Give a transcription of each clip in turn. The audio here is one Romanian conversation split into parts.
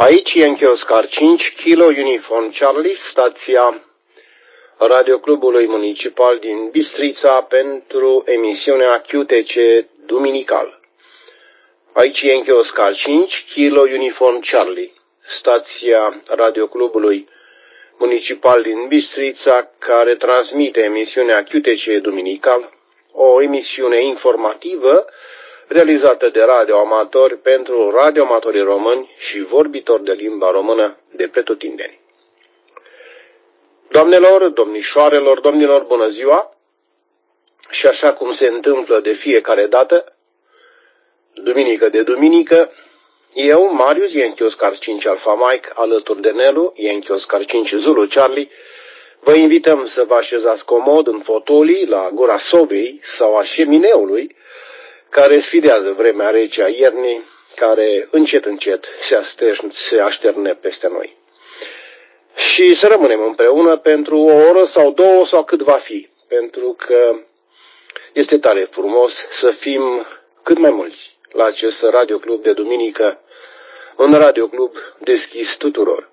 Aici Yankee Oscar 5, Kilo Uniform Charlie, stația Radioclubului Municipal din Bistrița pentru emisiunea QTC Duminical. Aici Yankee Oscar 5, Kilo Uniform Charlie, stația Radioclubului Municipal din Bistrița, care transmite emisiunea QTC Duminical, o emisiune informativă realizată de radioamatori pentru radioamatorii români și vorbitori de limba română de pretutindeni. Doamnelor, domnișoarelor, domnilor, bună ziua! Și așa cum se întâmplă de fiecare dată, duminică de duminică, eu, Marius Yankee Oscar 5 Alpha Mike, alături de Nelu, Yankee Oscar 5 Zulu Charlie, vă invităm să vă așezați comod în fotolii la gura sobei sau a șemineului, care sfidează vremea rece a iernii, care încet, încet se așterne peste noi. Și să rămânem împreună pentru o oră sau două sau cât va fi, pentru că este tare frumos să fim cât mai mulți la acest radioclub de duminică, un radioclub deschis tuturor.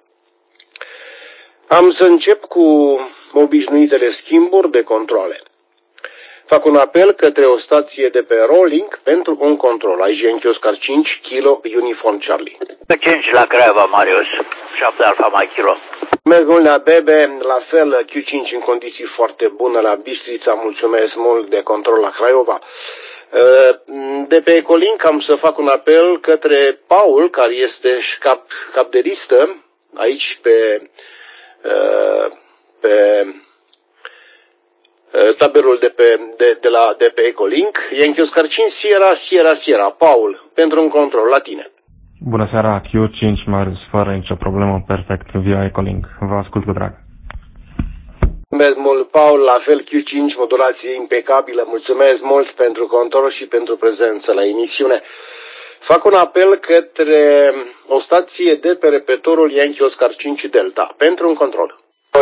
Am să încep cu obișnuitele schimburi de controle. Fac un apel către o stație de pe Rolling pentru un control. Aici Yankee Oscar 5, Kilo Uniform Charlie. 5 la Craiova, Marius. 7 Alfa Mike Kilo. Merg mult la Bebe, la fel Q5 în condiții foarte bune la Bistrița. Mulțumesc mult de control la Craiova. De pe Ecolink am să fac un apel către Paul, care este cap de listă aici pe tabelul de pe Ecolink. Yankee Oscar 5, Sierra, Paul, pentru un control la tine. Bună seara, Q5 Marius, fără nicio problemă, perfect, via Ecolink. Vă ascult cu drag. Mulțumesc mult, Paul, la fel Q5, modulație impecabilă. Mulțumesc mult pentru control și pentru prezență la emisiune. Fac un apel către o stație de pe repetorul Yankee Oscar 5 Delta pentru un control.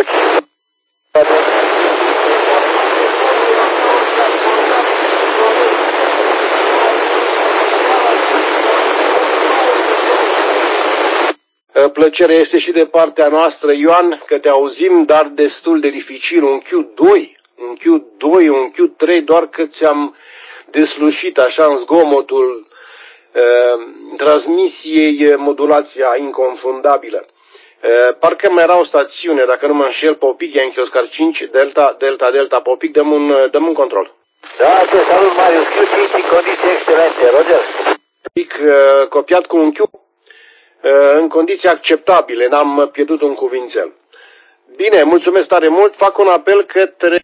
Plăcerea este și de partea noastră, Ioan, că te auzim, dar destul de dificil. Un Q2, un Q3, doar că ți-am deslușit așa în zgomotul transmisiei modulația inconfundabilă. Parcă mai era o stațiune, dacă nu mă înșel, Popic, Yankee Oscar 5, Delta, Popic, dăm un control. Da, te salut, Marius. Q5 în condiții excelente, Roger. Popic copiat cu un Q în condiții acceptabile, n-am pierdut un cuvințel. Bine, mulțumesc tare mult, fac un apel către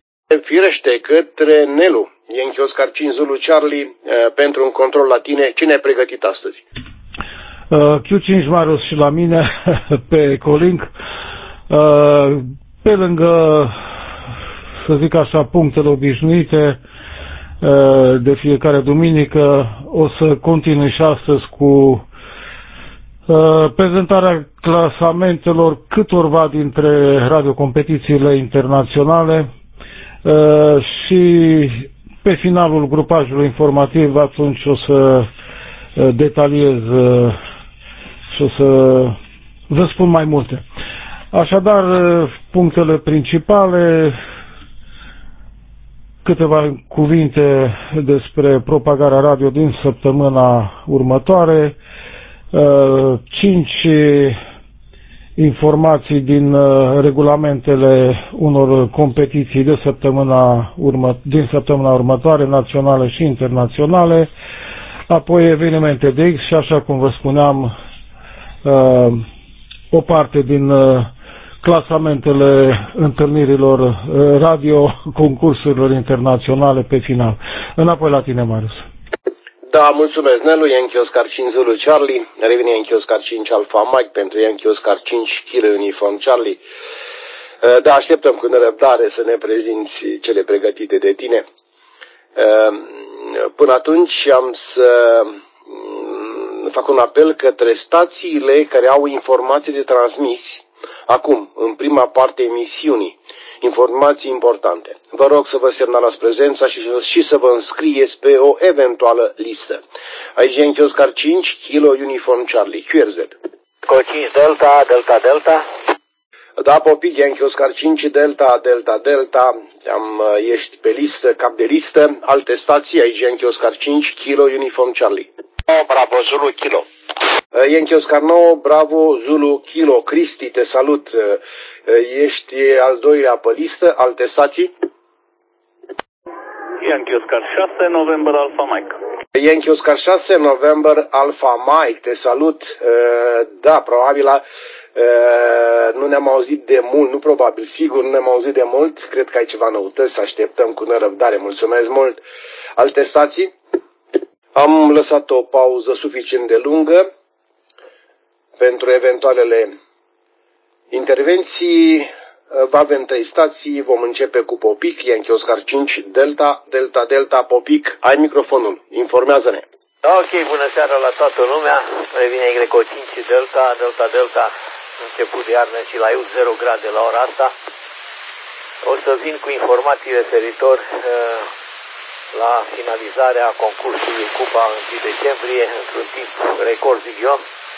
Nelu, Yankee Oscar 5 Zulu Charlie, pentru un control la tine. Cine ai pregătit astăzi? Q5 Marius și la mine pe Ecolink, pe lângă, să zic așa, punctele obișnuite de fiecare duminică, o să continui și astăzi cu prezentarea clasamentelor câtorva dintre radiocompetițiile internaționale și pe finalul grupajului informativ atunci o să detaliez și o să vă spun mai multe. Așadar, punctele principale, câteva cuvinte despre propagarea radio din săptămâna următoare, 5 informații din regulamentele unor competiții de din săptămâna următoare, naționale și internaționale, apoi evenimente de X și, așa cum vă spuneam, o parte din clasamentele întâlnirilor radio, concursurilor internaționale pe final. Înapoi la tine, Marius. Da, mulțumesc, Nelu, Yankee Oscar 5 Zulu Charlie, revine Yankee Oscar 5 Alpha Mike pentru Yankee Oscar 5 Kilo Uniform Charlie. Da, așteptăm cu nerăbdare să ne prezinți cele pregătite de tine. Până atunci am să fac un apel către stațiile care au informații de transmis acum, în prima parte emisiunii. Informații importante. Vă rog să vă semnalați prezența și să vă înscrieți pe o eventuală listă. Aici Yankee Oscar 5, Kilo Uniform Charlie, QRZ. Y5 Delta, Delta, Delta. Da, Popic, Yankee Oscar 5, Delta, Delta, Delta, ești pe listă, cap de listă, alte stații, aici Yankee Oscar 5, Kilo, Uniform Charlie. Bravo, Zulu, Kilo. Yankee Oscar 9, Bravo, Zulu, Kilo, Cristi, te salut, ești al doilea pe listă, alte stații? Yankee Oscar 6, November Alpha Mike. Yankee Oscar 6, November Alpha Mike, te salut, da, probabil nu ne-am auzit de mult, nu probabil, sigur nu ne-am auzit de mult, cred că ai ceva noutăți, să așteptăm cu nerăbdare, mulțumesc mult. Alte stații? Am lăsat o pauză suficient de lungă pentru eventualele intervenții. Avem 3 stații, vom începe cu Popic, Yankee Oscar 5, Delta, Delta, Delta, Popic, ai microfonul, informează-ne. Ok, bună seara la toată lumea, revine Y5 Delta, Delta, Delta, început de iarnă și la 0 grade la ora asta. O să vin cu informații referitor la finalizarea concursului Cupa 1 decembrie, într-un timp record, zic eu.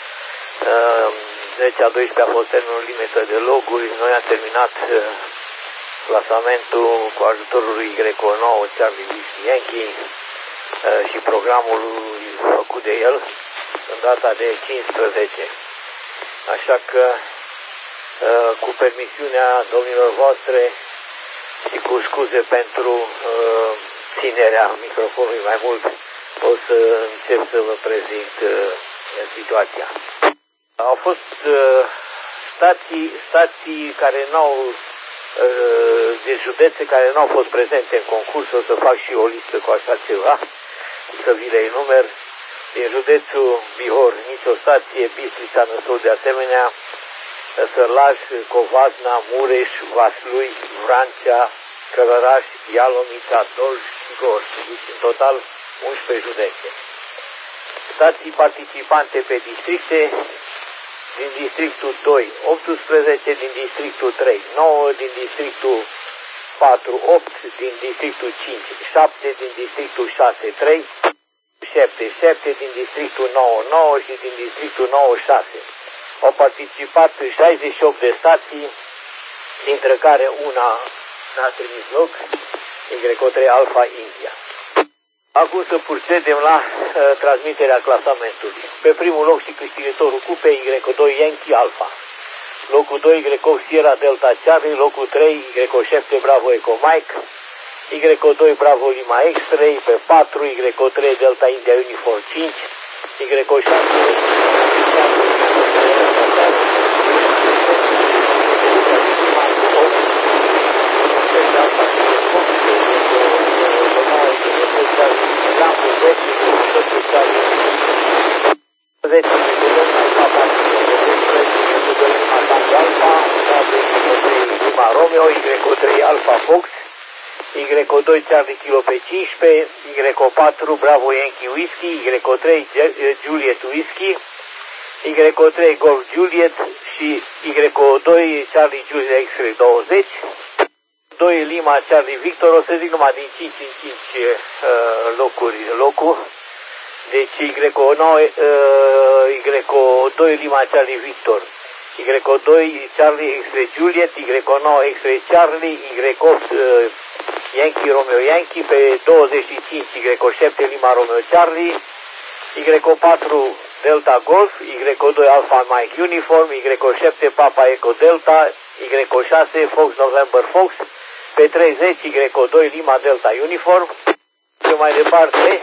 10-a 12-a a fost termenul limită de loguri, noi am terminat clasamentul cu ajutorul lui Y9 Charlie Whiskey Yankee și programul făcut de el în data de 15. Așa că, cu permisiunea domnilor voastre și cu scuze pentru ținerea microfonului mai mult, o să încep să vă prezint situația. Au fost stații care n-au, de județe care n-au fost prezente în concurs, o să fac și o listă cu așa ceva, să vi le enumer. Din județul Bihor, nicio stație, Bistrița, Năsău de asemenea, Sărlaș, Covasna, Mureș, Vaslui, Vrancea, Călăraș, Ialomița, Dolj și Gorj. Deci în total 11 județe. Stații participante pe districte: din districtul 2, 18, din districtul 3, 9, din districtul 4, 8, din districtul 5, 7, din districtul 6, 3, 7 din districtul 9, 9 și din districtul 9, 6. Au participat 68 de stații, dintre care una n-a trimis loc, Y3 Alpha India. Acum să procedem la transmiterea clasamentului. Pe primul loc și câștigătorul cupei Y2 Yankee Alpha. Locul 2 Y8 Sierra Delta Charlie, locul 3 Y7 Bravo Echo Mike, Y2 Bravo Lima X-Ray, pe 4 Y3 Delta India Uniform 5, Y7 Romeo, Y3 Alpha Fox, Y2 Charlie Kilo pe 15, Y4 Bravo Yankee Whiskey, Y3 Juliet Whiskey, Y3 Golf Juliet și Y2 Charlie Juliet X-Ray 20, 2 Lima Charlie Victor, o să zic numai din 5 în 5 locuri. Deci Y9, Y2 Lima Charlie Victor, Y2 Charlie X-Ray Juliet, Y9 X-Ray Charlie, Y8 Yankee Romeo Yankee, pe 25 Y7 Lima Romeo Charlie, Y4 Delta Golf, Y2 Alpha Mike Uniform, Y7 Papa Echo Delta, Y6 Fox November Fox, pe 30 Y2 Lima Delta Uniform. Și mai departe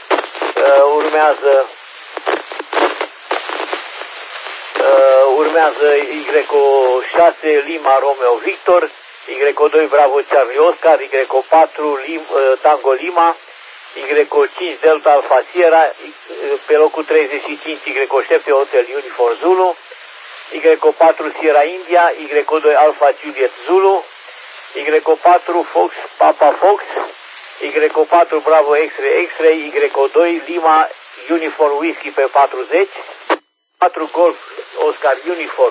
urmează Y6 Lima Romeo Victor, Y2 Bravo Charlie Oscar, Y4 Tango Lima, Y5 Delta Alpha Sierra, pe locul 35 Y7 Hotel Uniform Zulu, Y4 Sierra India, Y2 Alpha Juliet Zulu, Y4 Fox Papa Fox, Y4 Bravo X-Ray X-Ray, Y2 Lima Uniform Whiskey pe 40, 4 Golf Oscar Uniform,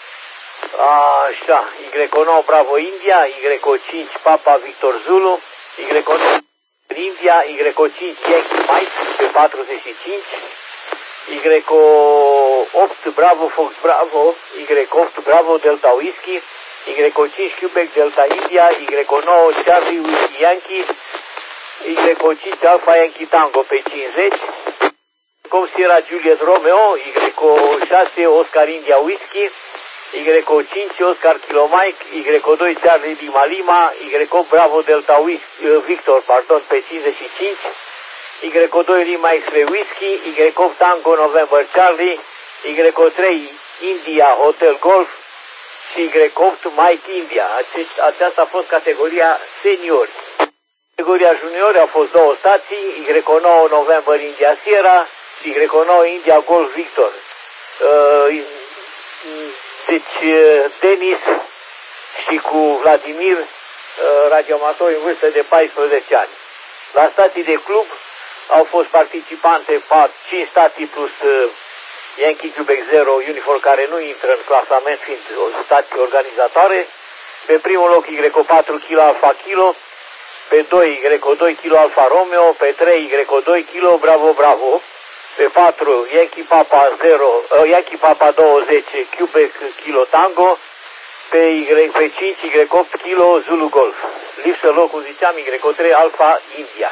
așa, Y9 Bravo India, Y5 Papa Victor Zulu, Y9 India, Y5 Yankee Mike pe 45, Y8 Bravo Fox Bravo, Y8 Bravo Delta Whisky, Y5 Quebec Delta India, Y9 Charlie Whisky Yankee, Y5 Alpha Yankee Tango pe 50, Sierra Juliet Romeo, Y6 Oscar India Whisky, Y5 Oscar Kilo Mike, Y2 Charlie Lima Lima, Y8 Bravo Delta Victor, pe 55, Y2 Lima X-Ray Whisky, Y8 Tango November Charlie, Y3 India Hotel Golf și Y8 Mike India. Aceasta a fost categoria seniori. Categoria juniori a fost 2 stații, Y9 November India Sierra și Y9 India Golf Victor. Deci Denis și cu Vladimir, radioamatori în vârstă de 14 ani. La stații de club au fost participante 5 stații plus Yankee Quebec 0 Uniform, care nu intră în clasament fiind stații organizatoare. Pe primul loc Y4 Kilo Alpha Kilo, pe 2 Y2 Kilo Alpha Romeo, pe 3 Y2 Kilo Bravo Bravo, pe 4 Yankee Papa 20 Quebec Kilo Tango, pe 5 Y8 Kilo Zulu Golf. Lipsă locul, ziceam, Y3 Alpha India.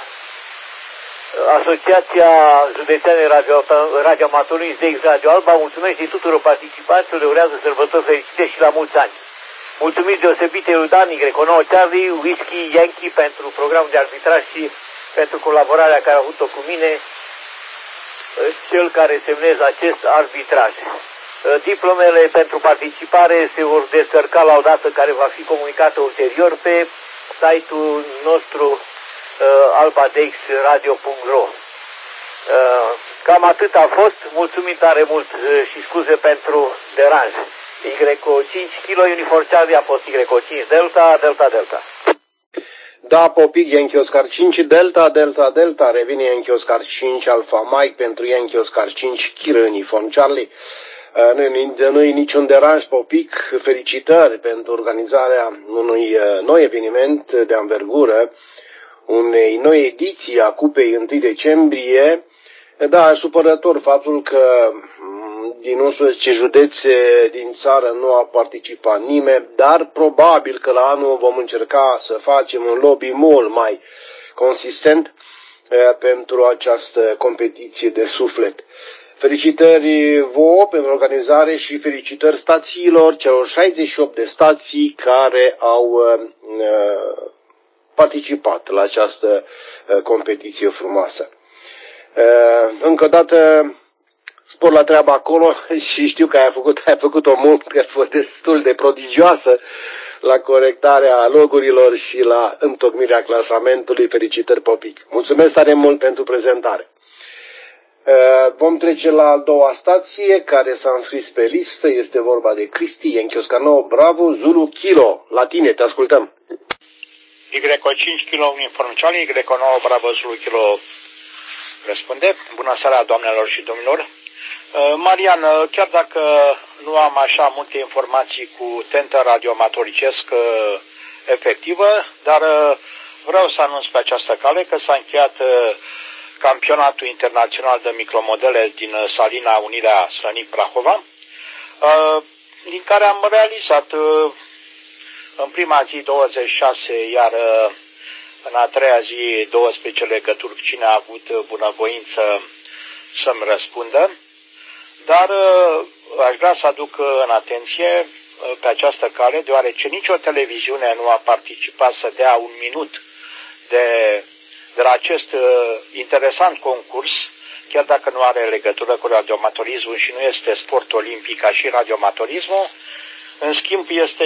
Asociația Județeană Radioamatorului DX Radio Alba mulțumește tuturor participanților, le urează sărbători fericite și la mulți ani. Mulțumiri deosebite lui Dan Y9 Charlie Whisky Yankee pentru programul de arbitraj și pentru colaborarea care a avut-o cu mine, cel care semnează acest arbitraj. Diplomele pentru participare se vor descărca la o dată care va fi comunicată ulterior pe site-ul nostru albadexradio.ro. Cam atât a fost. Mulțumim tare mult și scuze pentru deranj. Y5 Kilo Uniform Charlie a fost Y5 Delta Delta Delta. Da, Popic, Yankee Oscar 5 Delta Delta Delta, revine Yankee Oscar 5 Alpha Mike pentru Yankee Oscar 5 Kilo Uniform Charlie. Nu e niciun deranj, Popic, felicitări pentru organizarea unui nou eveniment de anvergură, unei noi ediții a Cupei 1 decembrie. Da, supărător faptul că din 11 județe din țară nu a participat nimeni, dar probabil că la anul vom încerca să facem un lobby mult mai consistent pentru această competiție de suflet. Felicitări vouă pentru organizare și felicitări stațiilor, celor 68 de stații care au participat la această competiție frumoasă. Încă o dată spor la treaba acolo și știu că ai făcut-o destul de prodigioasă la corectarea logurilor și la întocmirea clasamentului. Felicitări, Popic. Mulțumesc tare mult pentru prezentare. Vom trece la a doua stație care s-a înscris pe listă. Este vorba de Cristi, Yankee Oscar 9 Bravo Zulu Kilo. La tine, te ascultăm. Y5 Kilo Uniform Charlie, Y9 Bravo Zulu Kilo răspunde. Bună seara, doamnelor și domnilor. Marian, chiar dacă nu am așa multe informații cu tentă radioamatoricesc efectivă, dar vreau să anunț pe această cale că s-a încheiat campionatul internațional de micromodele din Salina, Unirea Slănic Prahova, din care am realizat în prima zi 26, iar în a treia zi 12 legături cu cine a avut bunăvoință să-mi răspundă. Dar aș vrea să aduc în atenție pe această cale, deoarece nicio televiziune nu a participat să dea un minut de la acest interesant concurs, chiar dacă nu are legătură cu radioamatorismul și nu este sport olimpic ca și radioamatorismul. În schimb, este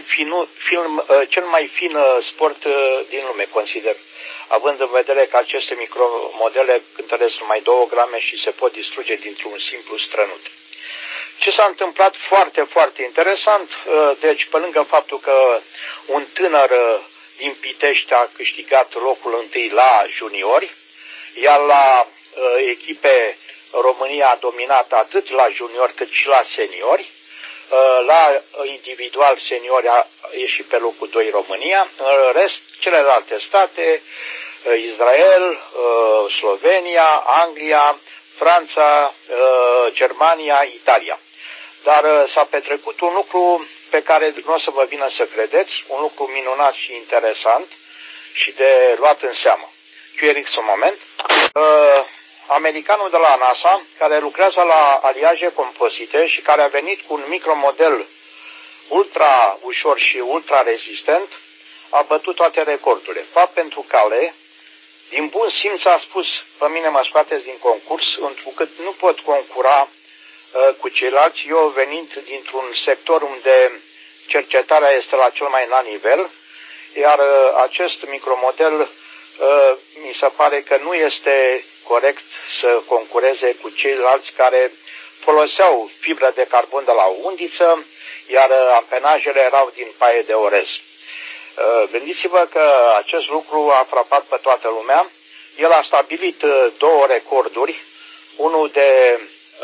cel mai fin sport din lume, consider, având în vedere că aceste micromodele cântăresc numai 2 grame și se pot distruge dintr-un simplu strănut. Ce s-a întâmplat foarte, foarte interesant, deci pe lângă faptul că un tânăr din Pitești a câștigat locul 1 la juniori, iar la echipe România a dominat atât la juniori cât și la seniori. La individual seniori a ieșit pe locul 2 România, în rest celelalte state, Israel, Slovenia, Anglia, Franța, Germania, Italia. Dar s-a petrecut un lucru pe care nu o să vă vină să credeți, un lucru minunat și interesant și de luat în seamă. QRX un moment. Americanul de la NASA, care lucrează la aliaje compozite și care a venit cu un micromodel ultra ușor și ultra rezistent, a bătut toate recordurile. Fapt pentru cale, din bun simț a spus, pe mine mă scoateți din concurs, întrucât nu pot concura cu ceilalți, eu venind dintr-un sector unde cercetarea este la cel mai înalt nivel, iar acest micromodel mi se pare că nu este corect să concureze cu ceilalți care foloseau fibră de carbon de la undiță, iar ampenajele erau din paie de orez. Gândiți-vă că acest lucru a frapat pe toată lumea. El a stabilit două recorduri, unul de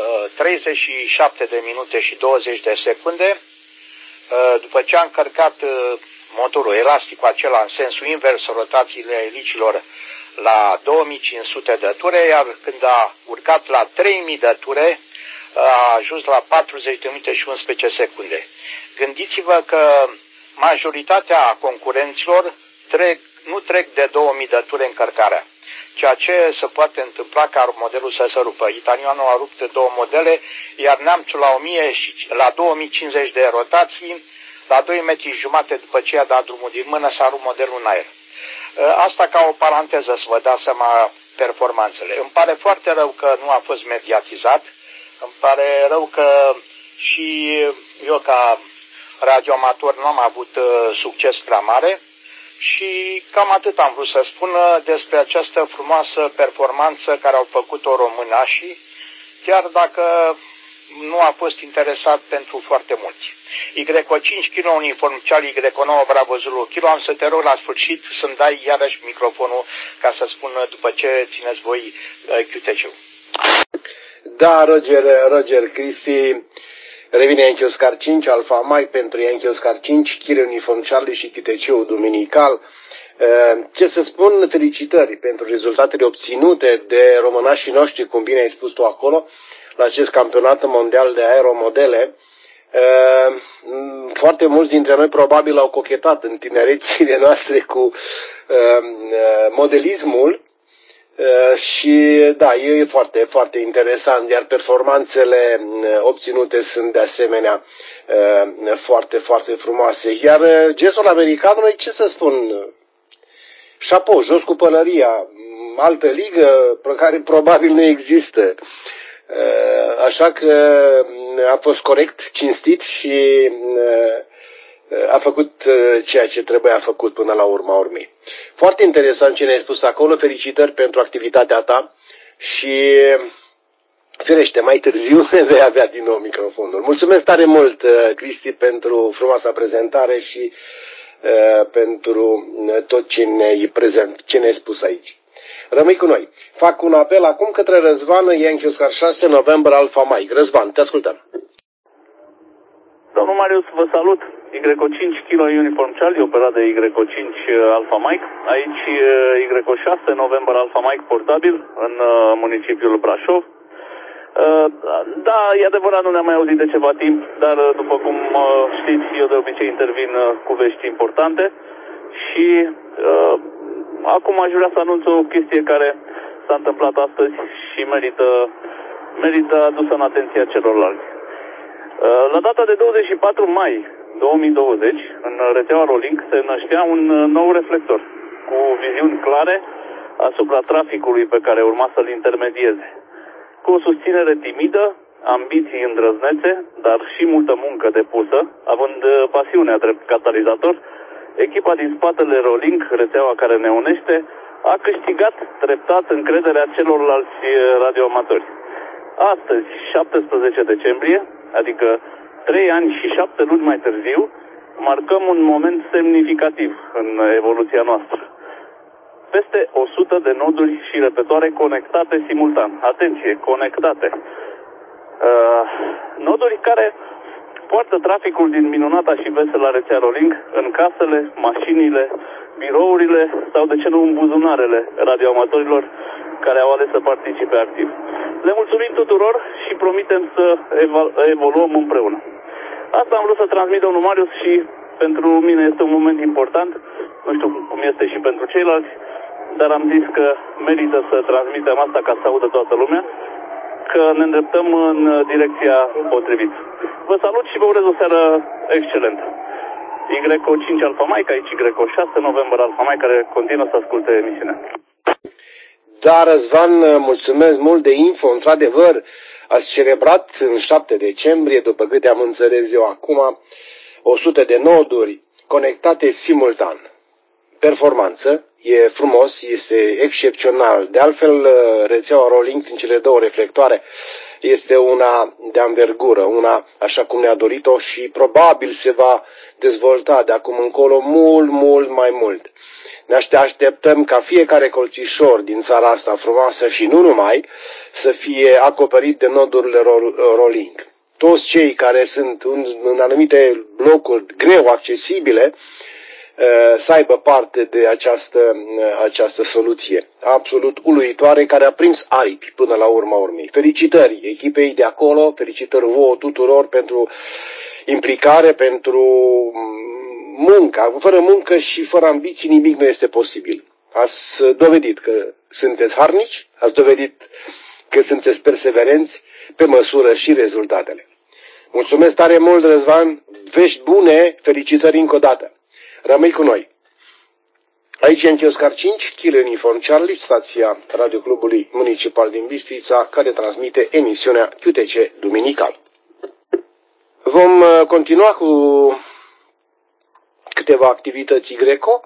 37 de minute și 20 de secunde, după ce a încărcat motorul elastic acela în sensul invers, rotațiile elicilor la 2500 de ture, iar când a urcat la 3000 de ture, a ajuns la 40 de minute și 11 secunde. Gândiți-vă că majoritatea concurenților nu trec de 2000 de ture încărcarea, ceea ce se poate întâmpla ca modelul să se rupă. Italianul a rupt două modele, iar neamțul la 2050 de rotații, la 2 metri jumate după ce a dat drumul din mână, s-a rupt modelul în aer. Asta ca o paranteză, să vă dați seama performanțele. Îmi pare foarte rău că nu a fost mediatizat, îmi pare rău că și eu ca radioamator nu am avut succes prea mare și cam atât am vrut să spun despre această frumoasă performanță care au făcut-o românașii, chiar dacă nu a fost interesat pentru foarte mulți. Y5 kg uniform Charlie, Y9 Bravo Zulu kilo, am să te rog la sfârșit să-mi dai iarăși microfonul ca să spun după ce țineți voi QTC-ul. Da, Roger Cristi, revine Yankee Oscar 5, Alfa Mike pentru Yankee Oscar 5, Kilo uniform Charlie și QTC-ul duminical. Ce să spun, felicitări pentru rezultatele obținute de românașii noștri, cum bine ai spus tu acolo, la acest campionat mondial de aeromodele. Foarte mulți dintre noi probabil au cochetat în tinerețile noastre cu modelismul și da, e foarte, foarte interesant, iar performanțele obținute sunt de asemenea foarte, foarte frumoase. Iar gestul americanului, ce să spun, șapou, jos cu pălăria, altă ligă pe care probabil nu există. Așa că a fost corect, cinstit și a făcut ceea ce trebuia făcut până la urma urmei. Foarte interesant ce ne-ai spus acolo, felicitări pentru activitatea ta și firește, mai târziu vei avea din nou microfonul. Mulțumesc tare mult, Cristi, pentru frumoasa prezentare și pentru tot ce ne-ai spus aici. Rămâi cu noi. Fac un apel acum către Răzvan, Yankee Oscar 6, November Alfa Mike. Răzvan, te ascultăm. Domnul Marius, vă salut. Y5 kg uniform Charlie, operat de Y5 Alfa Mike. Aici Y6 November Alfa Mike portabil în municipiul Brașov. Da, e adevărat, nu ne-am mai auzit de ceva timp, dar după cum știți, eu de obicei intervin cu vești importante și acum aș vrea să anunț o chestie care s-a întâmplat astăzi și merită adusă în atenția celorlalți. La data de 24 mai 2020, în rețeaua Rolink se năștea un nou reflector cu viziuni clare asupra traficului pe care urma să-l intermedieze. Cu o susținere timidă, ambiții îndrăznețe, dar și multă muncă depusă, având pasiunea drept catalizator, echipa din spatele Rolink, rețeaua care ne unește, a câștigat treptat încrederea celorlalți radioamatori. Astăzi, 17 decembrie, adică 3 ani și 7 luni mai târziu, marcăm un moment semnificativ în evoluția noastră. Peste 100 de noduri și repetoare conectate simultan. Atenție, conectate. Noduri care poartă traficul din minunata și veselă rețea Rolink în casele, mașinile, birourile sau, de ce nu, în buzunarele radioamatorilor care au ales să participe activ. Le mulțumim tuturor și promitem să evoluăm împreună. Asta am vrut să transmit domnul Marius și pentru mine este un moment important, nu știu cum este și pentru ceilalți, dar am zis că merită să transmitem asta ca să audă toată lumea, că ne îndreptăm în direcția potrivită. Vă salut și vă urez o seară excelentă. Y5 Alfa Mike, aici Y6 November Alfa Mike, care continuă să asculte emisiunea. Da, Răzvan, mulțumesc mult de info. Într-adevăr, ați celebrat în 7 decembrie, după câte am înțeles eu acum, 100 de noduri conectate simultan. Performanță, e frumos, este excepțional. De altfel, rețeaua Rolling din cele două reflectoare este una de anvergură, una așa cum ne-a dorit-o și probabil se va dezvolta de acum încolo mult mai mult. Ne așteptăm ca fiecare colțișor din țara asta frumoasă și nu numai să fie acoperit de nodurile Rolling. Toți cei care sunt în anumite locuri greu accesibile să aibă parte de această soluție absolut uluitoare care a prins aripi până la urma urmei. Felicitări echipei de acolo, felicitări vouă tuturor pentru implicare, pentru muncă. Fără muncă și fără ambiții nimic nu este posibil. Ați dovedit că sunteți harnici, ați dovedit că sunteți perseverenți pe măsură și rezultatele. Mulțumesc tare mult, Răzvan, vești bune, felicitări încă o dată. Rămâi cu noi. Aici în Chioscar 5, Kilo Uniform Charlie, stația Radioclubului Municipal din Bistrița, care transmite emisiunea QTC Duminical. Vom continua cu câteva activități Greco.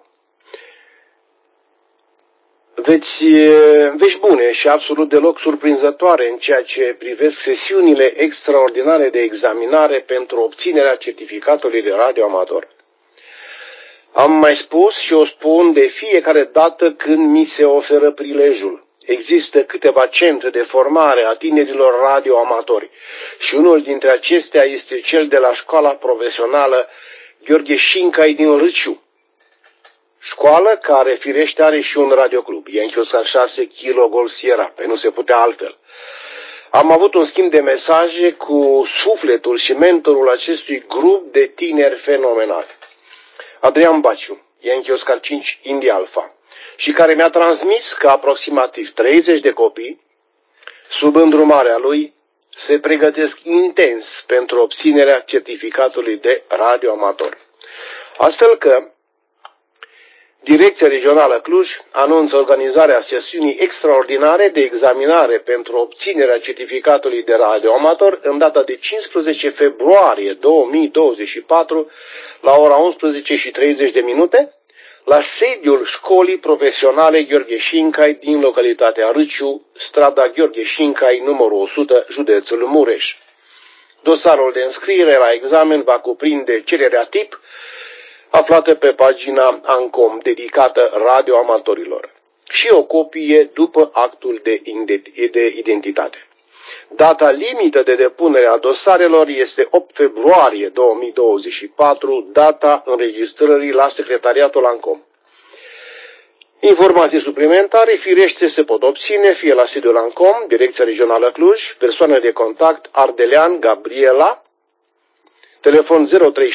Vești bune și absolut deloc surprinzătoare în ceea ce privesc sesiunile extraordinare de examinare pentru obținerea certificatului de radioamator. Am mai spus și o spun de fiecare dată când mi se oferă prilejul. Există câteva centre de formare a tinerilor radioamatori și unul dintre acestea este cel de la școala profesională Gheorghe Șincai din Râciu. Școală care firește are și un radioclub, e în Chioscar 6 Kilo Gol Sierra, pe nu se putea altfel. Am avut un schimb de mesaje cu sufletul și mentorul acestui grup de tineri fenomenali. Adrian Baciu, e în Chioscar 5 India Alpha, și care mi-a transmis că aproximativ 30 de copii, sub îndrumarea lui, se pregătesc intens pentru obținerea certificatului de radioamator. Astfel că Direcția Regională Cluj anunță organizarea sesiunii extraordinare de examinare pentru obținerea certificatului de radioamator în data de 15 februarie 2024 la ora 11:30 la sediul Școlii Profesionale Gheorghe Șincai din localitatea Râciu, strada Gheorghe Șincai, numărul 100, județul Mureș. Dosarul de înscriere la examen va cuprinde cererea tip aflată pe pagina ANCOM dedicată radioamatorilor și o copie după actul de identitate. Data limită de depunere a dosarelor este 8 februarie 2024, data înregistrării la Secretariatul ANCOM. Informații suplimentare, firește, se pot obține fie la sediul ANCOM, Direcția Regională Cluj, persoană de contact Ardelean Gabriela, telefon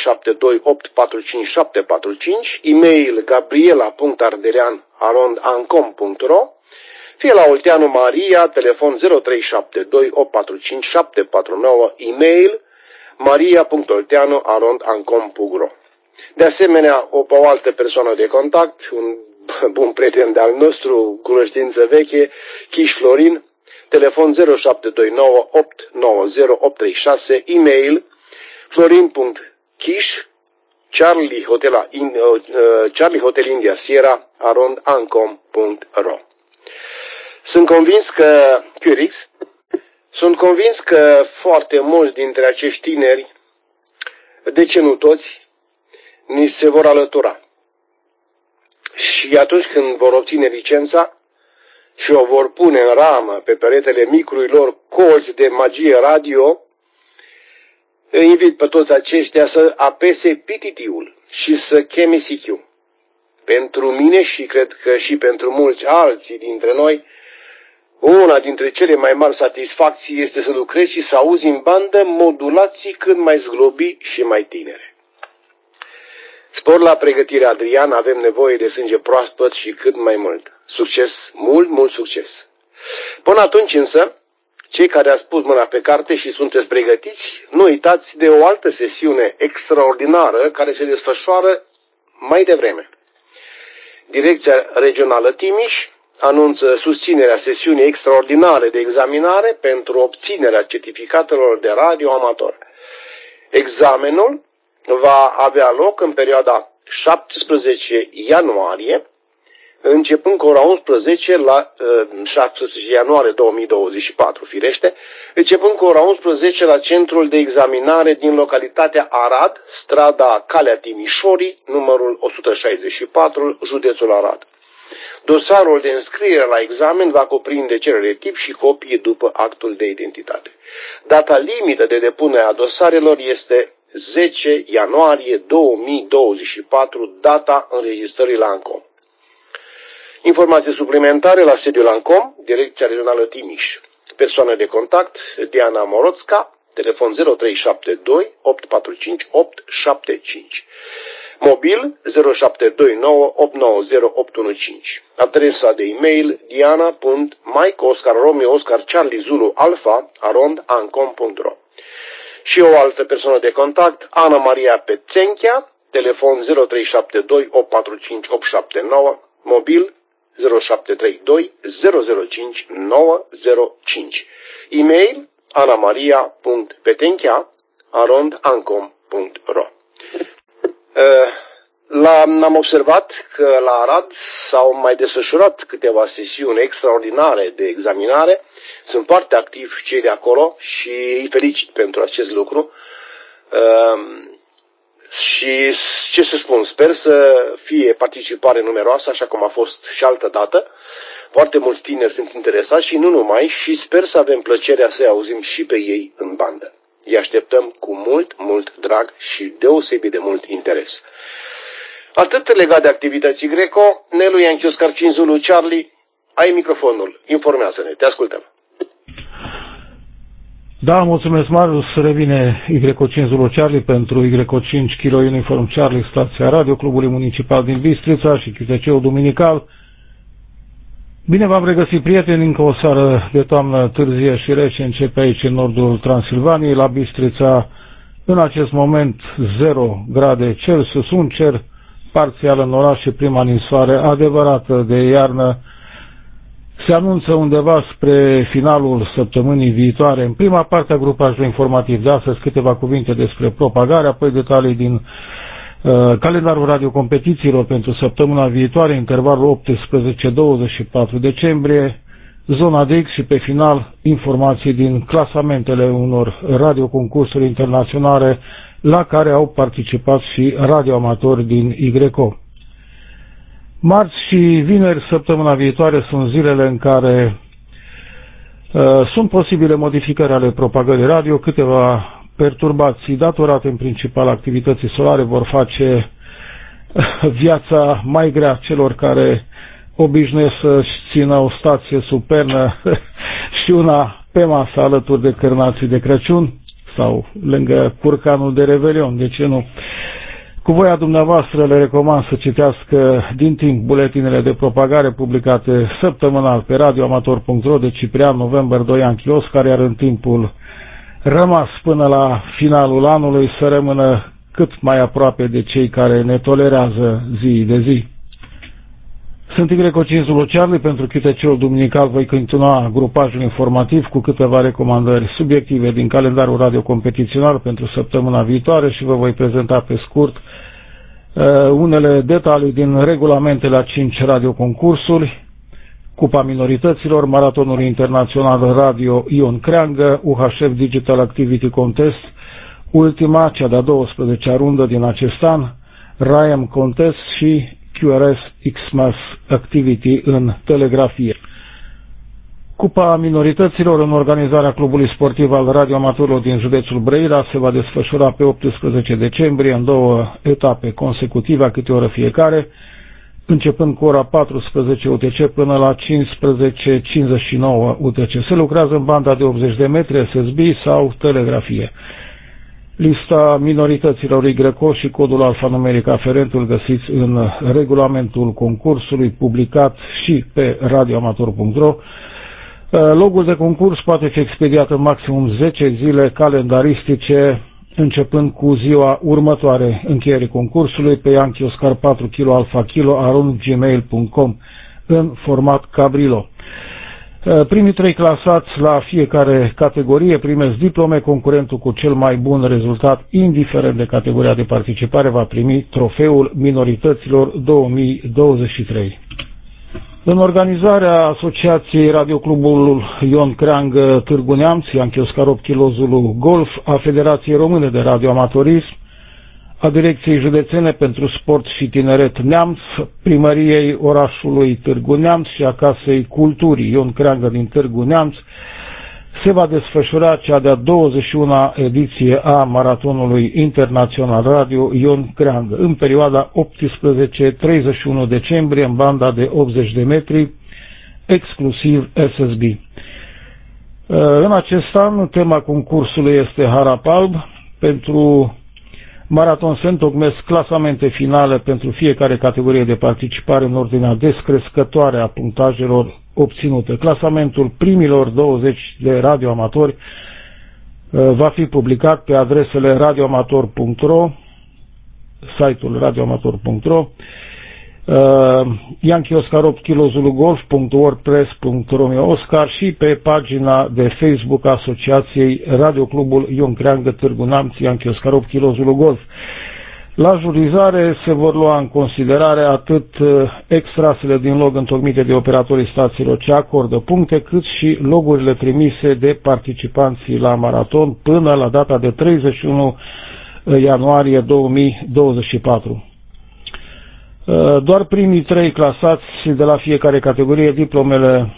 0372845745, e-mail gabriela.ardelean@ancom.ro, fie la Olteanu Maria, telefon 0372845749, e-mail maria.olteanu@ancom.ro. De asemenea, o altă persoană de contact, un bun prieten de-al nostru, cunoștință veche, Chiș Florin, telefon 0729890836, e-mail florin.chiș, Charlie Hotel India Sierra, @ancom.ro. Sunt convins că foarte mulți dintre acești tineri, de ce nu toți, ni se vor alătura. Și atunci când vor obține licența și o vor pune în ramă pe peretele micului lor colț de magie radio, îi invit pe toți aceștia să apese PTT-ul și să cheme CQ. Pentru mine și cred că și pentru mulți alții dintre noi, Una dintre cele mai mari satisfacții este să lucrezi și să auzi în bandă modulații cât mai zglobi și mai tinere. Spor la pregătire, Adrian, avem nevoie de sânge proaspăt și cât mai mult. Succes, mult succes. Până atunci însă, cei care ați pus mâna pe carte și sunteți pregătiți, nu uitați de o altă sesiune extraordinară care se desfășoară mai devreme. Direcția Regională Timiș anunță susținerea sesiunii extraordinare de examinare pentru obținerea certificatelor de radio amator. Examenul va avea loc în perioada 17 ianuarie, începând cu ora 11 la 17 ianuarie 2024, firește, începând cu ora 11 la centrul de examinare din localitatea Arad, strada Calea Timișorii, numărul 164, județul Arad. Dosarul de înscriere la examen va cuprinde cerere tip și copie după actul de identitate. Data limită de depunere a dosarelor este 10 ianuarie 2024, data înregistrării la ANCOM. Informații suplimentare la sediul ANCOM, Direcția Regională Timiș. Persoană de contact, Diana Moroțca, telefon 0372 845 875. Mobil 0729 890 815. Adresa de e-mail diana.mike.oscar.romeo.oscar.charlie.zulu.alpha@ancom.ro. Și o altă persoană de contact, Ana Maria Pețenchea, telefon 0372 845 879, mobil 0732 005 905. E-mail anamaria.petenchea@ancom.ro. Am observat că la Arad s-au mai desfășurat câteva sesiuni extraordinare de examinare. Sunt foarte activi cei de acolo și îi felicit pentru acest lucru. Și ce să spun, sper să fie participare numeroasă, așa cum a fost și altă dată. Foarte mulți tineri sunt interesați și nu numai, și sper să avem plăcerea să-i auzim și pe ei în bandă. Îi așteptăm cu mult drag și deosebit de mult interes. Atât legat de activității Greco, Nelu Yankee Oscar 5 Zulu Charlie, ai microfonul, informează-ne, te ascultăm. Da, mulțumesc, Marius. Revine Y5 Zulu Charlie pentru Y5 Kilo Uniform Charlie, stația radio Clubului Municipal din Bistrița și QTC-ul Duminical. Bine v-am regăsit, prieteni, încă o seară de toamnă târzie și rece începe aici în nordul Transilvaniei, la Bistrița. În acest moment 0 grade Celsius, un cer parțial în oraș și prima ninsoare adevărată de iarnă se anunță undeva spre finalul săptămânii viitoare. În prima parte a grupajului informativ de astăzi câteva cuvinte despre propagare, apoi detalii din calendarul radiocompetițiilor pentru săptămâna viitoare, intervalul 18-24 decembrie, zona DX și pe final informații din clasamentele unor radioconcursuri internaționale la care au participat și radioamatori din YCO. Marți și vineri, săptămâna viitoare, sunt zilele în care sunt posibile modificări ale propagării radio. Câteva perturbații datorate în principal activității solare vor face viața mai grea celor care obișnuiesc să-și țină o stație sub pernă și una pe masă alături de cârnații de Crăciun sau lângă curcanul de Revelion, de ce nu? Cu voia dumneavoastră le recomand să citească din timp buletinele de propagare publicate săptămânal pe radioamator.ro de Ciprian November 2 Yankee Oscar, iar în timpul rămas până la finalul anului să rămână cât mai aproape de cei care ne tolerează zi de zi. Sunt Y5 Zulu Charlie pentru QTC-ul Duminical. Voi continua grupajul informativ cu câteva recomandări subiective din calendarul radiocompetițional pentru săptămâna viitoare și vă voi prezenta pe scurt unele detalii din regulamentele a 5 radioconcursuri: Cupa Minorităților, Maratonul Internațional Radio Ion Creangă, UHF Digital Activity Contest, ultima, cea de-a 12-a rundă din acest an, RAEM Contest și QRS Xmas Activity în telegrafie. Cupa Minorităților, în organizarea Clubului Sportiv al Radioamatorilor din județul Brăila, se va desfășura pe 18 decembrie în 2 etape consecutive, a câte o oră fiecare. începând cu ora 14 UTC până la 15:59 UTC. Se lucrează în banda de 80 de metri SSB sau telegrafie. Lista minorităților YO și codul alfanumeric aferent îl găsiți în regulamentul concursului publicat și pe radioamator.ro. Logul de concurs poate fi expediat în maximum 10 zile calendaristice, începând cu ziua următoare încheierii concursului pe Yankee Oscar 4 kg Alpha Kilo @gmail.com în format Cabrilo. Primii 3 clasați la fiecare categorie primesc diplome, concurentul cu cel mai bun rezultat, indiferent de categoria de participare, va primi trofeul minorităților 2023. În organizarea Asociației Radioclubul Ion Creangă Târgu Neamț, Yankee Oscar 8 kg Zulu Golf, a Federației Române de Radioamatorism, a Direcției Județene pentru Sport și Tineret Neamț, Primăriei orașului Târgu Neamț și a Casei Culturii Ion Creangă din Târgu Neamț, se va desfășura cea de-a 21-a ediție a Maratonului Internațional Radio Ion Creangă, în perioada 18-31 decembrie, în banda de 80 de metri, exclusiv SSB. În acest an, tema concursului este Harap Alb. Pentru maraton se întocmesc clasamente finale pentru fiecare categorie de participare în ordinea descrescătoare a punctajelor obținute. Clasamentul primilor 20 de radioamatori va fi publicat pe adresele radioamator.ro, site-ul radioamator.ro, Yankee Oscar 8 kg Zulu Golf.wordpress.ro Oscar și pe pagina de Facebook a Asociației Radioclubul Ion Creangă Târgu Neamț Yankee Oscar 8 kg Zulu Golf. La jurizare se vor lua în considerare atât extrasele din log întocmite de operatorii stațiilor ce acordă puncte, cât și logurile trimise de participanții la maraton până la data de 31 ianuarie 2024. Doar primii 3 clasați de la fiecare categorie diplomele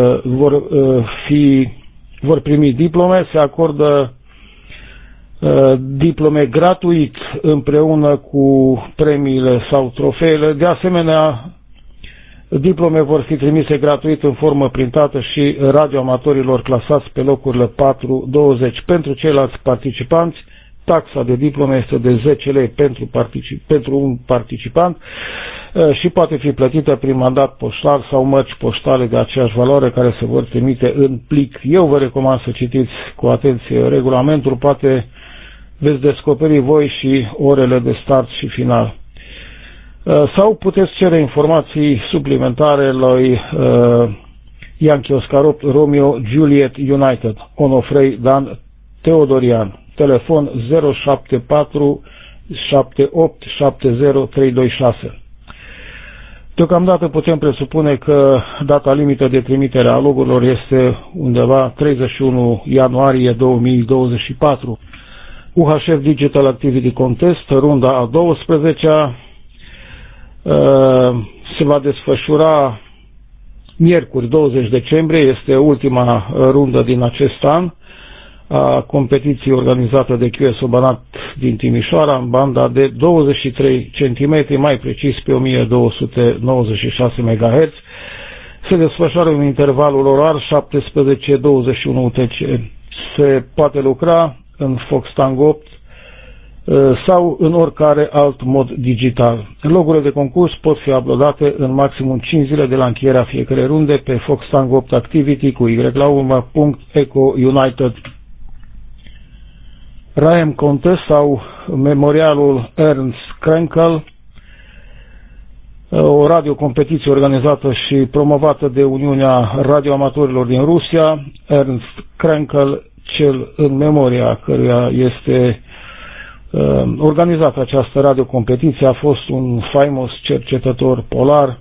vor primi diplome, se acordă diplome gratuit împreună cu premiile sau trofeele. De asemenea, diplome vor fi trimise gratuit în formă printată și radioamatorilor clasați pe locurile 4-20. Pentru ceilalți participanți, taxa de diplome este de 10 lei pentru un participant și poate fi plătită prin mandat poștal sau mărci poștale de aceeași valoare care se vor trimite în plic. Eu vă recomand să citiți cu atenție regulamentul, poate veți descoperi voi și orele de start și final. Sau puteți cere informații suplimentare la Yankee Oscar 8 Romeo Juliet United, Onofrei Dan Teodorian. Telefon 074 78 70 326. Deocamdată putem presupune că data limită de trimitere a logurilor este undeva 31 ianuarie 2024. UHF Digital Activity Contest, runda a 12-a, se va desfășura miercuri 20 decembrie, este ultima rundă din acest an a competiției organizată de QSO Banat din Timișoara, în banda de 23 cm, mai precis pe 1296 MHz. Se desfășoară în intervalul orar 17-21 UTC. Se poate lucra în Fox Tango 8 sau în oricare alt mod digital. Logurile de concurs pot fi uploadate în maximum 5 zile de la încheierea fiecare runde pe Fox Tango 8 Activity cu Y la urmă .eco United. Ryan Contest sau Memorialul Ernst Krenkel, o radiocompetiție organizată și promovată de Uniunea Radioamatorilor din Rusia. Ernst Krenkel, cel în memoria căruia este organizată această radiocompetiție, a fost un faimos cercetător polar,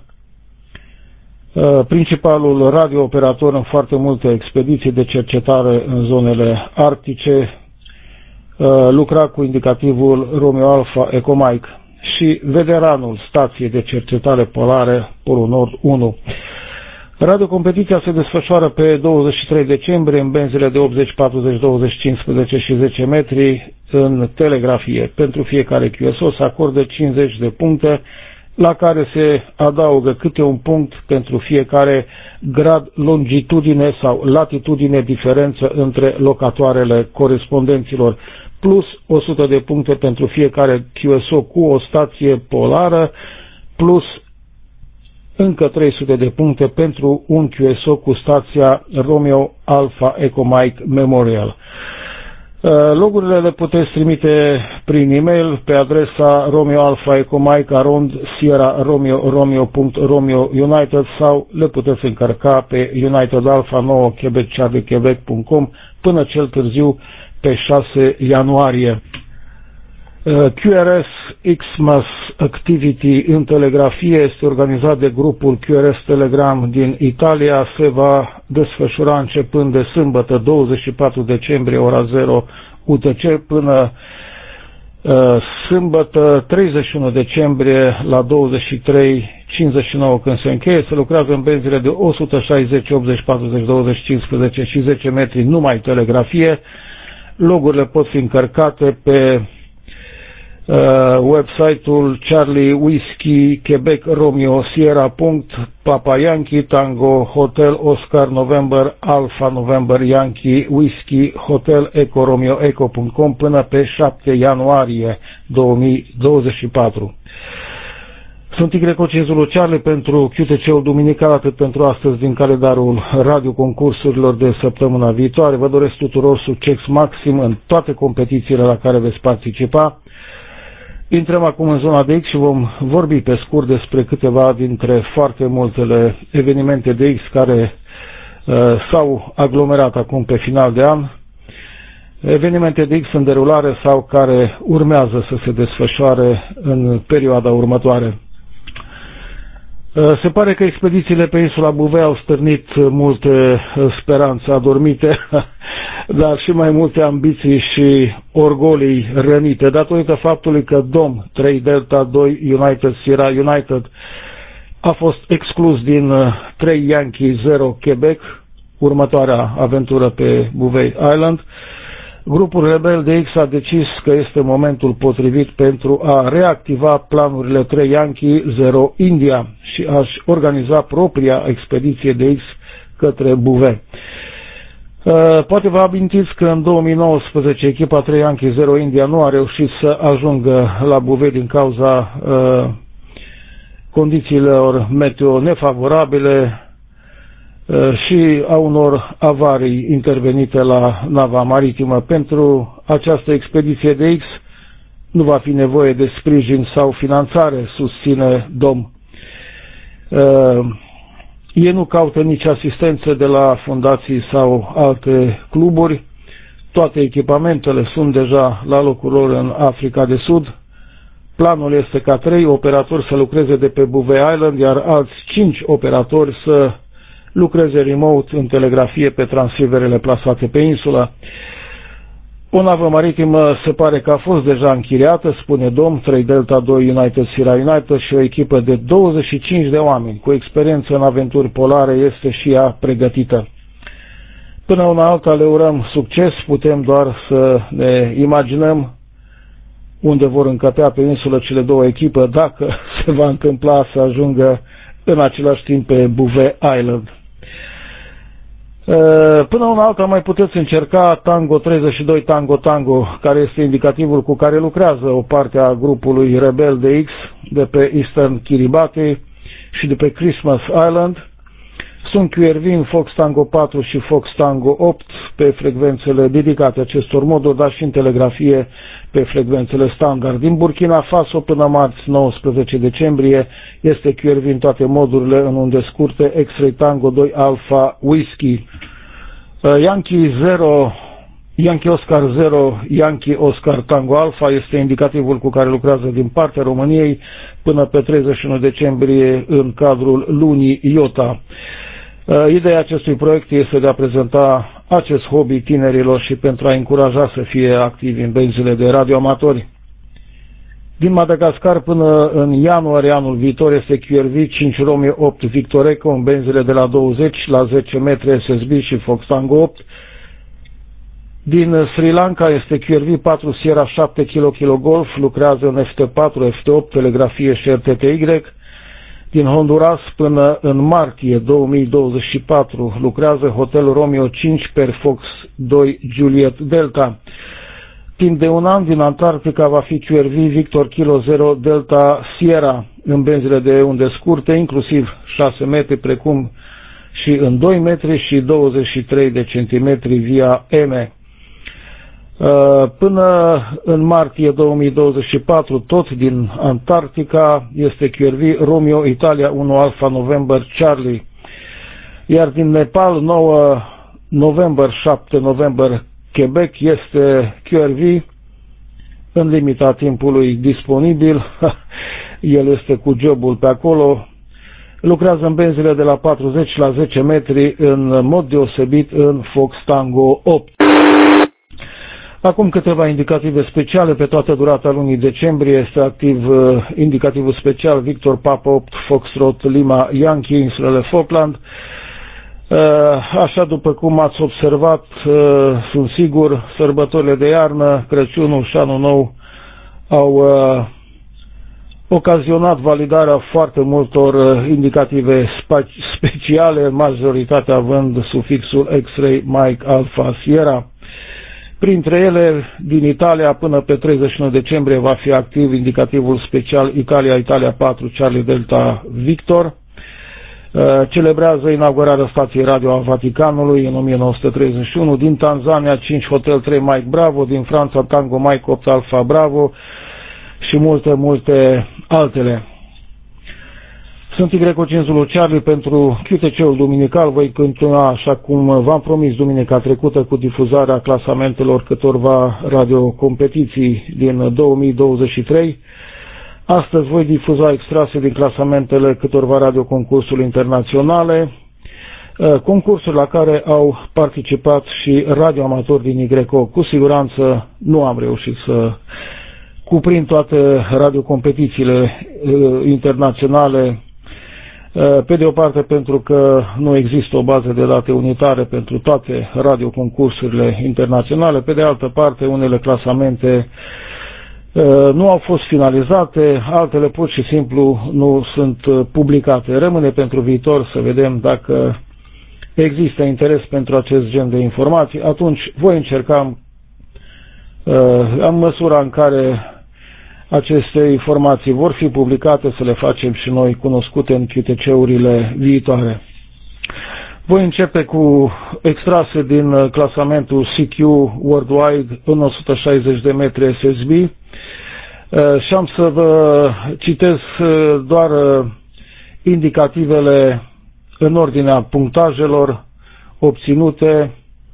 principalul radiooperator în foarte multe expediții de cercetare în zonele arctice, lucra cu indicativul Romeo Alpha Echo Mike și veteranul stației de cercetare polare Polul Nord 1. Radiocompetiția se desfășoară pe 23 decembrie în benzile de 80, 40, 20, 15 și 10 metri în telegrafie. Pentru fiecare QSO se acordă 50 de puncte la care se adaugă câte un punct pentru fiecare grad, longitudine sau latitudine diferență între locatoarele corespondenților, plus 100 de puncte pentru fiecare QSO cu o stație polară, plus încă 300 de puncte pentru un QSO cu stația Romeo Alpha Echo Mike Memorial. Logurile le puteți trimite prin e-mail pe adresa Romeo Alpha Echo Mike @Sierra Romeo United sau le puteți încărca pe United Alpha 9 Quebec până cel târziu pe 6 ianuarie. QRS Xmas Activity în telegrafie este organizat de grupul QRS Telegram din Italia. Se va desfășura începând de sâmbătă 24 decembrie ora 0 UTC până sâmbătă 31 decembrie la 23:59 când se încheie. Se lucrează în benzile de 160, 80, 40, 20, 15 și 10 metri numai telegrafie. Logurile pot fi încărcate pe website-ul Charlie Whiskey Quebec Romeo Sierra Papa Yankee Tango Hotel Oscar November Alpha November Yankee Whiskey Hotel Eco Romeo Eco.com până pe 7 ianuarie 2024. Sunt Y5 Zulu Charlie pentru QTC-ul duminical, atât pentru astăzi din calendarul radio concursurilor de săptămâna viitoare. Vă doresc tuturor succes maxim în toate competițiile la care veți participa. Intrăm acum în zona de X și vom vorbi pe scurt despre câteva dintre foarte multele evenimente de X care s-au aglomerat acum pe final de an. Evenimente de X în derulare sau care urmează să se desfășoare în perioada următoare. Se pare că expedițiile pe insula Bouvet au stârnit multe speranțe adormite, dar și mai multe ambiții și orgolii rănite, datorită faptului că DOM 3 Delta 2 United Sierra United a fost exclus din 3 Yankee 0 Quebec, următoarea aventură pe Bouvet Island. Grupul rebel de X a decis că este momentul potrivit pentru a reactiva planurile 3 Yankee 0 India și a-și organiza propria expediție de X către Bouvet. Poate vă amintiți că în 2019 echipa 3 Yankee 0 India nu a reușit să ajungă la Bouvet din cauza condițiilor meteo nefavorabile și a unor avarii intervenite la nava maritimă. Pentru această expediție de X nu va fi nevoie de sprijin sau finanțare, susține DOM. Ei nu caută nici asistență de la fundații sau alte cluburi. Toate echipamentele sunt deja la locul lor în Africa de Sud. Planul este ca 3 operatori să lucreze de pe Bouvet Island, iar alți 5 operatori să lucreze remote în telegrafie pe transceiverele plasate pe insulă. O navă maritimă se pare că a fost deja închiriată, spune DOM 3 Delta 2 United Sierra United, și o echipă de 25 de oameni cu experiență în aventuri polare este și ea pregătită. Până una alta le urăm succes, putem doar să ne imaginăm unde vor încăpea pe insulă cele două echipe dacă se va întâmpla să ajungă în același timp pe Bouvet Island. Până una alta mai puteți încerca Tango 32 Tango Tango, care este indicativul cu care lucrează o parte a grupului rebel de X de pe Eastern Kiribati și de pe Christmas Island. Sunt QRV Fox Tango 4 și Fox Tango 8 pe frecvențele dedicate acestor moduri, dar și în telegrafie pe frecvențele standard. Din Burkina Faso până marți 19 decembrie este QRV în toate modurile în unde scurte X-Ray Tango 2 Alpha Whiskey. Yankee 0, Yankee Oscar 0, Yankee Oscar Tango Alpha este indicativul cu care lucrează din partea României până pe 31 decembrie în cadrul lunii Iota. Ideea acestui proiect este de a prezenta acest hobby tinerilor și pentru a încuraja să fie activi în benzile de radioamatori. Din Madagascar până în ianuarie anul viitor este QRV 5 Romeo 8 Victor Echo în benzile de la 20 la 10 metri SSB și Fox Tango 8. Din Sri Lanka este QRV 4 Sierra 7 kg Golf, lucrează în FT4, FT8, telegrafie și RTTY. Din Honduras până în martie 2024 lucrează Hotel Romeo 5 per Fox 2 Juliet Delta. Timp de un an din Antarctica va fi QRV Victor Kilo 0 Delta Sierra în benzile de unde scurte, inclusiv 6 metri, precum și în 2 metri și 23 de centimetri via M. Până în martie 2024, tot din Antarctica, este QRV Romeo Italia 1 Alpha November Charlie. Iar din Nepal, 9 November 7 November Quebec, este QRV în limita timpului disponibil. El este cu jobul pe acolo. Lucrează în benzile de la 40 la 10 metri, în mod deosebit în Fox Tango 8. Acum câteva indicative speciale pe toată durata lunii decembrie. Este activ indicativul special Victor Papa 8 Foxtrot Lima Yankee, insulele Falkland. Așa după cum ați observat, sunt sigur, sărbătorile de iarnă, Crăciunul și Anul Nou au ocazionat validarea foarte multor indicative speciale, majoritatea având sufixul X-Ray Mike Alpha Sierra. Printre ele, din Italia până pe 31 decembrie va fi activ indicativul special Italia 4 Charlie Delta Victor. Celebrează inaugurarea stației radio a Vaticanului în 1931. Din Tanzania 5 Hotel 3 Mike Bravo, din Franța Tango Mike 8 Alpha Bravo și multe altele. Sunt Y5 Zulu Charlie pentru QTC-ul duminical. Voi continua, așa cum v-am promis duminica trecută, cu difuzarea clasamentelor câtorva radiocompetiții din 2023. Astăzi voi difuza extrase din clasamentele câtorva radioconcursuri internaționale, concursuri la care au participat și radioamatori din YCO. Cu siguranță nu am reușit să cuprind toate radiocompetițiile internaționale, pe de o parte pentru că nu există o bază de date unitară pentru toate radioconcursurile internaționale, pe de altă parte unele clasamente nu au fost finalizate, altele pur și simplu nu sunt publicate. Rămâne pentru viitor să vedem dacă există interes pentru acest gen de informații. Atunci voi încerca, în măsura în care aceste informații vor fi publicate, să le facem și noi cunoscute în QTC-urile viitoare. Voi începe cu extrase din clasamentul CQ Worldwide în 160 de metri SSB și am să vă citesc doar indicativele în ordinea punctajelor obținute,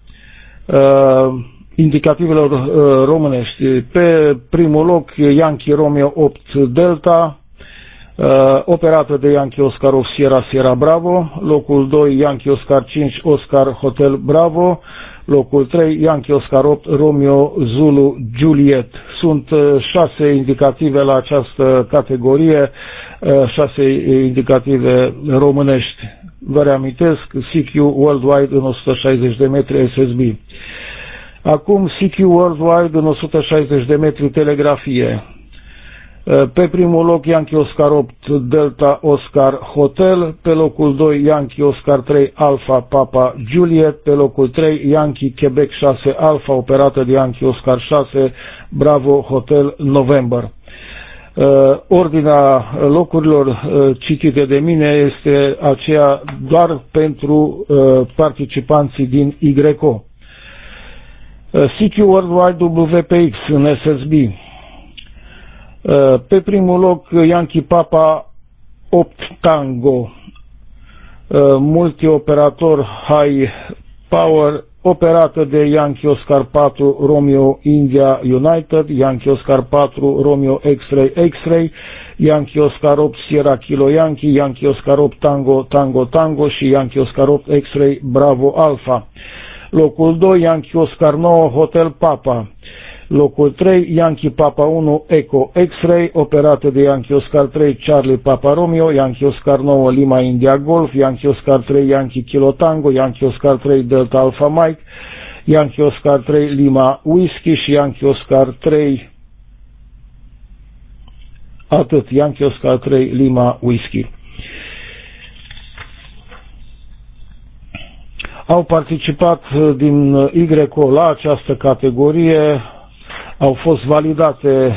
indicativelor românești. Pe primul loc Yankee Romeo 8 Delta, operată de Yankee Oscar 8 Sierra Sierra Bravo. Locul 2 Yankee Oscar 5 Oscar Hotel Bravo. Locul 3 Yankee Oscar 8 Romeo Zulu Juliet. Sunt 6 indicative la această categorie, 6 indicative românești. Vă reamintesc, CQ Worldwide în 160 de metri SSB. Acum CQ Worldwide în 160 de metri telegrafie. Pe primul loc Yankee Oscar 8 Delta Oscar Hotel, pe locul 2 Yankee Oscar 3 Alpha Papa Juliet, pe locul 3 Yankee Quebec 6 Alpha, operată de Yankee Oscar 6 Bravo Hotel November. Ordinea locurilor citite de mine este aceea doar pentru participanții din YCO. CQ Worldwide WPX în SSB. Pe primul loc Yankee Papa 8 Tango, multioperator High Power, operată de Yankee Oscar 4 Romeo India United, Yankee Oscar 4 Romeo X-Ray X-Ray, Yankee Oscar 8 Sierra Kilo Yankee, Yankee Oscar 8 Tango Tango Tango și Yankee Oscar 8 X-Ray Bravo Alpha. Locul 2 Yankee Oscar 9 Hotel Papa. Locul 3 Yankee Papa 1 Echo X-Ray, operată de Yankee Oscar 3 Charlie Papa Romeo, Yankee Oscar 9 Lima India Golf, Yankee Oscar 3 Yankee Kilo Tango, Yankee Oscar 3 Delta Alpha Mike, Yankee Oscar 3 Lima Whisky și Yankee Oscar 3 atât, Yankee Oscar 3 Lima Whisky. Au participat din YCO la această categorie, au fost validate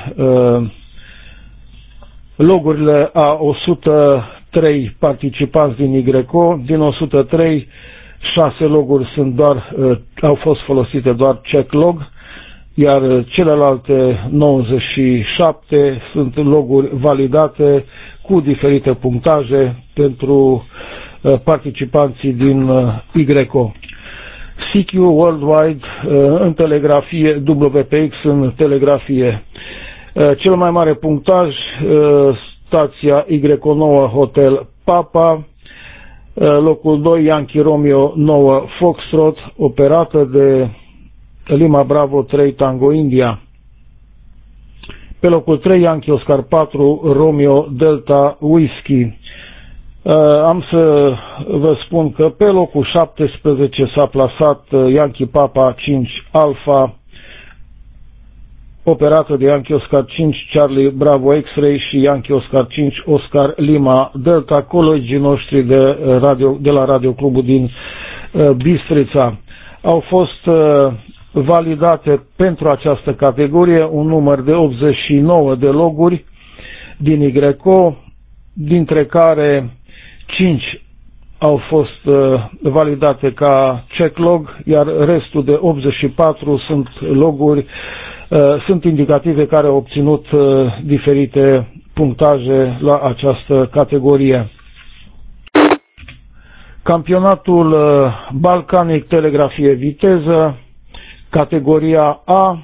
logurile a 103 participanți din YCO, din 103, 6 loguri au fost folosite doar check log, iar celelalte 97 sunt loguri validate cu diferite punctaje pentru participanții din YCO. CQ Worldwide în telegrafie, WPX în telegrafie. Cel mai mare punctaj, stația Y9 Hotel Papa, locul 2 Yankee Romeo 9 Foxtrot, operată de Lima Bravo 3 Tango India. Pe locul 3 Yankee Oscar 4 Romeo Delta Whisky. Am să vă spun că pe locul 17 s-a plasat Yankee Papa 5 Alpha, operată de Yankee Oscar 5 Charlie Bravo X-Ray și Yankee Oscar 5 Oscar Lima Delta, colegii noștri de la Radio Clubul din Bistrița. Au fost validate pentru această categorie un număr de 89 de loguri din YCO, dintre care 5 au fost validate ca check log, iar restul de 84 sunt loguri, sunt indicative care au obținut diferite punctaje la această categorie. Campionatul Balcanic Telegrafie Viteză, categoria A,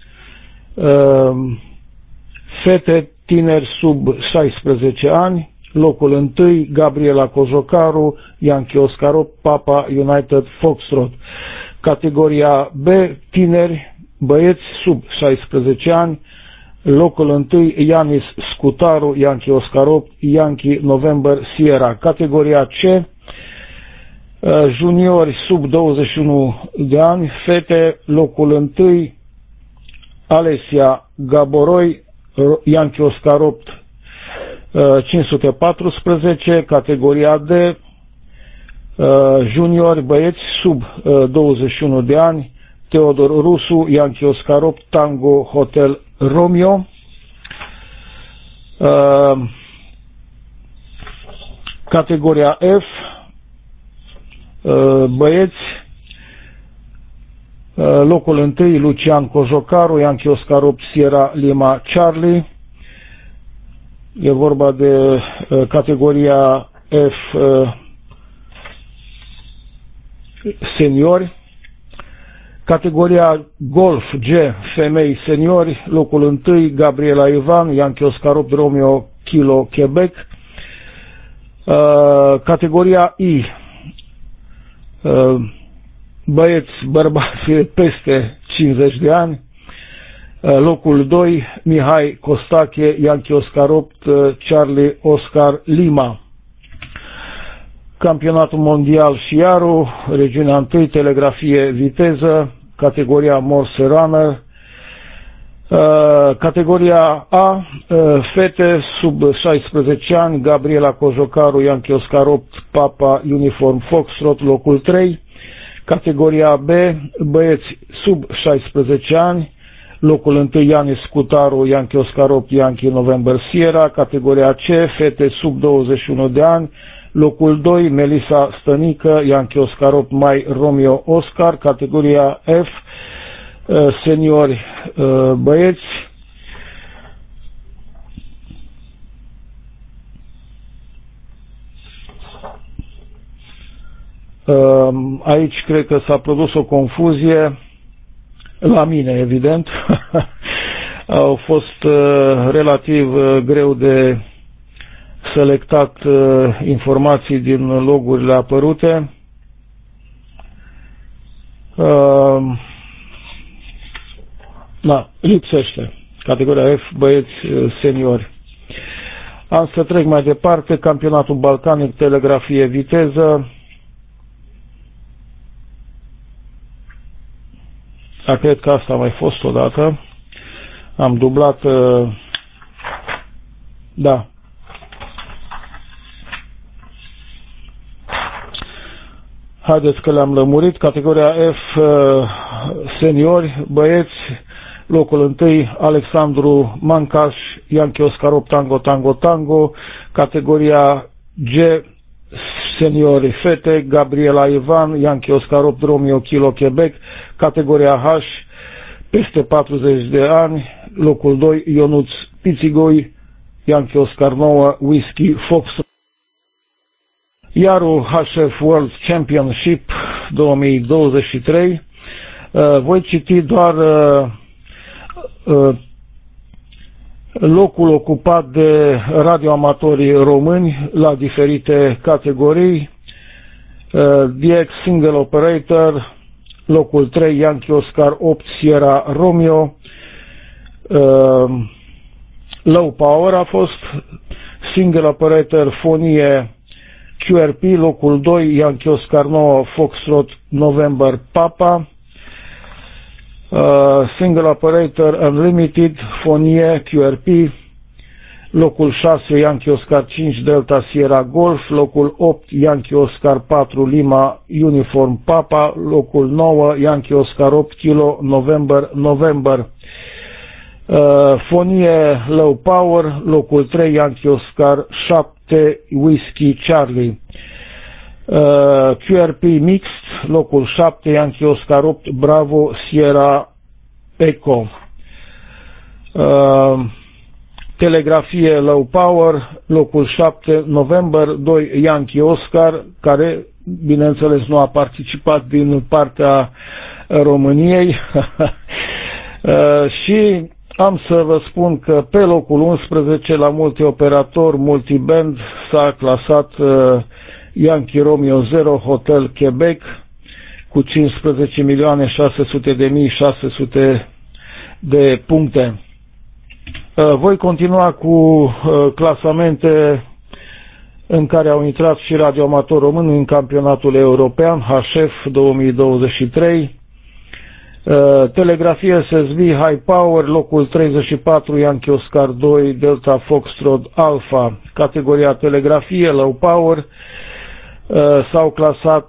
fete tineri sub 16 ani, locul 1 Gabriela Cojocaru, Yankee Oscar 8 Papa United Foxtrot. Categoria B, tineri, băieți sub 16 ani, locul 1 Ianis Scutaru, Yankee Oscar 8 Yankee November Sierra. Categoria C, juniori sub 21 de ani, fete, locul 1 Alesia Gaboroi, Yankee Oscar 8 514, categoria D, juniori băieți sub 21 de ani, Teodor Rusu, Yankee Oscar 8 Tango Hotel Romeo. Categoria F, băieți, locul 1 Lucian Cojocaru, Yankee Oscar 8 Sierra Lima Charlie. E vorba de categoria F seniori. Categoria Golf G femei seniori, locul 1 Gabriela Ivan, Yankee Oscar 8 Romeo Kilo Quebec. Categoria I, băieți, bărbați peste 50 de ani, locul 2 Mihai Costache, Yankee Oscar 8 Charlie Oscar Lima. Campionatul mondial Șiaru, regiunea 1, telegrafie viteză, categoria Morse Runner. Categoria A, fete sub 16 ani, Gabriela Cojocaru, Yankee Oscar 8 Papa Uniform Foxtrot, locul 3. Categoria B, băieți sub 16 ani, locul 1 Ianis Scutaru, Yankee Oscar 8 Yankee November Sierra. Categoria C, fete sub 21 de ani, locul 2 Melissa Stănică, Yankee Oscar 8 Mai Romeo Oscar. Categoria F, seniori băieți, aici cred că s-a produs o confuzie la mine, evident. Au fost relativ greu de selectat informații din logurile apărute. Da, lipsește. Categoria F, băieți seniori. Am să trec mai departe. Campionatul Balcanic Telegrafie Viteză. cred că asta a mai fost odată. Am dublat, da. Haideți că le-am lămurit. Categoria F, seniori, băieți, locul 1, Alexandru Mancaș, Yankee Oscar 8 Tango Tango Tango. Categoria G, seniori fete, Gabriela Ivan, Yankee Oscar 8 Romeo Kilo Quebec. Categoria H, peste 40 de ani, locul 2, Ionuț Pițigoi, Yankee Oscar 9 Whisky Fox. Iaru HF World Championship 2023. Voi citi doar locul ocupat de radioamatorii români la diferite categorii. DX Single Operator, locul 3, Yankee Oscar 8 Sierra Romeo. Low Power a fost Single Operator Fonie QRP, locul 2, Yankee Oscar 9 Foxtrot November Papa. Single Operator Unlimited Fonie QRP, locul 6, Yankee Oscar 5 Delta Sierra Golf, locul 8, Yankee Oscar 4 Lima Uniform Papa, locul 9, Yankee Oscar 8 Kilo November. Fonie Low Power, locul 3, Yankee Oscar 7 Whisky Charlie. QRP Mixed, locul 7, Yankee Oscar 8 Bravo Sierra Echo. Telegrafie Low Power, locul 7, November 2, Yankee Oscar, care bineînțeles nu a participat din partea României. Și am să vă spun că pe locul 11 la multioperator, multiband s-a clasat Yankee Romeo 0 Hotel Quebec cu 15.600.600 de puncte. Voi continua cu clasamente în care au intrat și radioamatori români în campionatul european HF 2023. Telegrafie SSB High Power, locul 34, Yankee Oscar 2 Delta Foxtrot Alpha. Categoria telegrafie Low Power s-au clasat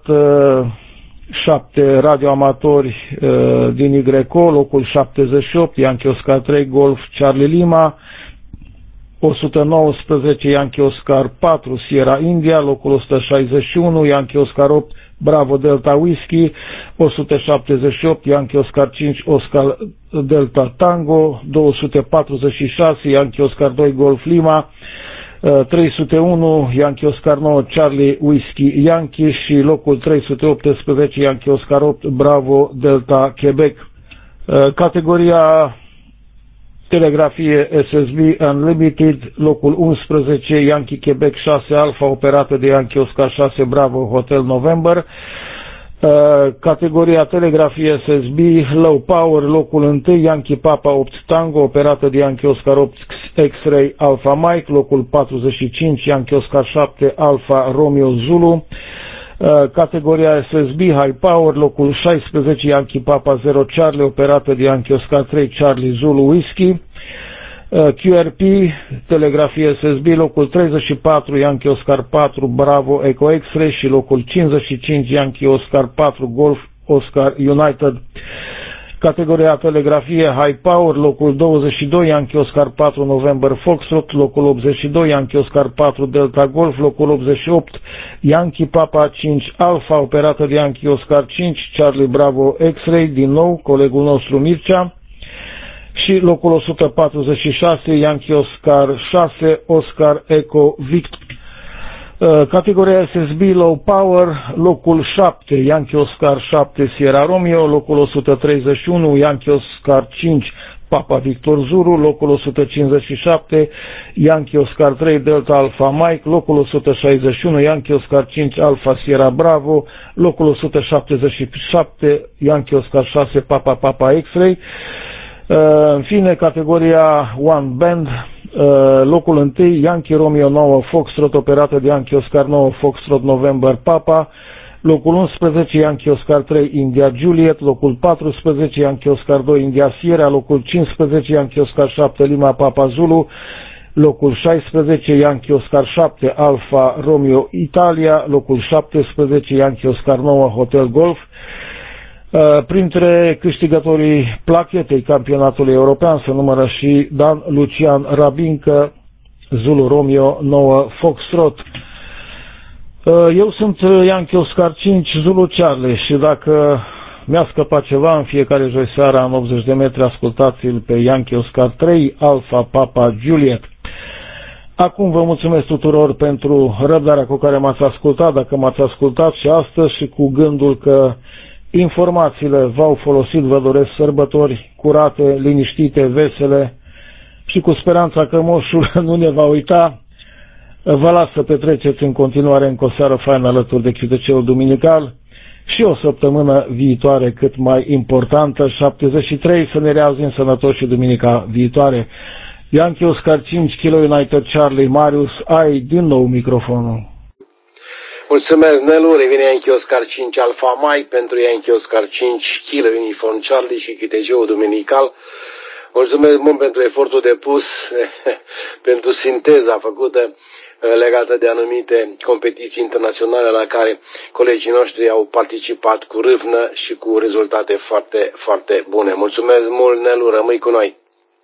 7 radioamatori din YCO, locul 78, Yankee Oscar 3 Golf Charlie Lima, 119 Yankee Oscar 4 Sierra India, locul 161 Yankee Oscar 8 Bravo Delta Whisky, 178 Yankee Oscar 5 Oscar Delta Tango, 246 Yankee Oscar 2 Golf Lima, 301 Yankee Oscar 9 Charlie Whisky Yankee și locul 318 Yankee Oscar 8 Bravo Delta Quebec. Categoria telegrafie SSB Unlimited, locul 11 Yankee Quebec 6 Alpha operată de Yankee Oscar 6 Bravo Hotel November. Categoria telegrafie SSB Low Power, locul 1 Yankee Papa 8 Tango operată de Yankee Oscar 8 X-Ray Alpha Mike, locul 45 Yankee Oscar 7 Alpha Romeo Zulu. Categoria SSB High Power, locul 16 Yankee Papa 0 Charlie operată de Yankee Oscar 3 Charlie Zulu Whisky. QRP telegrafie SSB, locul 34 Yankee Oscar 4 Bravo Echo X-Ray și locul 55 Yankee Oscar 4 Golf Oscar United. Categoria telegrafie High Power, locul 22 Yankee Oscar 4 November Foxtrot, locul 82 Yankee Oscar 4 Delta Golf, locul 88 Yankee Papa 5 Alpha operată de Yankee Oscar 5 Charlie Bravo X-Ray, din nou colegul nostru Mircea, și locul 146 Yankee Oscar 6 Oscar Echo Victor. Categoria SSB Low Power, locul 7 Yankee Oscar 7 Sierra Romeo, locul 131 Yankee Oscar 5 Papa Victor Zuru, locul 157 Yankee Oscar 3 Delta Alpha Mike, locul 161 Yankee Oscar 5 Alpha Sierra Bravo, locul 177 Yankee Oscar 6 Papa Papa X-Ray. În fine, categoria One Band, locul 1 Yankee Romeo 9 Foxtrot operată de Yankee Oscar 9 Foxtrot November Papa, locul 11 Yankee Oscar 3 India Juliet, locul 14 Yankee Oscar 2 India Sierra, locul 15 Yankee Oscar 7 Lima Papa Zulu, locul 16 Yankee Oscar 7 Alfa Romeo Italia, locul 17 Yankee Oscar 9 Hotel Golf. Printre câștigătorii plachetei campionatului european se numără și Dan Lucian Rabincă, Zulu Romeo 9 Foxtrot. Eu sunt Yankee Oscar 5 Zulu Charlie și dacă mi-a scăpat ceva în fiecare joi seara în 80 de metri, ascultați-l pe Yankee Oscar 3 Alfa Papa Juliet. Acum vă mulțumesc tuturor pentru răbdarea cu care m-ați ascultat, dacă m-ați ascultat și astăzi, și cu gândul că informațiile v-au folosit, vă doresc sărbători curate, liniștite, vesele și cu speranța că moșul nu ne va uita. Vă las să petreceți în continuare încă o seară faină alături de QTC-ul duminical și o săptămână viitoare cât mai importantă, 73, să ne reauzim sănătoși și duminica viitoare. Yankee Oscar 5 Kilo United Charlie Marius, ai din nou microfonul. Mulțumesc, Nelu, revine Yankee Oscar 5 Alfa Mike pentru Yankee Oscar 5 Kilo Uniform Charlie și QTC-ul duminical. Mulțumesc mult pentru efortul depus, pentru sinteza făcută legată de anumite competiții internaționale la care colegii noștri au participat cu râvnă și cu rezultate foarte, foarte bune. Mulțumesc mult, Nelu, rămâi cu noi.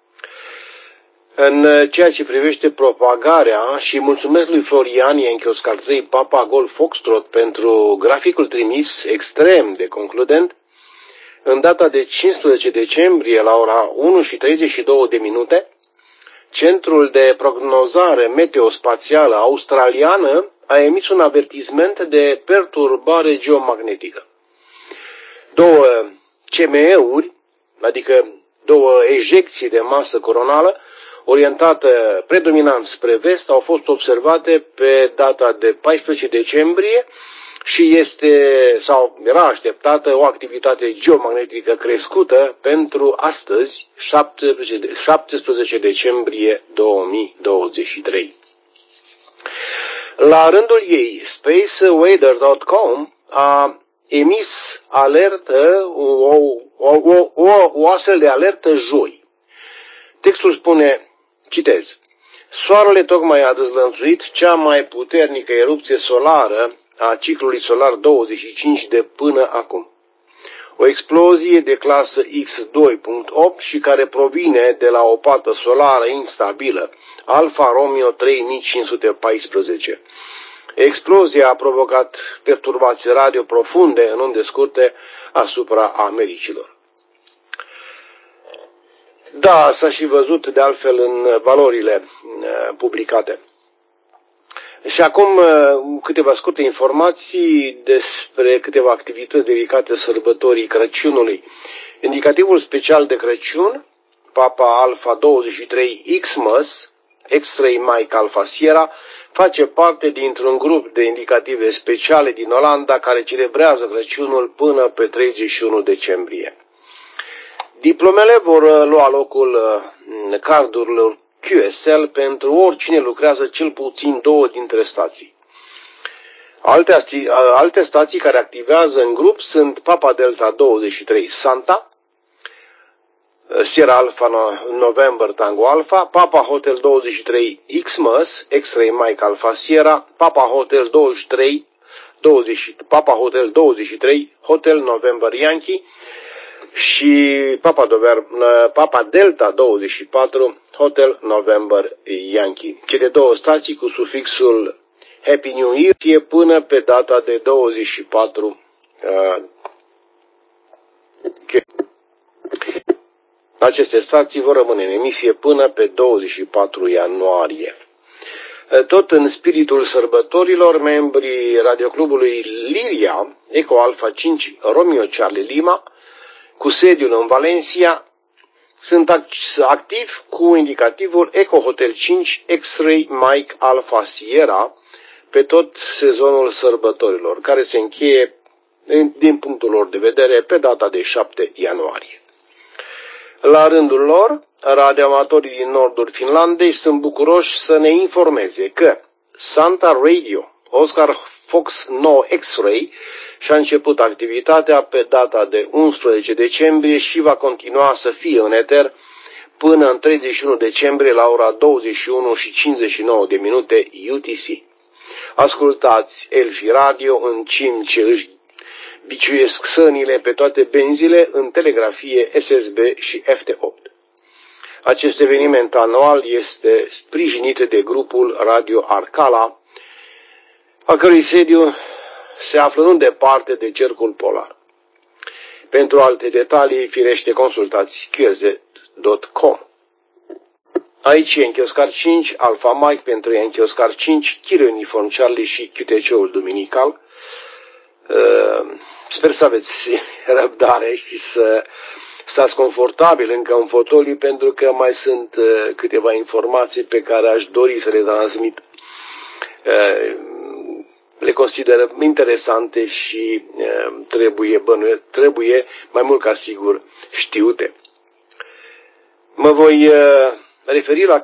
În ceea ce privește propagarea, și mulțumesc lui Florian Yankee Oscar 3 Papa Golf Foxtrot pentru graficul trimis extrem de concludent, în data de 15 decembrie la ora 1:32 Centrul de Prognozare Meteospațială Australiană a emis un avertisment de perturbare geomagnetică. Două CME-uri, adică două ejecții de masă coronală, orientată predominant spre vest, au fost observate pe data de 14 decembrie și era așteptată o activitate geomagnetică crescută pentru astăzi, 17 decembrie 2023. La rândul ei, spaceweather.com a emis alertă, o astfel de alertă joi. Textul spune, citez: Soarele tocmai a dezlănțuit cea mai puternică erupție solară a ciclului solar 25 de până acum. O explozie de clasă X2.8 și care provine de la o pată solară instabilă, Alfa Romeo 3514. Explozia a provocat perturbații radio profunde în unde scurte asupra Americilor. Da, s-a și văzut de altfel în valorile publicate. Și acum câteva scurte informații despre câteva activități dedicate sărbătorii Crăciunului. Indicativul special de Crăciun, Papa Alpha 23 Xmas, X-Ray Mike Alpha Sierra, face parte dintr-un grup de indicative speciale din Olanda care celebrează Crăciunul până pe 31 decembrie. Diplomele vor lua locul cardurilor QSL pentru oricine lucrează cel puțin două dintre stații. Alte stații care activează în grup sunt Papa Delta 23 Santa, Sierra Alpha November Tango Alpha, Papa Hotel 23 Xmas, X-Ray Mike Alpha Sierra, Papa Hotel 23 Hotel November Yankee și Papa Delta 24 Hotel November Yankee. Cele două stații cu sufixul Happy New Year fie până pe data de 24 Aceste stații vor rămâne în emisie până pe 24 ianuarie. Tot în spiritul sărbătorilor, membrii radioclubului Liria, Eco Alpha 5 Romeo Charlie Lima, cu sediul în Valencia, sunt activi cu indicativul Eco Hotel 5 X-Ray Mike Alpha Sierra pe tot sezonul sărbătorilor, care se încheie, din punctul lor de vedere, pe data de 7 ianuarie. La rândul lor, radioamatorii din nordul Finlandei sunt bucuroși să ne informeze că Santa Radio Oscar Fox 9 X-Ray și a început activitatea pe data de 11 decembrie și va continua să fie în eter până în 31 decembrie la ora 21:59 UTC. Ascultați Elfi Radio în timp ce își biciuiesc sănile pe toate benzile în telegrafie SSB și FT8. Acest eveniment anual este sprijinit de grupul Radio Arcala, a cărui sediu se află nu departe de Cercul Polar. Pentru alte detalii, firește, consultați qz.com. Aici e Enchioscar 5, Alpha Mike pentru Enchioscar 5, Kilo Uniform Charlie și QTC-ul duminical. Sper să aveți răbdare și să stați confortabil încă în fotoliu, pentru că mai sunt câteva informații pe care aș dori să le transmit. Le consider interesante și trebuie mai mult ca sigur știute. Mă voi referi la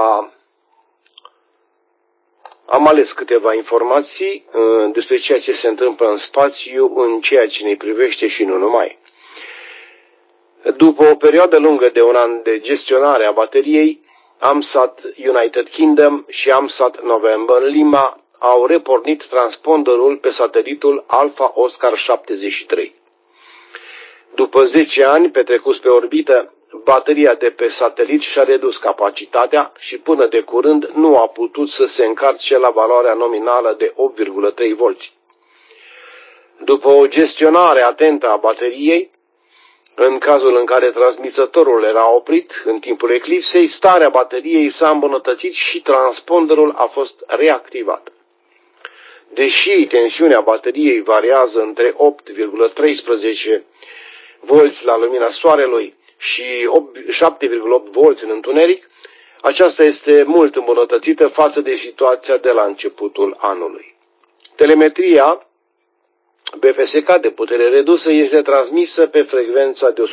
am ales câteva informații despre ceea ce se întâmplă în spațiu, în ceea ce ne privește și nu numai. După o perioadă lungă de un an de gestionare a bateriei, AMSAT United Kingdom și AMSAT November Lima au repornit transponderul pe satelitul Alpha Oscar 73. După 10 ani petrecuți pe orbită, bateria de pe satelit și-a redus capacitatea și până de curând nu a putut să se încarce la valoarea nominală de 8,3 volți. După o gestionare atentă a bateriei, în cazul în care transmițătorul era oprit în timpul eclipsei, starea bateriei s-a îmbunătățit și transponderul a fost reactivat. Deși tensiunea bateriei variază între 8,13 volți la lumina soarelui și 7,8 volți în întuneric, aceasta este mult îmbunătățită față de situația de la începutul anului. Telemetria BFSK de putere redusă este transmisă pe frecvența de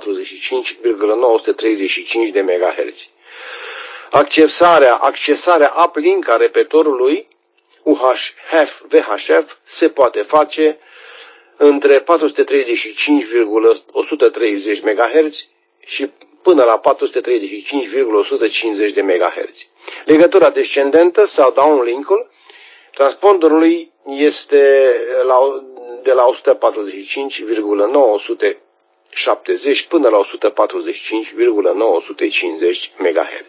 145,935 de MHz. Accesarea uplink a repetorului UHF-VHF se poate face între 435,130 MHz și până la 435,150 de MHz. Legătura descendentă sau downlink-ul transponderului este de la 145,970 până la 145,950 MHz.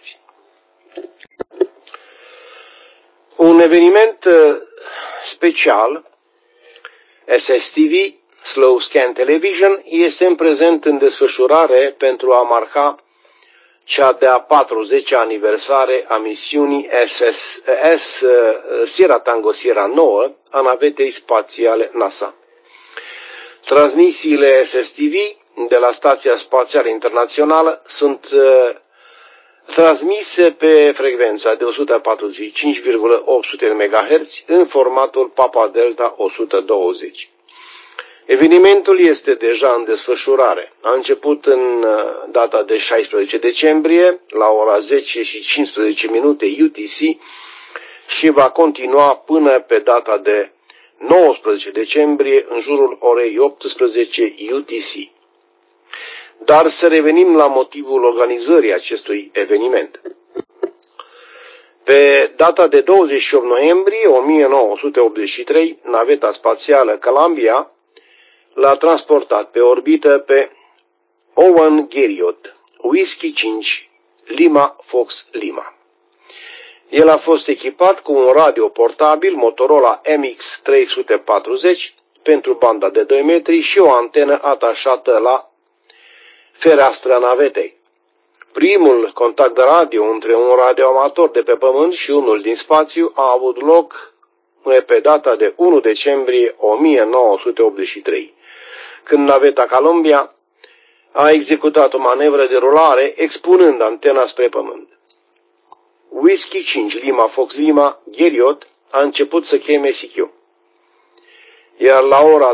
Un eveniment special, SSTV, Slow Scan Television, este în prezent în desfășurare pentru a marca cea de-a 40-a aniversare a misiunii SSS Sierra Tango Sierra 9 a navetei spațiale NASA. Transmisiile SSTV de la Stația Spațială Internațională sunt transmise pe frecvența de 145,800 MHz în formatul Papa Delta 120. Evenimentul este deja în desfășurare. A început în data de 16 decembrie la ora 10:15 UTC și va continua până pe data de 19 decembrie în jurul orei 18 UTC. Dar să revenim la motivul organizării acestui eveniment. Pe data de 28 noiembrie 1983, naveta spațială Columbia l-a transportat pe orbită pe Owen Geriot, Whiskey 5, Lima Fox Lima. El a fost echipat cu un radio portabil Motorola MX340 pentru banda de 2 metri și o antenă atașată la fereastra navetei. Primul contact de radio între un radioamator de pe Pământ și unul din spațiu a avut loc pe data de 1 decembrie 1983, când naveta Columbia a executat o manevră de rulare expunând antena spre Pământ. Whiskey 5 Lima Fox Lima Geriot a început să cheme CQ. Iar la ora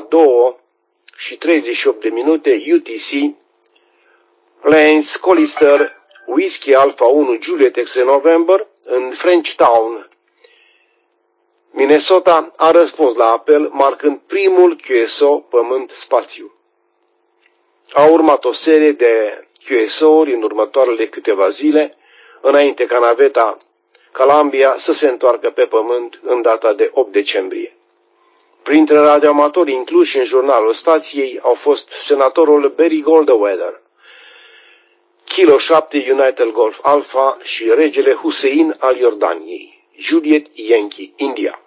2:38 UTC, Lance Collister Whiskey Alpha 1 Juliet X November în Frenchtown, Minnesota a răspuns la apel, marcând primul QSO Pământ-Spațiu. A urmat o serie de QSO-uri în următoarele câteva zile, înainte ca naveta Columbia să se întoarcă pe Pământ în data de 8 decembrie. Printre radioamatorii incluși în jurnalul stației au fost senatorul Barry Goldwater, Kilo 7 United Golf Alpha și regele Hussein al Iordaniei, Juliet Yankee India.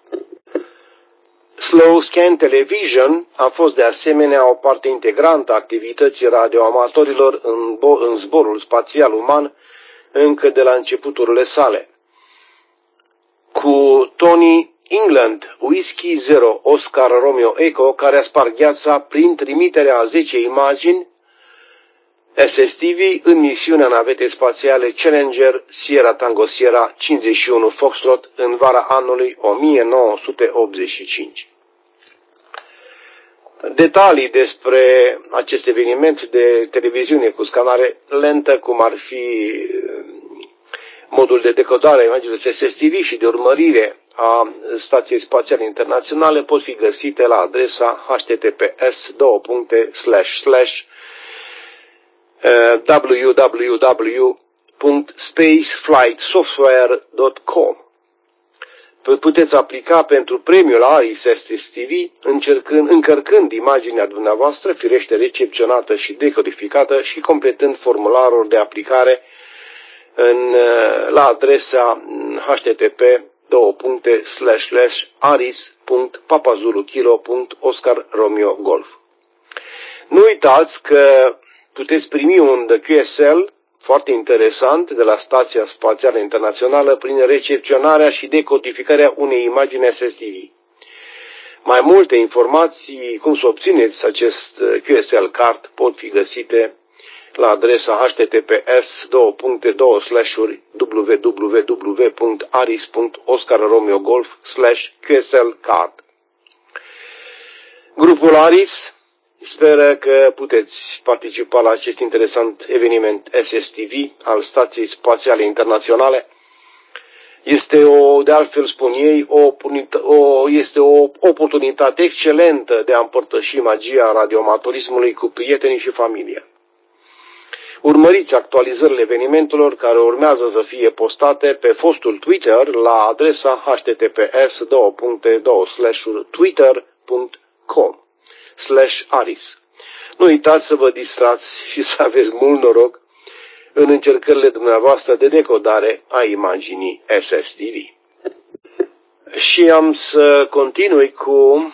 Slow Scan Television a fost de asemenea o parte integrantă a activității radioamatorilor în zborul spațial uman încă de la începuturile sale. Cu Tony England, Whiskey 0, Oscar Romeo Echo, care a spart gheața prin trimiterea a 10 imagini SSTV în misiunea navetei spațiale Challenger Sierra Tango Sierra 51 Foxtrot în vara anului 1985. Detalii despre acest eveniment de televiziune cu scanare lentă, cum ar fi modul de decodare a imaginilor SSTV și de urmărire a Stației Spațiale Internaționale, pot fi găsite la adresa www.spaceflightsoftware.com. Puteți aplica pentru premiul ARIS SSTV încărcând imaginea dumneavoastră, firește recepționată și decodificată, și completând formularul de aplicare la adresa http://aris.papazulukilo.oscar-romeo-golf. Nu uitați că puteți primi un QSL foarte interesant de la Stația Spațială Internațională prin recepționarea și decodificarea unei imagini SSTV. Mai multe informații cum să obțineți acest QSL card pot fi găsite la adresa https://www.aris.oscar-romeo-golf/QSL-card. Grupul ARIS speră că puteți participa la acest interesant eveniment SSTV al Stației Spațiale Internaționale. Este de altfel spun ei, este o oportunitate excelentă de a împărtăși magia radioamatorismului cu prietenii și familia. Urmăriți actualizările evenimentelor care urmează să fie postate pe fostul Twitter la adresa https://twitter.com/aris. Nu uitați să vă distrați și să aveți mult noroc în încercările dumneavoastră de decodare a imaginii SSTV. Și am să continui cu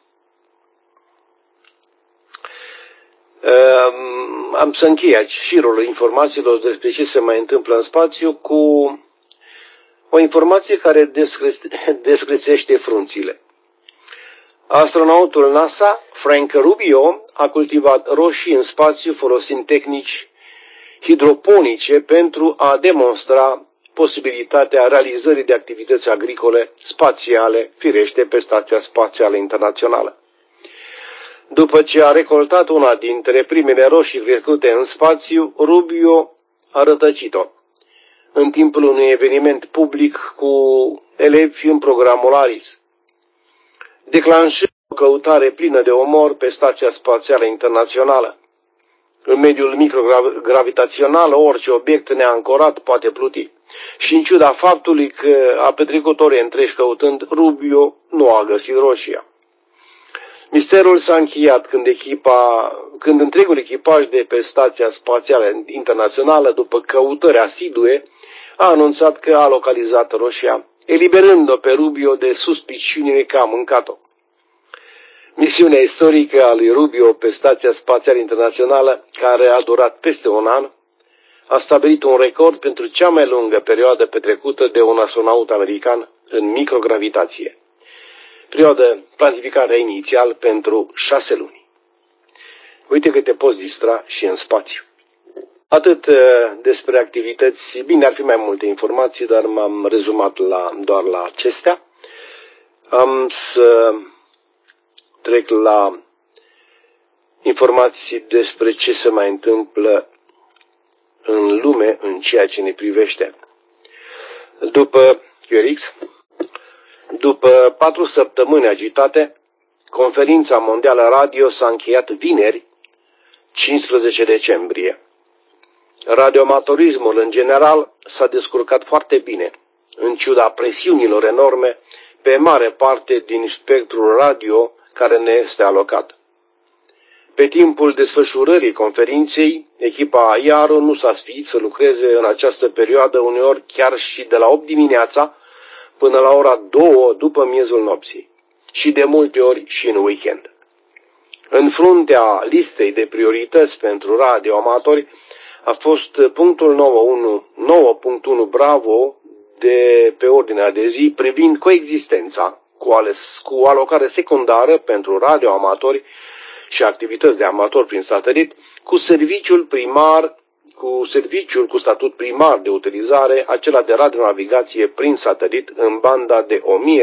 am să închei șirul informațiilor despre ce se mai întâmplă în spațiu cu o informație care descrețește frunțile. Astronautul NASA, Frank Rubio, a cultivat roșii în spațiu folosind tehnici hidroponice pentru a demonstra posibilitatea realizării de activități agricole spațiale, firește, pe Stația Spațială Internațională. După ce a recoltat una dintre primele roșii crescute în spațiu, Rubio a rătăcit-o în timpul unui eveniment public cu elevi în programul ARIS, declanșând o căutare plină de omor pe Stația Spațială Internațională. În mediul microgravitațional, orice obiect neancorat poate pluti. Și în ciuda faptului că a petrecut ore întregi căutând, Rubio nu a găsit roșia. Misterul s-a încheiat când întregul echipaj de pe Stația Spațială Internațională, după căutări asidue, a anunțat că a localizat roșia, eliberând-o pe Rubio de suspiciunile că a mâncat-o. Misiunea istorică a lui Rubio pe Stația Spațială Internațională, care a durat peste un an, a stabilit un record pentru cea mai lungă perioadă petrecută de un astronaut american în microgravitație. Perioadă planificată inițial pentru 6 luni. Uite că te poți distra și în spațiu. Atât despre activități. Bine, ar fi mai multe informații, dar m-am rezumat doar la acestea. Am să trec la informații despre ce se mai întâmplă în lume în ceea ce ne privește. După QRX, După 4 săptămâni agitate, Conferința Mondială Radio s-a încheiat vineri, 15 decembrie. Radioamatorismul în general s-a descurcat foarte bine, în ciuda presiunilor enorme pe mare parte din spectrul radio care ne este alocat. Pe timpul desfășurării conferinței, echipa IARU nu s-a sfiit să lucreze în această perioadă, uneori chiar și de la 8 dimineața până la ora 2 după miezul nopții și de multe ori și în weekend. În fruntea listei de priorități pentru radioamatori a fost punctul 9.1 Bravo de pe ordinea de zi privind coexistența cu alocare secundară pentru radioamatori și activități de amator prin satelit cu serviciul cu statut primar de utilizare, acela de radionavigație prin satelit în banda de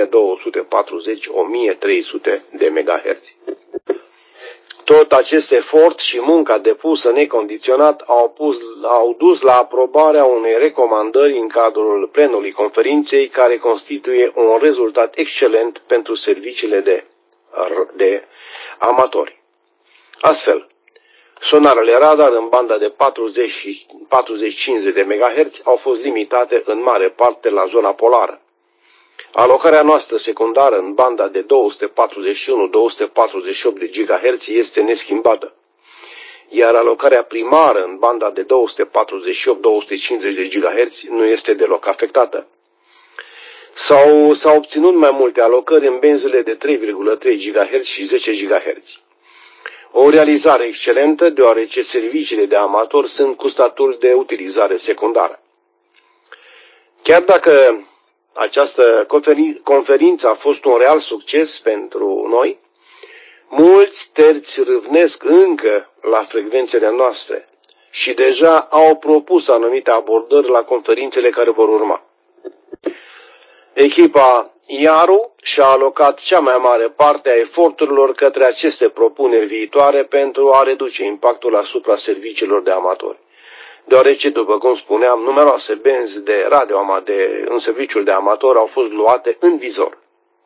1240-1300 de MHz. Tot acest efort și munca depusă necondiționat au dus la aprobarea unei recomandări în cadrul plenului conferinței, care constituie un rezultat excelent pentru serviciile de amatori. Astfel, sonarele radar în banda de 40-50 de MHz au fost limitate în mare parte la zona polară. Alocarea noastră secundară în banda de 241-248 de GHz este neschimbată, iar alocarea primară în banda de 248-250 de GHz nu este deloc afectată. S-au obținut mai multe alocări în benzile de 3,3 GHz și 10 GHz. O realizare excelentă, deoarece serviciile de amator sunt cu statul de utilizare secundară. Chiar dacă această conferință a fost un real succes pentru noi, mulți terți râvnesc încă la frecvențele noastre și deja au propus anumite abordări la conferințele care vor urma. Echipa IARU și-a alocat cea mai mare parte a eforturilor către aceste propuneri viitoare pentru a reduce impactul asupra serviciilor de amatori, deoarece, după cum spuneam, numeroase benzi de radio în serviciul de amator au fost luate în vizor.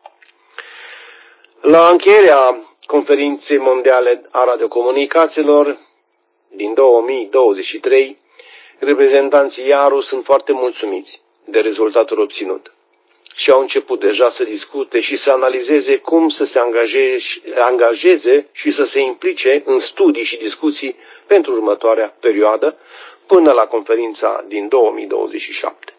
La încheierea Conferinței Mondiale a Radiocomunicațiilor din 2023, reprezentanții IARU sunt foarte mulțumiți de rezultatul obținut și au început deja să discute și să analizeze cum să se angajeze și să se implice în studii și discuții pentru următoarea perioadă, până la conferința din 2027.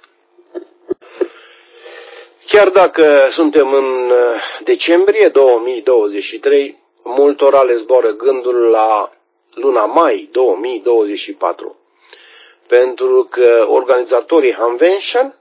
Chiar dacă suntem în decembrie 2023, multora le zboară gândul la luna mai 2024, pentru că organizatorii Convention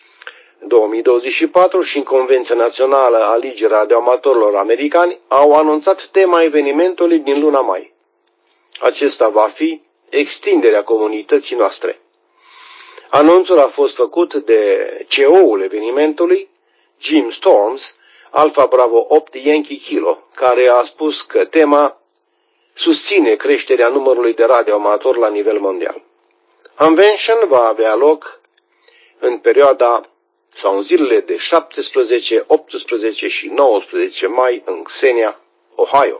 2024 și în Convenția Națională a Ligii Radioamatorilor Americani au anunțat tema evenimentului din luna mai. Acesta va fi extinderea comunității noastre. Anunțul a fost făcut de CEO-ul evenimentului, Jim Storms, Alpha Bravo 8 Yankee Kilo, care a spus că tema susține creșterea numărului de radioamatori la nivel mondial. Convention va avea loc în perioada sau în zilele de 17, 18 și 19 mai în Xenia, Ohio.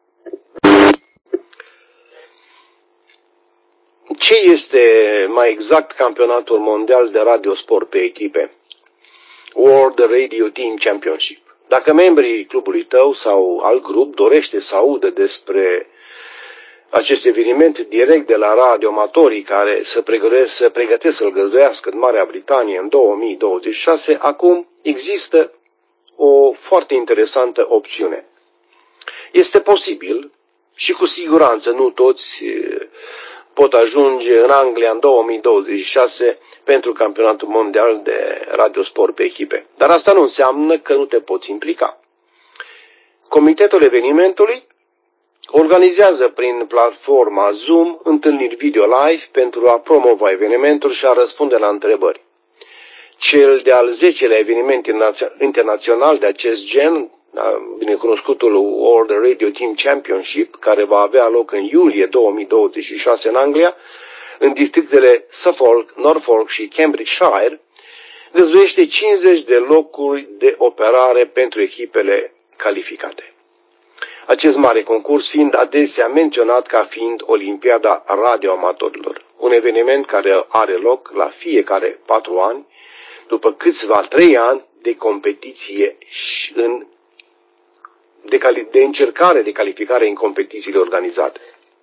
Ce este mai exact campionatul mondial de radiosport pe echipe? World Radio Team Championship. Dacă membrii clubului tău sau alt grup dorește să audă despre acest eveniment direct de la radioamatorii care se pregătesc să-l găzduiască în Marea Britanie în 2026, acum există o foarte interesantă opțiune. Este posibil și cu siguranță nu toți pot ajunge în Anglia în 2026 pentru campionatul mondial de radiosport pe echipe. Dar asta nu înseamnă că nu te poți implica. Comitetul evenimentului organizează prin platforma Zoom întâlniri video live pentru a promova evenimentul și a răspunde la întrebări. Cel de-al 10-lea eveniment internațional de acest gen, binecunoscutul World Radio Team Championship, care va avea loc în iulie 2026 în Anglia, în districtele Suffolk, Norfolk și Cambridgeshire, găzduiește 50 de locuri de operare pentru echipele calificate. Acest mare concurs fiind adesea menționat ca fiind Olimpiada radioamatorilor, un eveniment care are loc la fiecare 4 ani, după câțiva 3 ani de competiție și de încercare de calificare în competițiile organizate.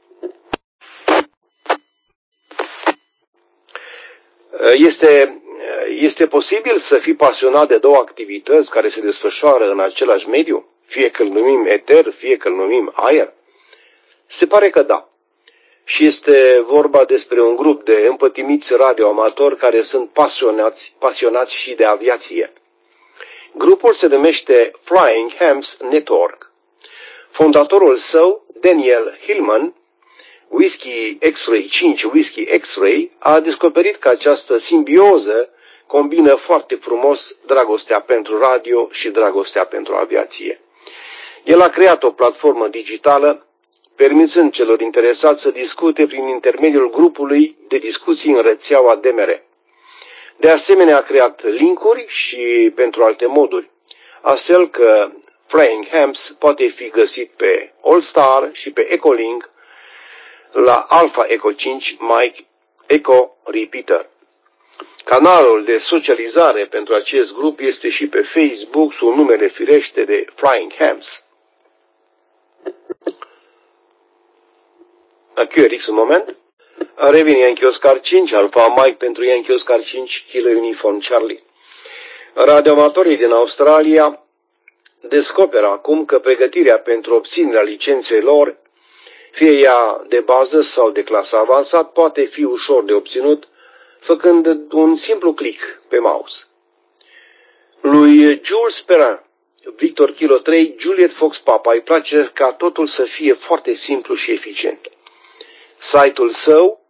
Este posibil să fii pasionat de două activități care se desfășoară în același mediu, fie că îl numim eter, fie că îl numim aer? Se pare că da. Și este vorba despre un grup de împătimiți radioamatori care sunt pasionați și de aviație. Grupul se numește Flying Hams Network. Fondatorul său, Daniel Hillman, Whiskey X-Ray 5 Whiskey X-Ray, a descoperit că această simbioză combină foarte frumos dragostea pentru radio și dragostea pentru aviație. El a creat o platformă digitală, permițând celor interesați să discute prin intermediul grupului de discuții în rețeaua DMR. De asemenea, a creat linkuri și pentru alte moduri, astfel că Flying Hams poate fi găsit pe All-Star și pe Echolink la Alpha Echo 5 Mike Echo Repeater. Canalul de socializare pentru acest grup este și pe Facebook sub numele firește de Flying Hams. QRX un moment. Revine Yankee Oscar 5, Alpha Mike pentru Yankee Oscar 5, Kilo Uniform Charlie. Radioamatorii din Australia descoperă acum că pregătirea pentru obținerea licenței lor, fie ea de bază sau de clasă avansat, poate fi ușor de obținut făcând un simplu click pe mouse. Lui Jules Perrin, Victor Kilo 3, Juliet Fox Papa, îi place ca totul să fie foarte simplu și eficient. Site-ul său,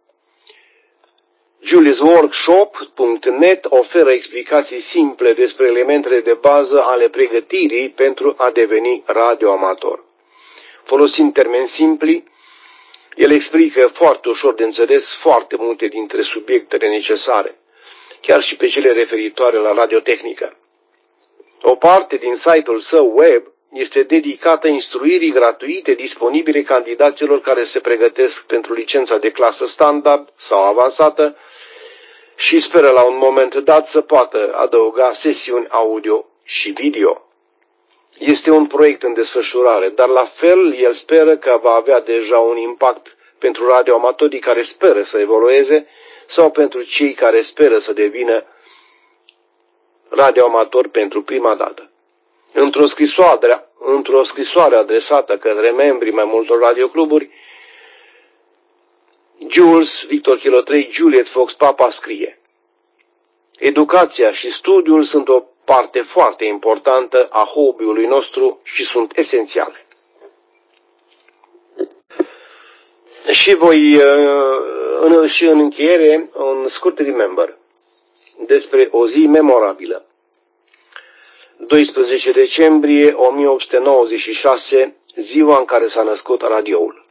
juliusworkshop.net, oferă explicații simple despre elementele de bază ale pregătirii pentru a deveni radioamator. Folosind termeni simpli, el explică foarte ușor de înțeles foarte multe dintre subiectele necesare, chiar și pe cele referitoare la radiotehnică. O parte din site-ul său web este dedicată instruirii gratuite disponibile candidaților care se pregătesc pentru licența de clasă standard sau avansată și speră la un moment dat să poată adăuga sesiuni audio și video. Este un proiect în desfășurare, dar la fel el speră că va avea deja un impact pentru radioamatorii care speră să evolueze sau pentru cei care speră să devină radioamatori pentru prima dată. Într-o scrisoare adresată către membrii mai multor radiocluburi, Jules, Victor Kilo 3, Juliet Fox Papa scrie: educația și studiul sunt o parte foarte importantă a hobby-ului nostru și sunt esențiale. Și și în încheiere, un scurt remember despre o zi memorabilă. 12 decembrie 1896, ziua în care s-a născut radioul.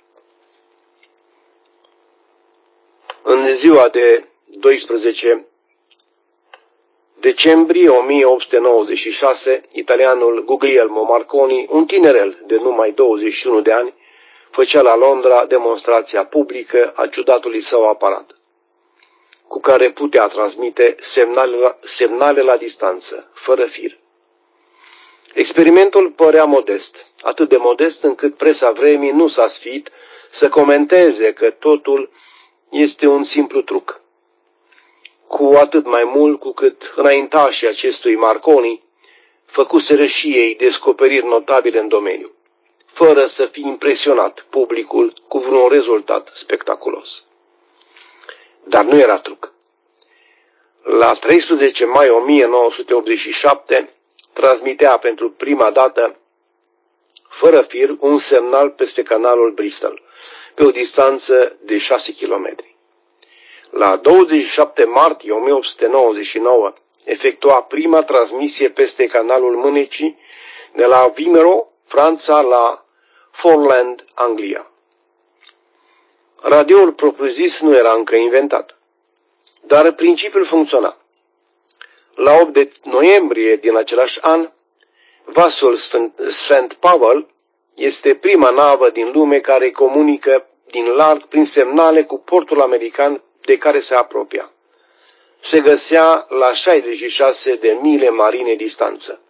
În ziua de 12 decembrie 1896, italianul Guglielmo Marconi, un tinerel de numai 21 de ani, făcea la Londra demonstrația publică a ciudatului său aparat, cu care putea transmite semnale la distanță, fără fir. Experimentul părea modest, atât de modest încât presa vremii nu s-a sfiit să comenteze că totul este un simplu truc. Cu atât mai mult cu cât înaintașii acestui Marconi făcuseră și ei descoperiri notabile în domeniu, fără să fi impresionat publicul cu vreun rezultat spectaculos. Dar nu era truc. La 13 mai 1987 transmitea pentru prima dată, fără fir, un semnal peste canalul Bristol, pe o distanță de 6 km. La 27 martie 1899 efectua prima transmisie peste canalul Mânecii de la Vimero, Franța, la Forland, Anglia. Radioul propriu-zis nu era încă inventat, dar principiul funcționa. La 8 de noiembrie din același an, vasul St. Paul este prima navă din lume care comunică din larg prin semnale cu portul american de care se apropia. Se găsea la 66 de mile marine distanță.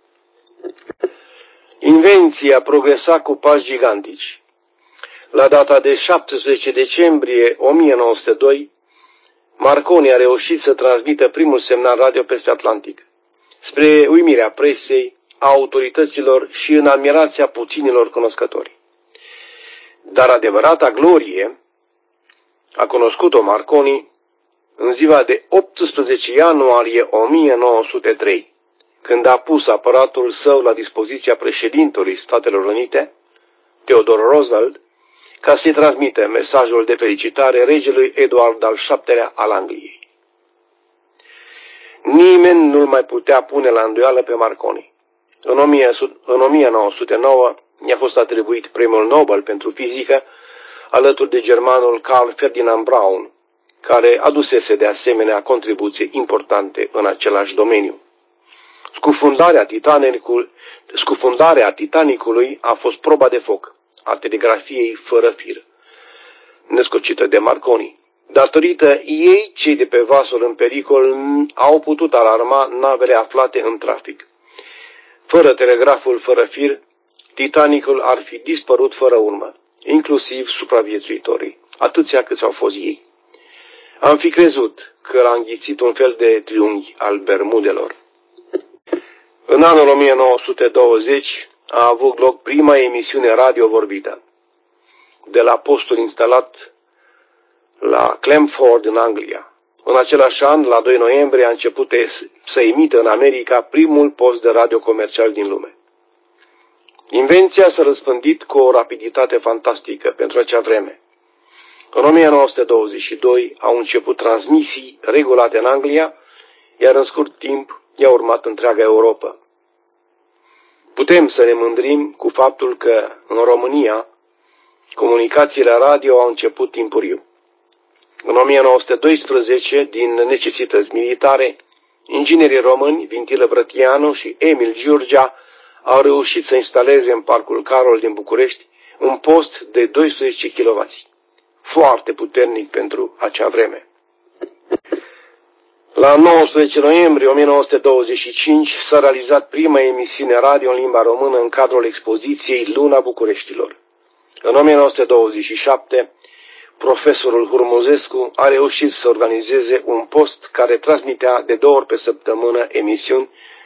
Invenția progresa cu pași gigantici. La data de 17 decembrie 1902, Marconi a reușit să transmită primul semnal radio peste Atlantic, spre uimirea presei, a autorităților și în admirația puținilor cunoscători. Dar adevărata glorie a cunoscut-o Marconi în ziua de 18 ianuarie 1903, când a pus aparatul său la dispoziția președintelui Statelor Unite, Theodore Roosevelt, ca să-i transmită mesajul de felicitare regelui Eduard al VII-lea al Angliei. Nimeni nu-l mai putea pune la îndoială pe Marconi. În 1909 i-a fost atribuit premiul Nobel pentru fizică, alături de germanul Carl Ferdinand Braun, care adusese de asemenea contribuții importante în același domeniu. Scufundarea Titanicului a fost proba de foc a telegrafiei fără fir, născocită de Marconi. Datorită ei, cei de pe vasul în pericol au putut alarma navele aflate în trafic. Fără telegraful fără fir, Titanicul ar fi dispărut fără urmă, inclusiv supraviețuitorii, atâția câți au fost ei. Am fi crezut că l-a înghițit un fel de triunghi al Bermudelor. În anul 1920 a avut loc prima emisiune radio vorbită. De la postul instalat la Chelmsford în Anglia. În același an, la 2 noiembrie, a început să emită în America primul post de radio comercial din lume. Invenția s-a răspândit cu o rapiditate fantastică pentru acea vreme. În 1922 au început transmisii regulate în Anglia, iar în scurt timp i-a urmat întreaga Europa. Putem să ne mândrim cu faptul că în România comunicațiile radio au început timpuriu. În 1912, din necesități militare, inginerii români Vintilă Brătianu și Emil Giurgea au reușit să instaleze în Parcul Carol din București un post de 12 kW, foarte puternic pentru acea vreme. La 19 noiembrie 1925 s-a realizat prima emisiune radio în limba română în cadrul expoziției Luna Bucureștilor. În 1927, profesorul Hurmuzescu a reușit să organizeze un post care transmitea de 2 ori pe săptămână emisiuni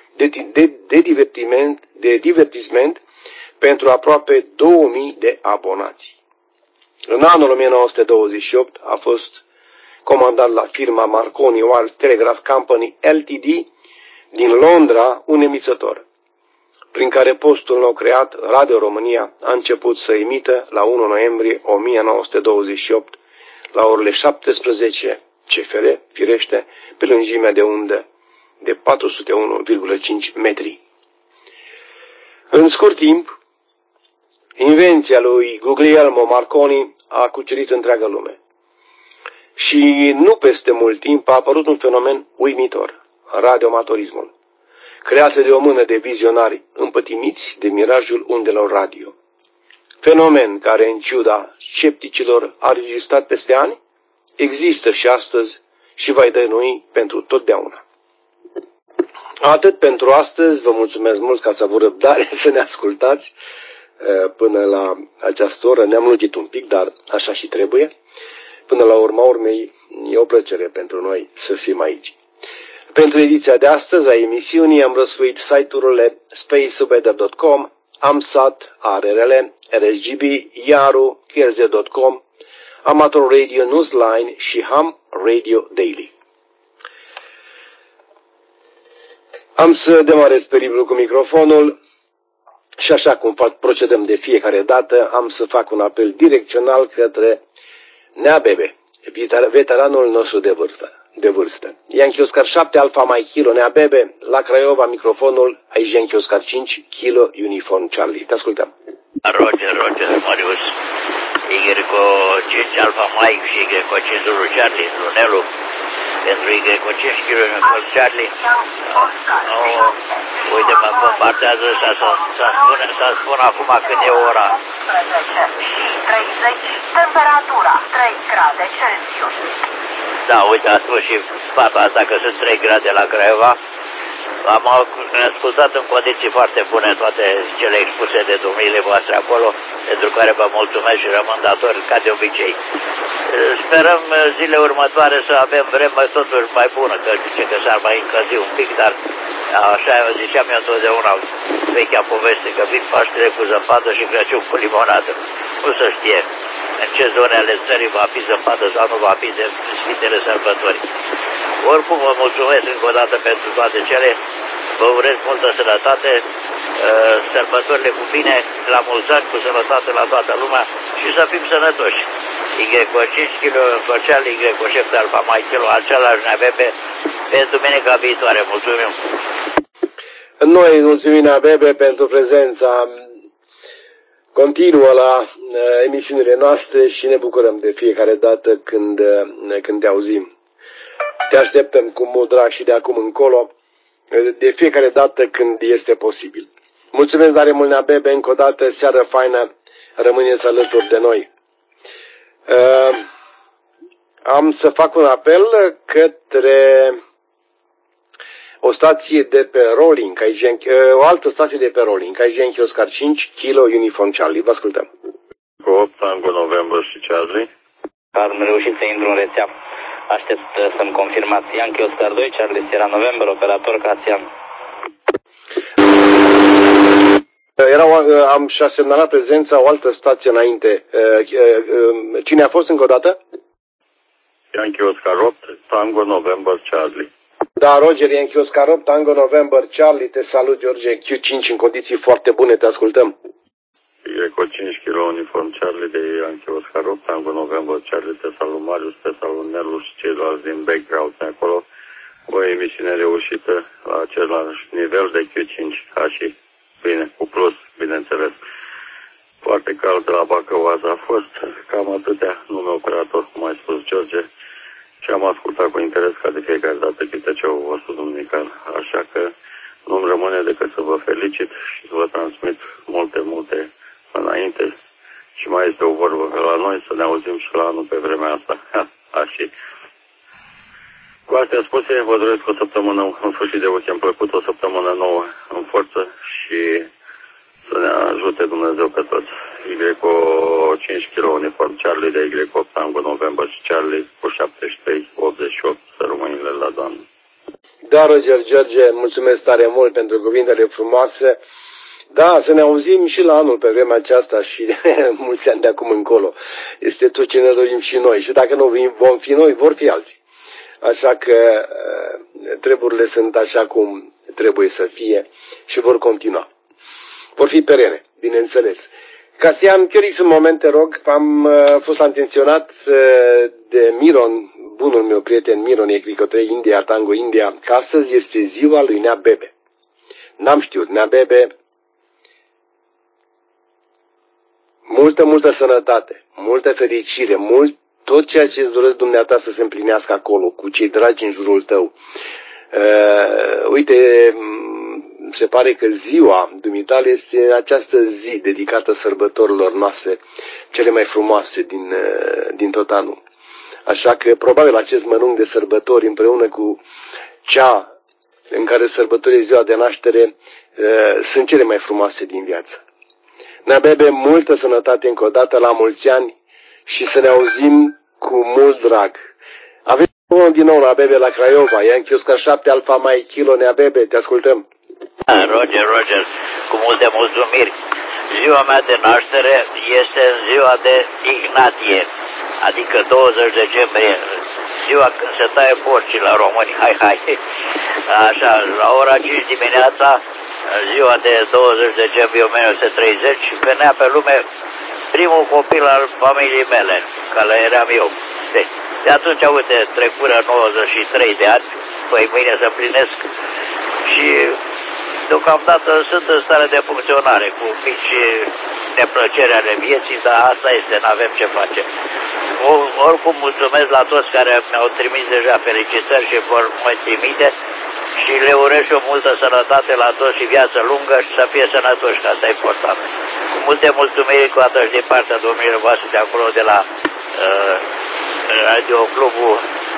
de divertisment pentru aproape 2000 de abonați. În anul 1928 a fost comandat la firma Marconi Wild Telegraph Company Ltd. Din Londra un emițător, prin care postul nou creat, Radio România, a început să emită la 1 noiembrie 1928 la orele 17 CFR, firește, pe lungimea de undă de 401,5 metri. În scurt timp, invenția lui Guglielmo Marconi a cucerit întreaga lume. Și nu peste mult timp a apărut un fenomen uimitor, radioamatorismul, creat de o mână de vizionari împătimiți de mirajul undelor radio. Fenomen care, în ciuda scepticilor, a rezistat peste ani, există și astăzi și va dăinui pentru totdeauna. Atât pentru astăzi, vă mulțumesc mult că ați avut răbdare să ne ascultați până la această oră. Ne-am lungit un pic, dar așa și trebuie. Până la urma urmei, e o plăcere pentru noi să fim aici. Pentru ediția de astăzi a emisiunii am răsfuit site-urile spaceweather.com, AMSAT, ARRL, RSGB, Yaru, KRZ.com, Amateur Radio Newsline și Ham Radio Daily. Am să demarez periplul cu microfonul și așa cum procedăm de fiecare dată, am să fac un apel direcțional către Nea Bebe, veteranul nostru de vârstă. Yankee Oscar 7 Alpha Mike Kilo Nea Bebe, la Craiova microfonul, aici Yankee Oscar 5 Kilo Uniform Charlie. Te ascultăm. Roger, Marius. Y5 Alpha Mike și Y5 Charlie, Lunelu. pentru Y cu 5 kg Uniform Charlie. Uite, mă bombardează ăsta să spun acum cât e ora. 30, temperatura 3 grade Celsius. Da, uite, a spus și fata asta că sunt 3 grade la Craiova. Am ascultat în condiții foarte bune toate cele expuse de domnile voastre acolo, pentru care vă mulțumesc și rămân dator ca de obicei. Sperăm zilele următoare să avem vreme totuși mai bună, că zice că s-ar mai încălzi un pic, dar așa ziceam eu întotdeauna vechea poveste, că vin Paștele cu zăpadă și Crăciun cu limonadă. Nu se știe în ce zone ale țării va fi zăpadă sau nu va fi de Sfintele Sărbători. Oricum vă mulțumesc încă o dată pentru toate cele, vă urez multă sănătate, sărbătorile cu bine, la mulți ani, cu sănătate la toată lumea și să fim sănătoși. Y cu 5 kg social, Y cu 7 alfa mai kilo, același NABB pe duminica viitoare. Mulțumim! Noi mulțumim NABB pentru prezența continuă la emisiunile noastre și ne bucurăm de fiecare dată când te auzim. Te așteptăm cu mult drag și de acum încolo, de fiecare dată când este posibil. Mulțumesc tare mult, NABB, încă o dată, seară faină, rămâneți alături de noi. Am să fac un apel către o stație de pe Rolling, o altă stație de pe Rolling, aici în Oscar 5, Kilo Uniform Charlie. Vă ascultăm. Cu 8 Tango November și Charlie. Am reușit să intru în rețea. Aștept să-mi confirmați. Yankee Oscar 2, Charlie Sierra November, operator Casian. Am și-a semnalat prezența o altă stație înainte. Cine a fost încă o dată? Yankee Oscar 8, Tango November Charlie. Da, Roger, Yankee Oscar 8, Tango November Charlie. Te salut, George, Q5 în condiții foarte bune, te ascultăm. Y cu 5 kg Uniform Charlie de Yankee Oscar 8, Tango November Charlie, te salut Marius, te salut Nelu și ceilalți din background acolo. O emisiune reușită la același nivel de Q5, ca și bine, cu plus, bineînțeles. Foarte cald la Bacăuaza a fost, cam atâtea, nume operator, cum ai spus, George, și am ascultat cu interes ca de fiecare dată câte ce-au vostru duminical. Așa că nu-mi rămâne decât să vă felicit și să vă transmit multe înainte. Și mai este o vorbă că la noi să ne auzim și la anul pe vremea asta. Așa. Cu astea spuse, vă doresc o săptămână, în sfârșit de weekend plăcut, o săptămână nouă în forță și să ne ajute Dumnezeu pe toți. Y cu 5 kg Uniform Charlie de Y 8 Tango November și Charlie cu 7388 sărmâinile la Doamne. Da, Roger, George, mulțumesc tare mult pentru cuvintele frumoase. Da, să ne auzim și la anul pe vremea aceasta și mulți ani de acum încolo. Este tot ce ne dorim și noi. Și dacă nu vom fi noi, vor fi alții. Așa că treburile sunt așa cum trebuie să fie și vor continua. Vor fi perene, bineînțeles. Casian, Chiorix, un moment, te rog, am fost atenționat de Miron, bunul meu prieten Miron, Ecrico 3 India, Tango India, că astăzi este ziua lui Nea Bebe. N-am știut, Nea Bebe, multă sănătate, multă fericire, tot ceea ce îți doresc dumneata să se împlinească acolo, cu cei dragi în jurul tău. Uite, se pare că ziua dumitale este această zi dedicată sărbătorilor noastre, cele mai frumoase din tot anul. Așa că probabil acest mănânc de sărbători împreună cu cea în care sărbătorești ziua de naștere sunt cele mai frumoase din viață. Nea Bebe, multă sănătate încă o dată, la mulți ani și să ne auzim cu mult drag. Avem din nou Nea Bebe la Craiova, Yankee Oscar 7 Alfa Mai Kilo, Nea Bebe, te ascultăm. Roger, cu multe mulțumiri. Ziua mea de naștere este în ziua de Ignatie, adică 20 decembrie, ziua când se taie porcii la români, hai. Așa, la ora 5 dimineața, ziua de 20 decembrie 1930, venea pe lume primul copil al familiei mele, care eram eu. De atunci, uite, trecură 93 de ani, păi mâine să împlinesc și deocamdată sunt în stare de funcționare, cu mici neplăceri ale vieții, dar asta este, n-avem ce face. oricum mulțumesc la toți care mi-au trimis deja felicitări și vor mai trimite și le urez și o multă sănătate la toți și viață lungă și să fie sănătoși, că asta e important. Cu multe mulțumiri cu atât din partea domnilor voastre de acolo, de la Radio Clubul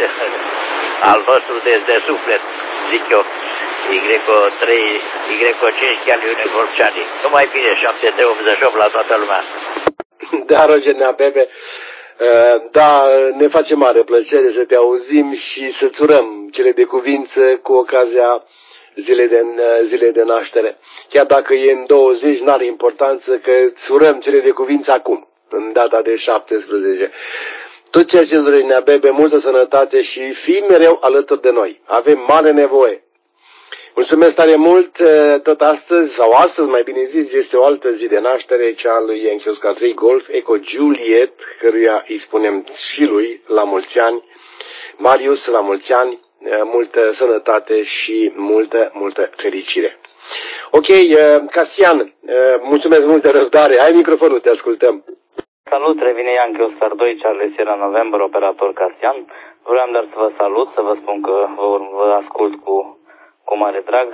al nostru de suflet, zic eu, Y3, Y5 chiar Uniform Charlie. Numai bine, 7388 la toată lumea. Da, Roger Neabebe, da, ne face mare plăcere să te auzim și să-ți urăm cele de cuvință cu ocazia zilei de naștere. Chiar dacă e în 20, n-are importanță, că îți urăm cele de cuvință acum, în data de 17. Tot ceea ce îți dorești, Neabebe, multă sănătate și fii mereu alături de noi. Avem mare nevoie. Mulțumesc tare mult, tot astăzi, sau astăzi mai bine zis, este o altă zi de naștere, cea a lui Yankee Oscar 3 Golf, Eco Juliet, căruia îi spunem și lui la mulți ani, Marius la mulți ani, multă sănătate și multă fericire. Ok, Casian, mulțumesc mult de răbdare, ai microfonul, te ascultăm. Salut, revine Yankee Oscar 2, Charlie Sierra November, operator Casian. Vreau doar să vă salut, să vă spun că vă ascult cu mare drag,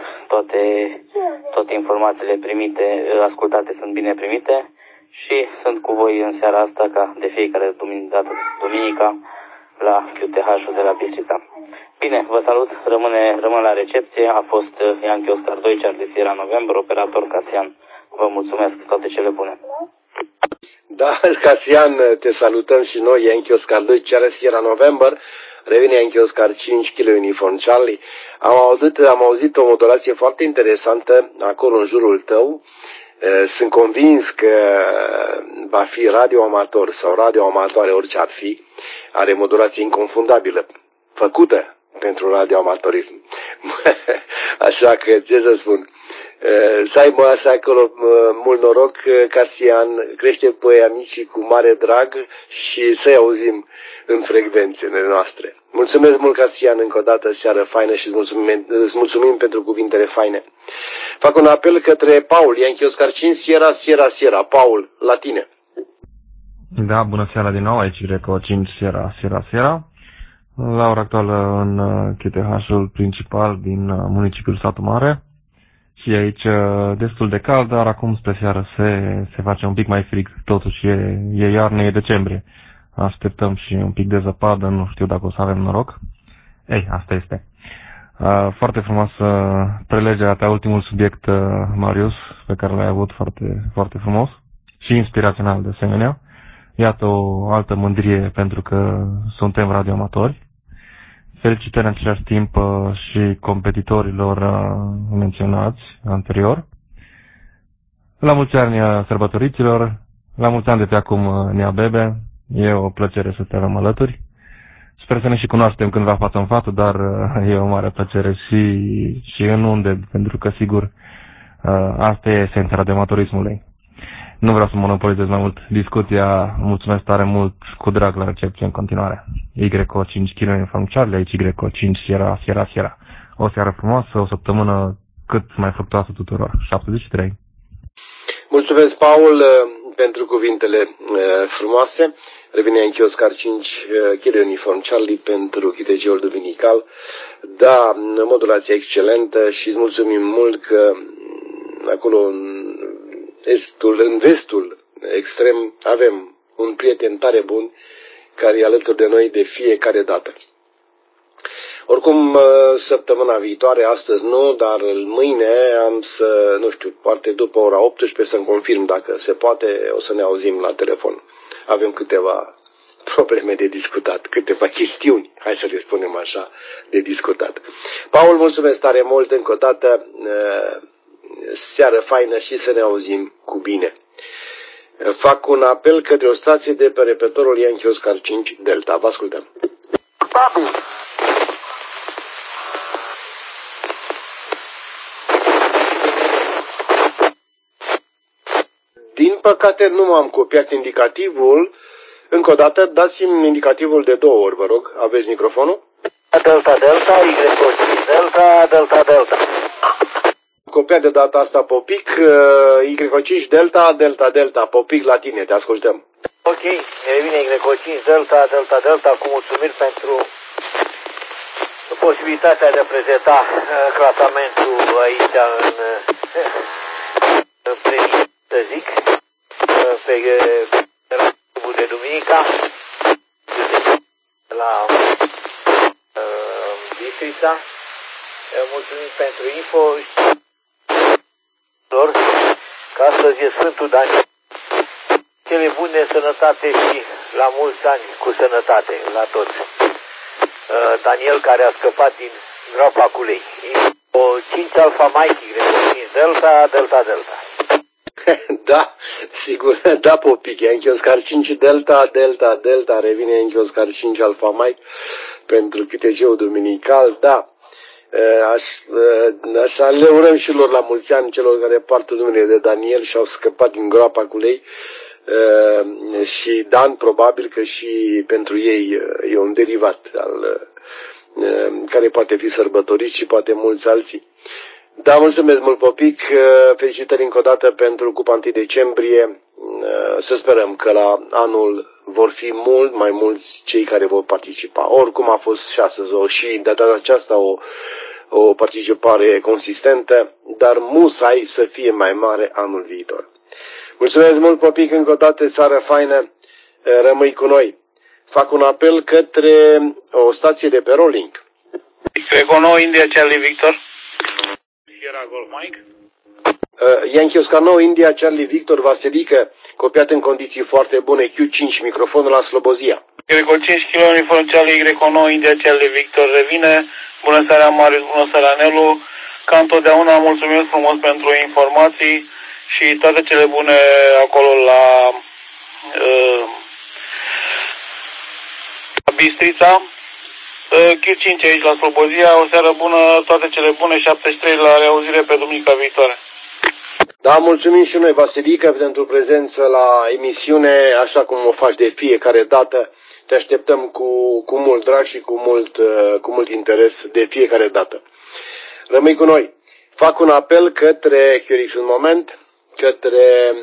toate informațiile primite, ascultate sunt bine primite și sunt cu voi în seara asta, ca de fiecare duminica, la QTH-ul de la Bistrița. Bine, vă salut, rămân la recepție, a fost Yankee Oscar 2, Charlie Sierra November, operator Casian. Vă mulțumesc, toate cele bune. Da, Casian, te salutăm și noi, Yankee Oscar 2, Charlie Sierra November. Revine Yankee Oscar 5 kg Uniform Charlie. Am auzit o modulație foarte interesantă acolo în jurul tău. Sunt convins că va fi radioamator sau radioamatoare, orice ar fi. Are modulație inconfundabilă, făcută pentru radioamatorism. Așa că, ce să spun, să aibă așa acolo mult noroc, Casian, crește pe amicii cu mare drag și să-i auzim în frecvențele noastre. Mulțumesc mult, Casian, încă o dată, seară faină și îți mulțumim pentru cuvintele faine. Fac un apel către Paul, Yankee Oscar 5, Sierra. Paul, la tine. Da, bună seara din nou, aici Greco 5, Sierra. La ora actuală în QTH-ul principal din municipiul Satu Mare. Și aici destul de cald, dar acum spre seară se face un pic mai frig. Totuși e iarnă, e decembrie. Așteptăm și un pic de zăpadă, nu știu dacă o să avem noroc. Ei, asta este. Foarte frumoasă prelegerea ta, ultimul subiect, Marius, pe care l-ai avut foarte, foarte frumos și inspirațional de asemenea. Iată o altă mândrie pentru că suntem radioamatori. Felicitări în același timp și competitorilor menționați anterior. La mulți ani sărbătoriților, la mulți ani de pe acum, Neabebe. E o plăcere să te avem alături. Sper să ne și cunoaștem cândva față în față, dar e o mare plăcere și în unde, pentru că sigur asta e esența radioamatorismului. Nu vreau să monopolizez mai mult discuția. Mulțumesc tare mult, cu drag la recepție în continuare. Y5 kg Uniform Charlie, aici Y5 Sierra. O seară frumoasă, o săptămână cât mai fructuoasă tuturor. 73. Mulțumesc, Paul, pentru cuvintele frumoase. Revine Yankee Oscar 5 kg Uniform Charlie pentru chitegiul duminical. Da, modulație excelentă și îți mulțumim mult că acolo în vestul extrem avem un prieten tare bun care e alături de noi de fiecare dată. Oricum, săptămâna viitoare, astăzi nu, dar mâine am să, nu știu, poate după ora 18 să-mi confirm dacă se poate, o să ne auzim la telefon. Avem câteva probleme de discutat, câteva chestiuni, hai să le spunem așa, de discutat. Paul, mulțumesc tare mult încă o dată, seară faină și să ne auzim cu bine. Fac un apel către o stație de pe repetorul Yankee Oscar 5 Delta. Vă ascultăm. Din păcate nu am copiat indicativul. Încă o dată, dați-mi indicativul de 2 ori, vă rog. Aveți microfonul? Delta, Y5 Copiat de data asta Popic, Y5 Delta, Popic la tine, te ascultăm. Ok, revine Y5 Delta, Delta, Delta, cu mulțumiri pentru posibilitatea de a prezenta clasamentul aici în premieră, să zic, pe rândul de duminica, la Bistrița. Mulțumim pentru info și că astăzi e Sfântul Daniel. Cele bune, sănătate și la mulți ani cu sănătate la toți. Daniel care a scăpat din groapa cu lei. O 5 Alfa Mike, 5 Delta, Delta, Delta. Da, sigur, da, Popic, Yankee Oscar 5 Delta, Delta, Delta, revine Yankee Oscar 5 Alfa Mike pentru QTG-ul duminical, da. Așa le urăm și lor la mulți ani celor care poartă numele de Daniel și au scăpat din groapa cu lei. Și Dan, probabil că și pentru ei e un derivat care poate fi sărbătorit și poate mulți alții. Da, mulțumesc mult, Popic, felicitări încă o dată pentru Cupa 1 decembrie. Să sperăm că la anul vor fi mult mai mulți cei care vor participa. Oricum a fost și astăzi și de data aceasta o participare consistentă, dar musai să fie mai mare anul viitor. Mulțumesc mult, Popic, încă o dată, seară faină, rămâi cu noi. Fac un apel către o stație de pe Rolling. Greco 9, India, Charlie Victor. Sierra Golf Mike. Yankee Oscar 9, India, Charlie Victor, Vasilică, copiat în condiții foarte bune, Q5, microfonul la Slobozia. Greco 5 kg, uniform Charlie, Greco 9, India, Charlie Victor, revine. Bună seara, Marius, bună seara, Nelu. Ca întotdeauna, mulțumim frumos pentru informații și toate cele bune acolo la Bistrița. Q5 aici la Slobozia, o seară bună, toate cele bune, 73 la reauzire pe duminica viitoare. Da, mulțumim și noi, Vasilică, pentru prezență la emisiune, așa cum o faci de fiecare dată. Te așteptăm cu mult drag și cu mult interes de fiecare dată. Rămâi cu noi. Fac un apel către Chiorix un moment, către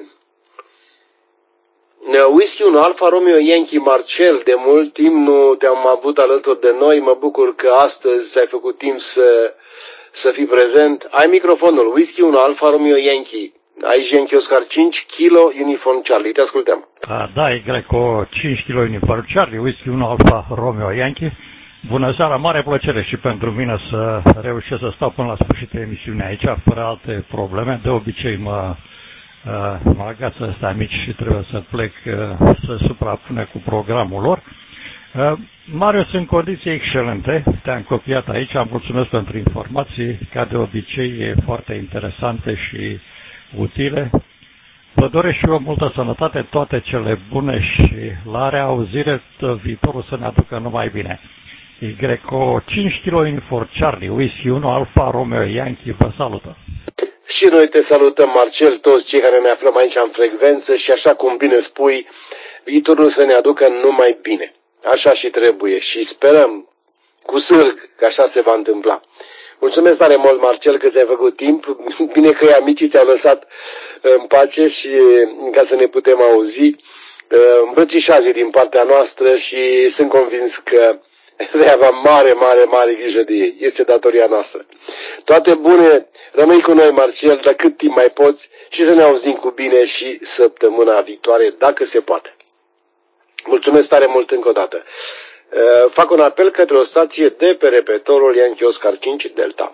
Whisky 1 Alfa Romeo Yankee Marcel. De mult timp nu te-am avut alături de noi. Mă bucur că astăzi ai făcut timp să fii prezent. Ai microfonul. Whisky 1 Alfa Romeo Yankee. Aici Yankee Oscar 5 kg Uniform Charlie. Te ascultăm. Da, e Greco 5 kg Uniform Charlie, Whisky 1 Alfa Romeo Yankee. Bună seara, mare plăcere și pentru mine să reușesc să stau până la sfârșitul emisiunii aici, fără alte probleme. De obicei mă agață ăsta mici și trebuie să plec să suprapune cu programul lor. Marius, în condiții excelente, te-am copiat aici, mulțumesc pentru informații, ca de obicei foarte interesante și utile. Vă doresc și eu multă sănătate, toate cele bune și la reauzire, viitorul să ne aducă numai bine. Greco 5 kg Uniform Charlie, Whisky 1 Alfa Romeo Yankee, vă salută. Și noi te salutăm, Marcel, toți cei care ne aflăm aici în frecvență și așa cum bine spui, viitorul să ne aducă numai bine. Așa și trebuie și sperăm cu sârg că așa se va întâmpla. Mulțumesc tare mult, Marcel, că ți-ai făcut timp. Bine că amicii te-au lăsat în pace și ca să ne putem auzi. Îmbrățișați din partea noastră și sunt convins că vei avea mare grijă de ei. Este datoria noastră. Toate bune, rămâi cu noi, Marcel, de cât timp mai poți și să ne auzim cu bine și săptămâna viitoare, dacă se poate. Mulțumesc tare mult încă o dată. Fac un apel către o stație de pe repetorul Yankee Oscar 5 Delta.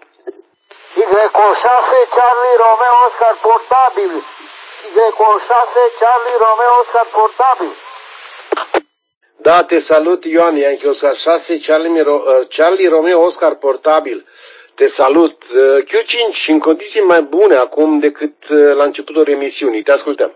Y6 Charlie Romeo Oscar portabil. Y6 Charlie Romeo Oscar portabil. Da, te salut, Ioan, Yankee Oscar 6 Charlie Romeo Oscar portabil. Te salut. Q5 în condiții mai bune acum decât la începutul emisiunii. Te ascultăm.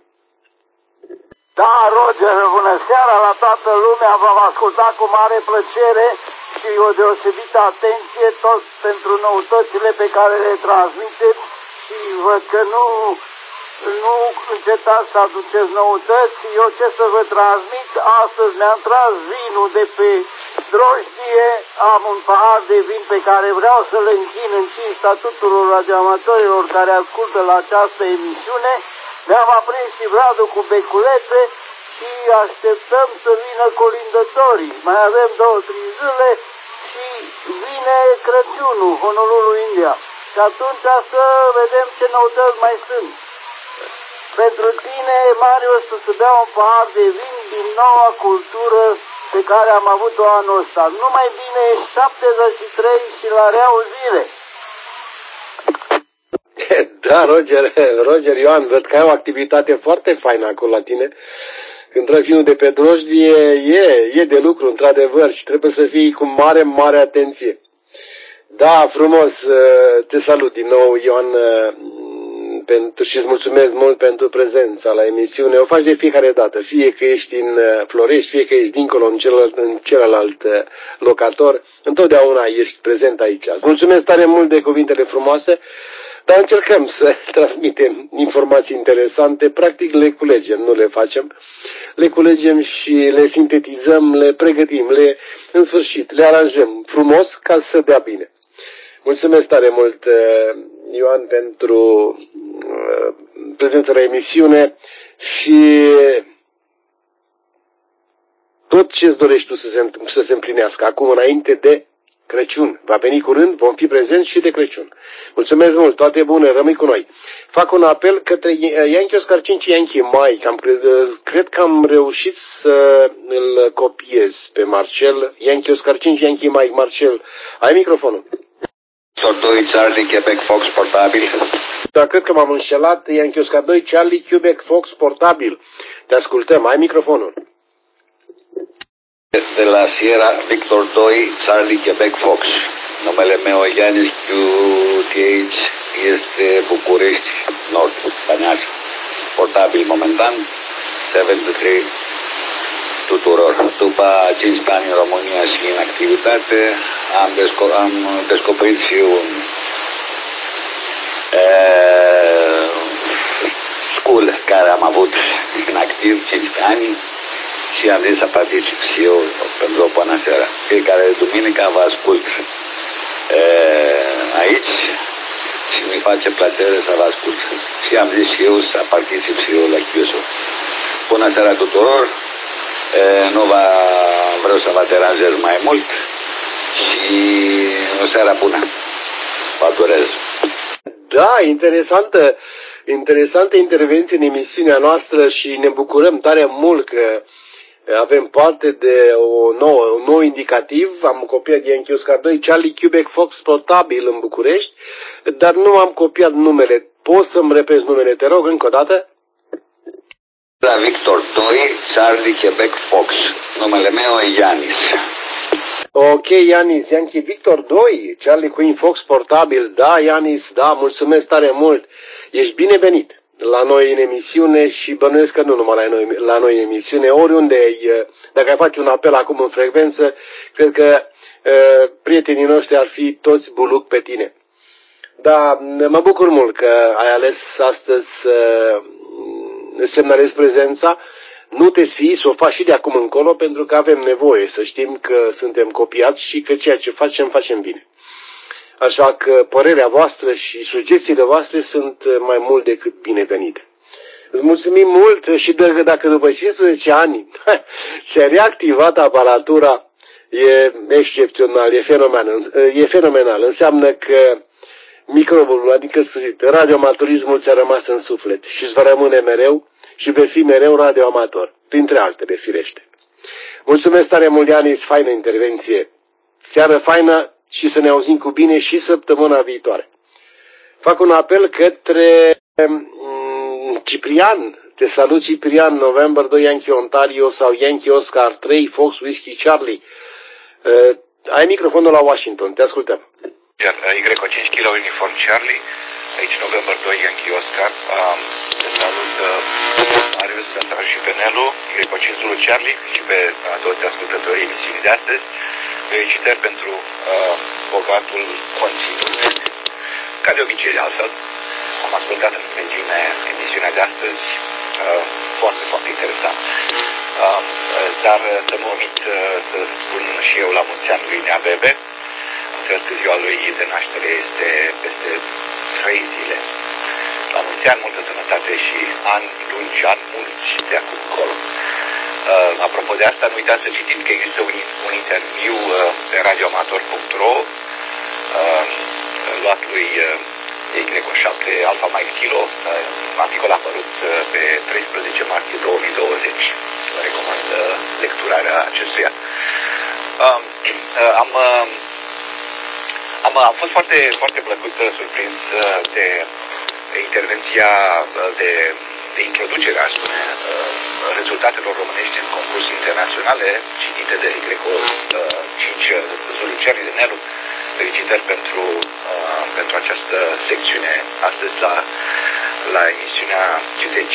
Da, Roger, bună seara la toată lumea, v-am ascultat cu mare plăcere și o deosebită atenție tot pentru noutățile pe care le transmiteți și văd că nu încetați să aduceți noutăți. Eu ce să vă transmit, astăzi mi-am tras vinul de pe drojdie, am un pahar de vin pe care vreau să-l închin în cinstea tuturor radioamatorilor care ascultă la această emisiune. Mi-am aprins și bradul cu beculețe și așteptăm să vină colindătorii. Mai avem 2-3 zile și vine Crăciunul, Honolulu, India. Și atunci să vedem ce noutăți mai sunt. Pentru tine, Marius, să bea un pahar de vin din noua cultură pe care am avut-o anul ăsta. Numai bine, 73 și la reauzire. Da, Roger Ioan, văd că ai o activitate foarte faină acolo la tine. Când tragi vinul de pe drojdie, e de lucru, într-adevăr, și trebuie să fii cu mare, mare atenție. Da, frumos, te salut din nou, Ioan, și îți mulțumesc mult pentru prezența la emisiune. O faci de fiecare dată, fie că ești în Florești, fie că ești dincolo în celălalt locator, întotdeauna ești prezent aici. Îți mulțumesc tare mult de cuvintele frumoase, dar încercăm să transmitem informații interesante, practic le culegem, nu le facem. Le culegem și le sintetizăm, le pregătim, în sfârșit, le aranjăm frumos ca să dea bine. Mulțumesc tare mult, Ioan, pentru prezența la emisiune și tot ce îți dorești tu să se împlinească acum înainte de Crăciun. Va veni curând, vom fi prezenți și de Crăciun. Mulțumesc mult, toate bune, rămâi cu noi. Fac un apel către Yankee Oscar 5 Yankee Mike. Cred că am reușit să îl copiez pe Marcel. Yankee Oscar 5 Yankee Mike. Marcel, ai microfonul? Victor 2, Charlie, Quebec, Fox, portabil. Da, cred că m-am înșelat. Yankee Oscar 2, Charlie, Quebec, Fox, portabil. Te ascultăm, ai microfonul. De la Sierra, Victor 2, Charlie, Quebec, Fox. Numele meu Ianis QTH este București, Nord, Băneaș. Portabil momentan, 73 tuturor. După 15 ani în România și în activitate, am descoperit și un school care am avut în activ 15 ani și am zis să particip și eu pentru o bună seară. Fiecare duminică vă ascult aici și mi face plăcere să vă ascult. Și am zis și eu să particip și eu la QSO. Bună seara tuturor! Nu vreau să vă deranjez mai mult și o seară bună. Vă doresc. Da, interesantă intervenție în emisiunea noastră și ne bucurăm tare mult că avem parte de un nou indicativ. Am copiat Yankee Oscar 2, Charlie, Quebec, Fox, portabil în București, dar nu am copiat numele. Poți să-mi repezi numele, te rog, încă o dată? La Victor 2, Charlie, Quebec, Fox. Numele meu e Ianis. Ok, Ianis, Yankee Victor 2, Charlie Queen Fox, portabil. Da, Ianis, da, mulțumesc tare mult. Ești binevenit la noi în emisiune și bănuiesc că nu numai la noi în emisiune, oriunde dacă ai face un apel acum în frecvență, cred că prietenii noștri ar fi toți buluc pe tine. Da, mă bucur mult că ai ales astăzi să semnalezi prezența. Nu te sfii, să o faci și de acum încolo, pentru că avem nevoie să știm că suntem copiați și că ceea ce facem bine. Așa că părerea voastră și sugestiile voastre sunt mai mult decât binevenite. Îți mulțumim mult și dacă după 15 ani și-a reactivat aparatura, e excepțional, e fenomenal. Înseamnă că microbul, adică radioamatorismul ți-a rămas în suflet și îți va rămâne mereu și vei fi mereu radioamator, printre altele, firește. Mulțumesc tare mult, Ianis, faină intervenție. Seară faină și să ne auzim cu bine și săptămâna viitoare. Fac un apel către Ciprian. Te salut, Ciprian, November 2 Yankee Ontario sau Yankee Oscar 3 Fox Whiskey Charlie. Ai microfonul la Washington, te ascultăm. Greco 5 kg uniform Charlie, aici November 2 Yankee Oscar. Te salut, Marius, Santa și pe Nelu, Greco 5 Zulu Charlie și pe toți ascultătorii emisiunii de astăzi. Felicitări pentru bogatul conținut. Ca de obicei, de altfel, am ascultat în întregime emisiunea de astăzi, foarte, foarte interesant. Dar să mă omit să spun și eu la mulți ani lui Nea Bebe, cred că ziua lui de naștere este peste 3 zile. La mulți ani, multă sănătate și ani lungi, ani mulți de acum încolo. Apropo de asta, nu uitați să citiți că există un interviu pe radioamator.ro luat lui Y7 Alpha Mike Kilo, articol apărut pe 13 martie 2020. Vă recomand lecturarea acestuia. Am fost foarte, foarte plăcut surprins de intervenția de introducere, aș spune, rezultatelor românești în concursuri internaționale citite de Greco 5 Zulu Charlie de Nelu. Felicitări pentru această secțiune astăzi la emisiunea GTC.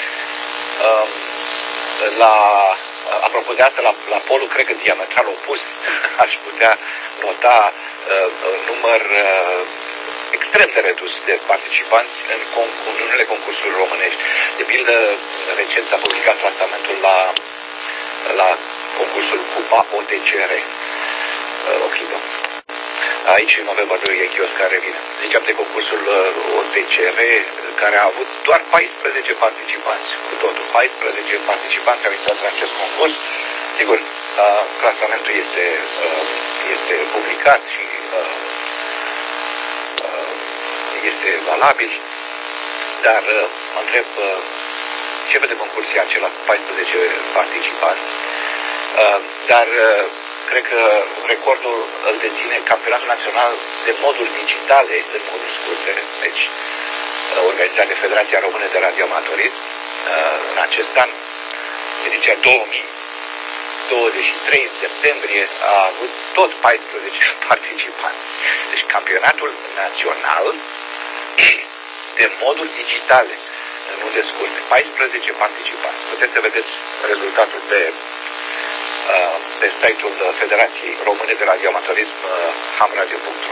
Apropo de asta, la polul, cred că diametral opus, aș putea nota un număr extrem de redus de participanți în unele concursuri românești. De pildă, recent s-a publicat tratamentul la concursul Cupa OTCR. Aici, în November 2, e Chios care vine. Ziceam de concursul OTCR, care a avut doar 14 participanți. Cu totul, 14 participanți au intrat în acest concurs. Sigur, clasamentul este publicat și este valabil, dar mă întreb ce fel de concurs e acela cu 14 participanți. Dar cred că recordul îl deține Campionatul Național de moduri digitale în moduri scurte, deci organizat de Federația Română de Radioamatorism. În acest an, ediția 2023, în septembrie, a avut tot 14 participanți. Deci Campionatul Național de moduri digitale în unde scurte, 14 participanți. Puteți să vedeți rezultatul pe site-ul Federației Române de Radioamatorism, hamradio.ro.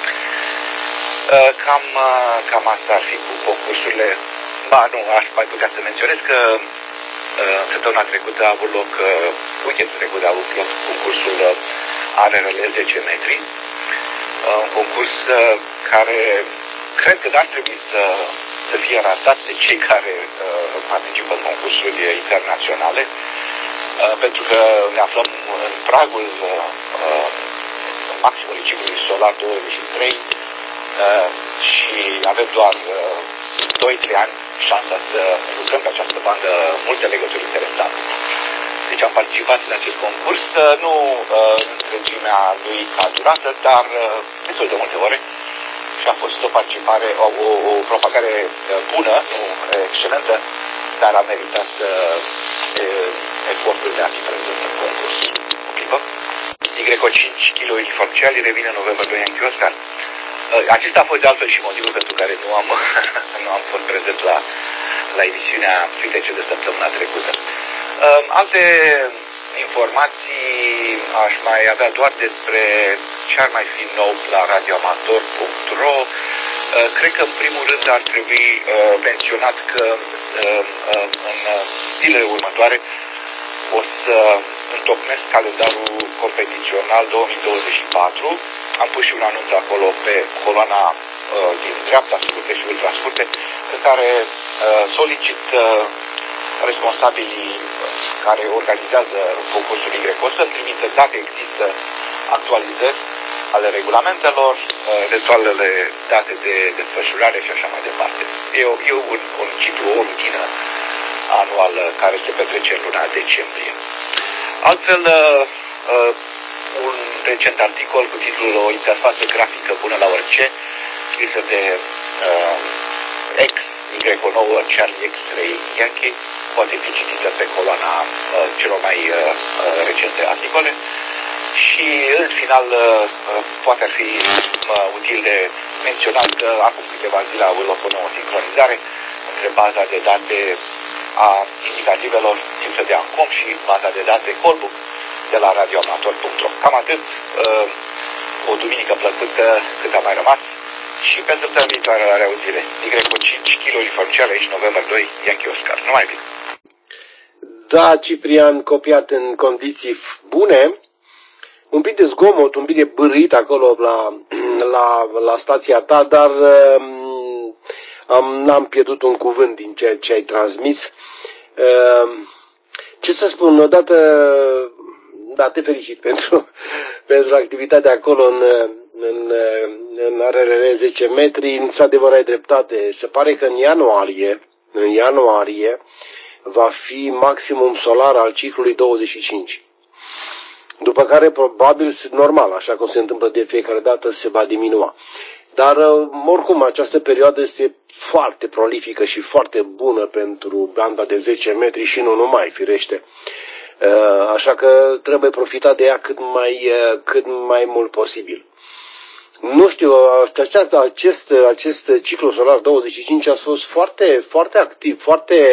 Cam asta ar fi cu concursurile. Nu, aș mai putea să menționez că săptămâna trecută a avut loc, weekendul trecut a avut loc concursul ARRL 10 metri, un concurs care cred că n-ar trebui să fie ratat de cei care participă în concursuri internaționale, pentru că ne aflăm în pragul maximului ciclului solar 23 și avem doar 2-3 ani șansa să lucrăm pe această bandă multe legături interesante. Deci am participat în acest concurs, nu în întregimea lui ca durată, dar destul de multe ore și a fost o participare, o propagare bună, excelentă, dar a meritat efortul de a fi prezent în concurs. O clipă. Y5 kg uniformciali revine în noiembrie 2 în Chioscar. Acesta a fost de altfel și motivul pentru care nu am fost prezent la emisiunea FITC de săptămâna trecută. Alte informații aș mai avea doar despre ce ar mai fi nou la radioamator.ro. Cred că în primul rând ar trebui menționat că în zilele următoare o să întocmesc calendarul competițional 2024. Am pus și un anunț acolo pe coloana din dreapta, scurte și ultrascurte, în care solicit responsabilii care organizează concursul YO să trimită, dacă există actualizări ale regulamentelor, eventualele date de desfășurare și așa mai departe. E un ciclu, o rutină anual care se petrece în luna decembrie. Altfel, un recent articol cu titlul O interfață grafică bună la orice, scrisă de Y9 Charlie X3 Yankee, poate fi citită pe coloana celor mai recente articole. Și în final poate ar fi util de menționat că acum câteva zile a avut loc o nouă sincronizare între baza de date a indicativelor țintă de ANCOM și baza de date Colbook de la radioamator.ro. Cam atât, o duminică plăcută cât a mai rămas și pe săptămâna viitoare la reauzire. Y5 kg uniformciale aici, noiembrie 2, Yankee Oscar. Numai bine! Da, Ciprian, copiat în condiții bune, un pic de zgomot, un pic de bârâit acolo la stația ta, dar n-am pierdut un cuvânt din ceea ce ai transmis. Ce să spun, odată, da, te felicit pentru activitatea acolo în RRR 10 metri, într-adevăr ai dreptate. Se pare că în ianuarie va fi maximum solar al ciclului 25. După care probabil, normal, așa cum se întâmplă de fiecare dată, se va diminua. Dar oricum această perioadă este foarte prolifică și foarte bună pentru banda de 10 metri și nu numai, firește. Așa că trebuie profitat de ea cât mai mult posibil. Nu știu, acest ciclu solar 25 a fost foarte, foarte activ,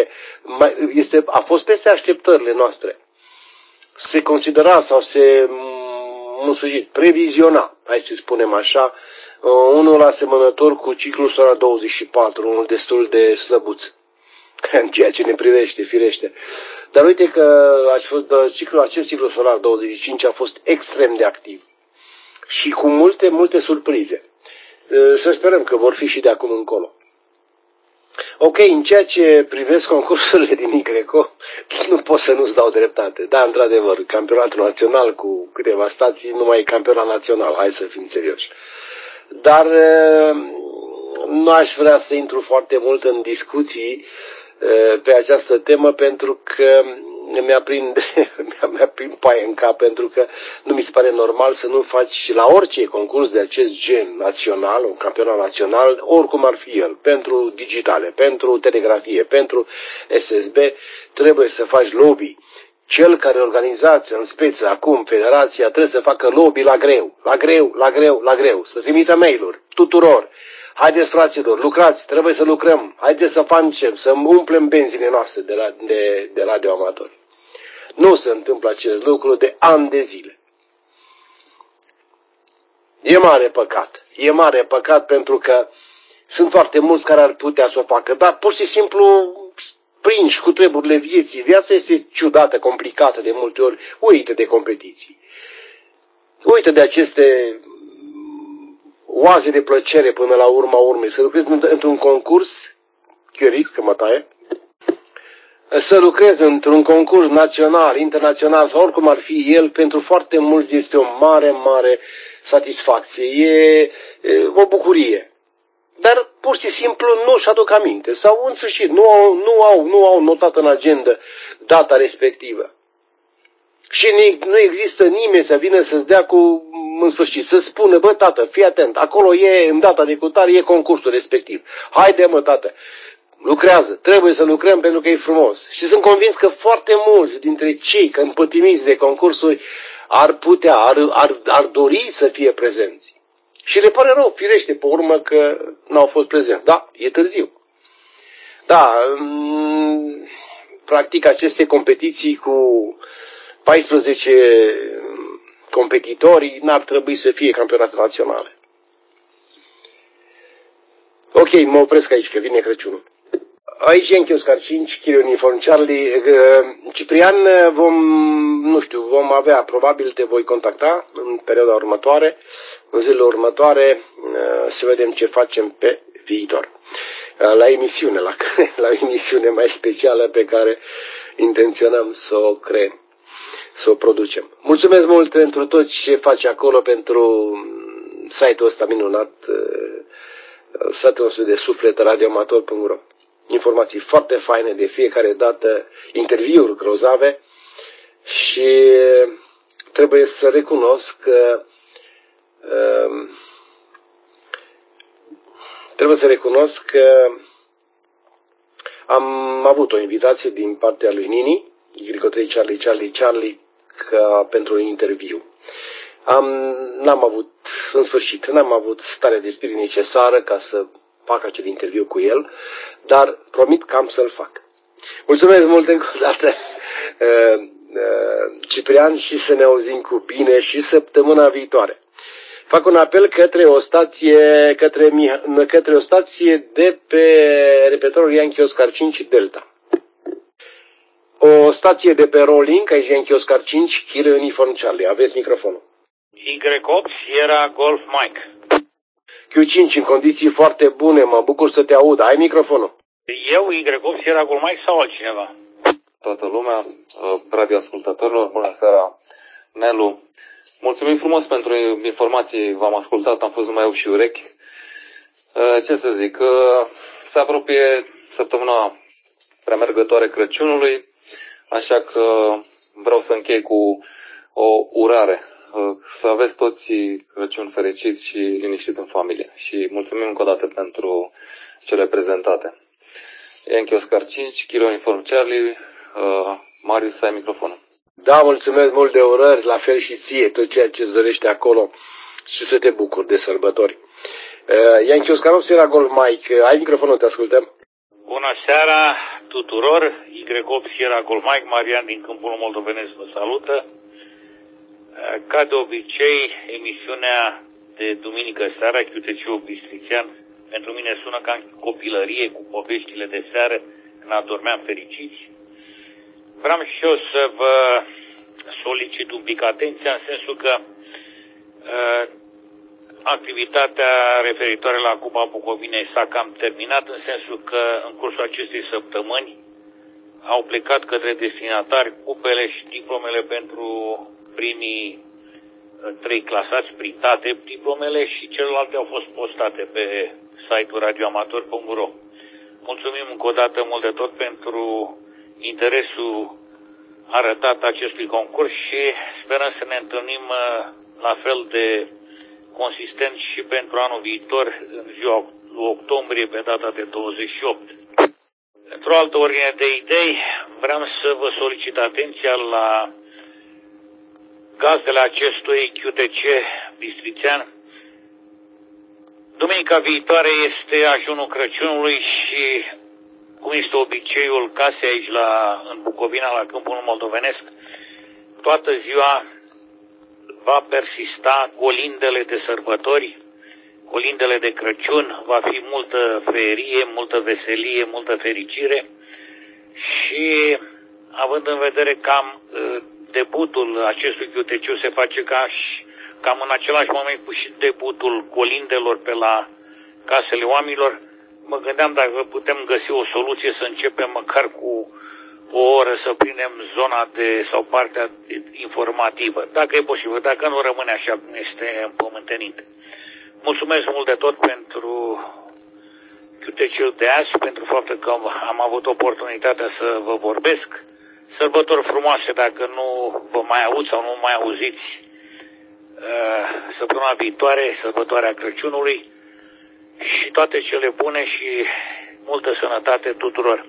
a fost peste așteptările noastre. Se considera sau se previziona, hai să spunem așa, unul asemănător cu ciclul solar 24, unul destul de slăbuț, în ceea ce ne privește, firește. Dar uite că acest ciclu solar 25 a fost extrem de activ și cu multe surprize. Să sperăm că vor fi și de acum încolo. Ok, în ceea ce privesc concursurile din IGRECO, nu pot să nu-ți dau dreptate. Da, într-adevăr, campionatul național cu câteva stații nu mai e campionat național, hai să fim serioși. Dar nu aș vrea să intru foarte mult în discuții pe această temă, pentru că mi-a prind paie în cap, pentru că nu mi se pare normal să nu faci la orice concurs de acest gen național, un campionat național, oricum ar fi el, pentru digitale, pentru telegrafie, pentru SSB, trebuie să faci lobby. Cel care organizează în speță acum federația trebuie să facă lobby la greu, să trimită mail-uri tuturor. Haideți, fraților, lucrați, trebuie să lucrăm, haideți să facem, să umplem benzile noastre de radioamatori. Nu se întâmplă acest lucru de ani de zile. E mare păcat pentru că sunt foarte mulți care ar putea să o facă, dar pur și simplu prinși cu treburile vieții. Viața este ciudată, complicată de multe ori. Uită de competiții. Uită de aceste oaze de plăcere până la urma urmei. Să lucrezi într-un concurs, că mă taie, să lucrezi într-un concurs național, internațional sau oricum ar fi el, pentru foarte mulți este o mare satisfacție. E o bucurie. Dar pur și simplu nu-și aduc aminte sau în sfârșit nu au notat în agenda data respectivă. Și nu există nimeni să vină să-ți dea în sfârșit, să spună, bă, tată, fii atent, acolo e, în data de cutare, e concursul respectiv. Haide, mă, tată, lucrează, trebuie să lucrăm pentru că e frumos. Și sunt convins că foarte mulți dintre cei împătimiți de concursuri ar dori să fie prezenți. Și le pare rău, firește, pe urmă că n-au fost prezenți. Da, e târziu. Da, practic aceste competiții cu 14 competitori n-ar trebui să fie campionate naționale. Ok, mă opresc aici, că vine Crăciunul. Aici e în Oscar 5, Chirie Uniform Charlie. Ciprian, vom avea, probabil te voi contacta în perioada următoare, în zilele următoare, să vedem ce facem pe viitor. La emisiune mai specială pe care intenționăm să o creăm, să o producem. Mulțumesc mult pentru tot ce faci acolo, pentru site-ul ăsta minunat, site-ul nostru de suflet, radioamator.ro. Informații foarte faine de fiecare dată, interviuri grozave și trebuie să recunosc că am avut o invitație din partea lui Nini, Igrico 3 Charlie, pentru un interviu. N-am avut starea de spirit necesară ca să fac acel interviu cu el, dar promit că am să-l fac. Mulțumesc mult încă o dată, Ciprian, și să ne auzim cu bine și săptămâna viitoare. Fac un apel către o stație de pe repetorul Yankee Oscar 5 Delta. O stație de pe Rolling, aici Yankee Oscar 5, Chirie Uniform Charlie. Aveți microfonul. Y8 Sierra Golf Mike. Q5 în condiții foarte bune, mă bucur să te aud. Ai microfonul. Eu, Y8 Sierra Golf Mike sau altcineva? toată lumea, radioascultătorilor, bună seara, Nelu. Mulțumim frumos pentru informații, v-am ascultat, am fost numai eu și urechi. Ce să zic, se apropie săptămâna premergătoare Crăciunului, așa că vreau să închei cu o urare. Să aveți toți Crăciun fericit și liniștit în familie. Și mulțumim încă o dată pentru cele prezentate. Yankee Oscar 5, Kilo Uniform Charlie, Marius, ai microfonul. Da, mulțumesc mult de urări, la fel și ție, tot ceea ce îți dorește acolo și să te bucuri de sărbători. Yankee Oscar Sierra Golf Mike, ai microfonul, te ascultăm. Bună seara tuturor, Y8 Sierra Golf Mike, Marian din Câmpul Moldovenesc vă salută. Ca de obicei, emisiunea de duminică seara, QTC-ul Bistrițean, pentru mine sună ca în copilărie cu poveștile de seară când adormeam fericiți. Vreau și eu să vă solicit un pic atenția în sensul că activitatea referitoare la Cupa Bucovinei s-a cam terminat, în sensul că în cursul acestei săptămâni au plecat către destinatari cupele și diplomele pentru primii 3 clasați, printate diplomele, și celelalte au fost postate pe site-ul radioamator.ro. Mulțumim încă o dată mult de tot pentru interesul arătat acestui concurs și sperăm să ne întâlnim la fel de consistent și pentru anul viitor, în ziua octombrie, pe data de 28. Într-o altă ordine de idei, vreau să vă solicit atenția la gazdele acestui QTC Bistrițean. Duminica viitoare este ajunul Crăciunului și, cum este obiceiul casei aici în Bucovina, la Câmpul Moldovenesc, toată ziua va persista colindele de sărbători, colindele de Crăciun, va fi multă ferie, multă veselie, multă fericire și, având în vedere cam debutul acestui QTC se face cam în același moment cu și debutul colindelor pe la casele oamenilor, mă gândeam dacă putem găsi o soluție să începem măcar cu o oră să prindem zona sau partea informativă, dacă e posibil, dacă nu rămâne așa cum este împământenit. Mulțumesc mult de tot pentru QTC-ul de azi, pentru faptul că am avut oportunitatea să vă vorbesc. Sărbători frumoase, dacă nu vă mai aud sau nu mai auziți săptămâna viitoare, sărbătoarea Crăciunului, și toate cele bune și multă sănătate tuturor.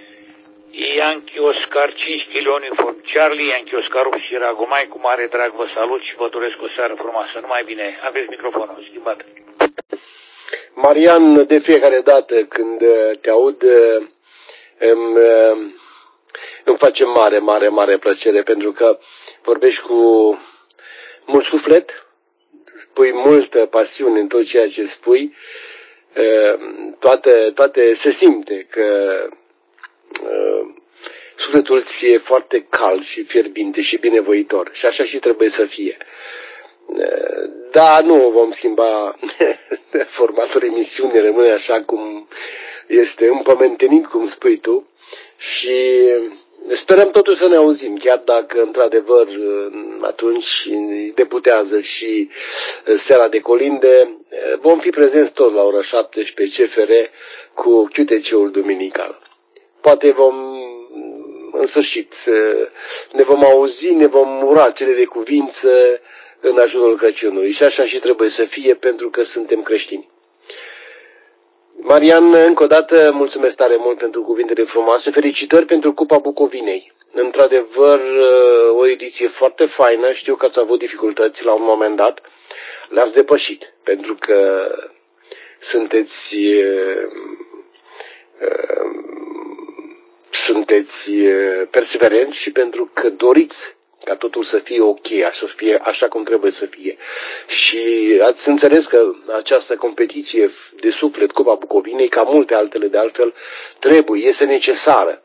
Yankee Oscar 5 Kilo Uniform Charlie, Yankee Oscar 8 Sierra Golf Mike, cu mare drag vă salut și vă doresc o seară frumoasă. Numai bine, aveți microfonul schimbat. Marian, de fiecare dată când te aud îmi face mare plăcere, pentru că vorbești cu mult suflet, spui multă pasiune în tot ceea ce spui, toate se simte că sufletul ți e foarte cald și fierbinte și binevoitor și așa și trebuie să fie. Da, nu vom schimba formatul emisiunii, rămâne așa cum este, împământenit, cum spui tu, și sperăm totuși să ne auzim, chiar dacă într-adevăr atunci debutează și seara de colinde. Vom fi prezenți tot la ora 17 CFR cu QTC-ul duminical. Poate în sfârșit, ne vom auzi, ne vom ura cele de cuvință în ajunul Crăciunului. Și așa și trebuie să fie, pentru că suntem creștini. Marian, încă o dată, mulțumesc tare mult pentru cuvintele frumoase. Felicitări pentru Cupa Bucovinei. Într-adevăr, o ediție foarte faină. Știu că ați avut dificultăți la un moment dat. Le-ați depășit, pentru că sunteți perseverenți și pentru că doriți ca totul să fie ok, să fie așa cum trebuie să fie. Și ați înțeles că această competiție de suflet, Cupa Bucovinei, ca multe altele de altfel, este necesară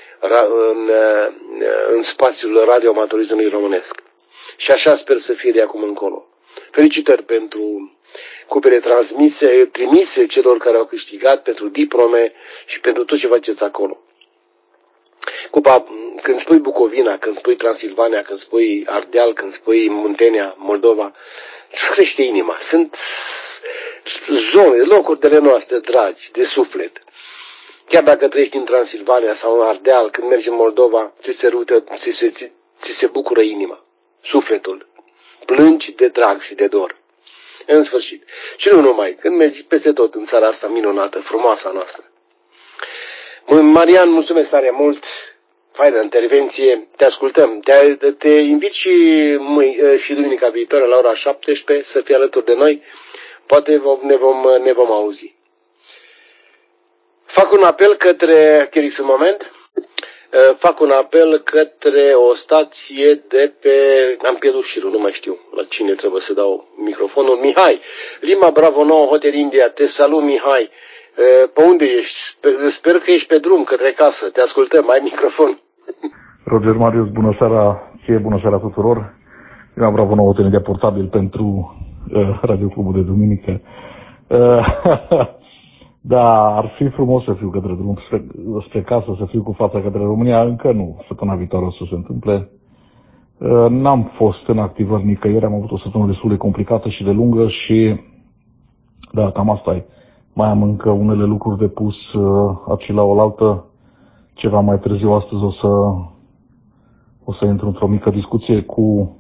în spațiul radioamatorismului românesc. Și așa sper să fie de acum încolo. Felicitări pentru cupele trimise celor care au câștigat, pentru diplome și pentru tot ce faceți acolo. când spui Bucovina, când spui Transilvania, când spui Ardeal, când spui Muntenia, Moldova, îți crește inima. Sunt zone, locuri de noastre dragi, de suflet. Chiar dacă trăiești în Transilvania sau în Ardeal, când mergi în Moldova, ți se bucură inima, sufletul. Plângi de drag și de dor. În sfârșit. Și nu numai, când mergi peste tot în țara asta minunată, frumoasa noastră. Marian, mulțumesc tare mult, faină intervenție, te ascultăm. Te invit și duminica viitoare la ora 17 să fii alături de noi, poate ne vom auzi. Fac un apel către, Chirix, un moment, fac un apel către o stație de pe, am pierdut șirul, nu mai știu la cine trebuie să dau microfonul. Mihai, Lima Bravo 9 Hotel India, te salut Mihai, pe unde ești? Sper că ești pe drum către casă, te ascultăm, ai microfon. Roger Marius, bună seara, bună seara tuturor. Lima Bravo 9 Hotel India portabil pentru Radio Clubul de Duminică. Da, ar fi frumos să fiu către drum spre casă, să fiu cu fața către România. Încă nu, săptămâna viitoare o să se întâmple. N-am fost în activări nicăieri, am avut o săptămână destul de complicată și de lungă și da, cam asta e. Mai am încă unele lucruri de pus aici la oaltă. Ceva mai târziu astăzi o să intru într-o mică discuție cu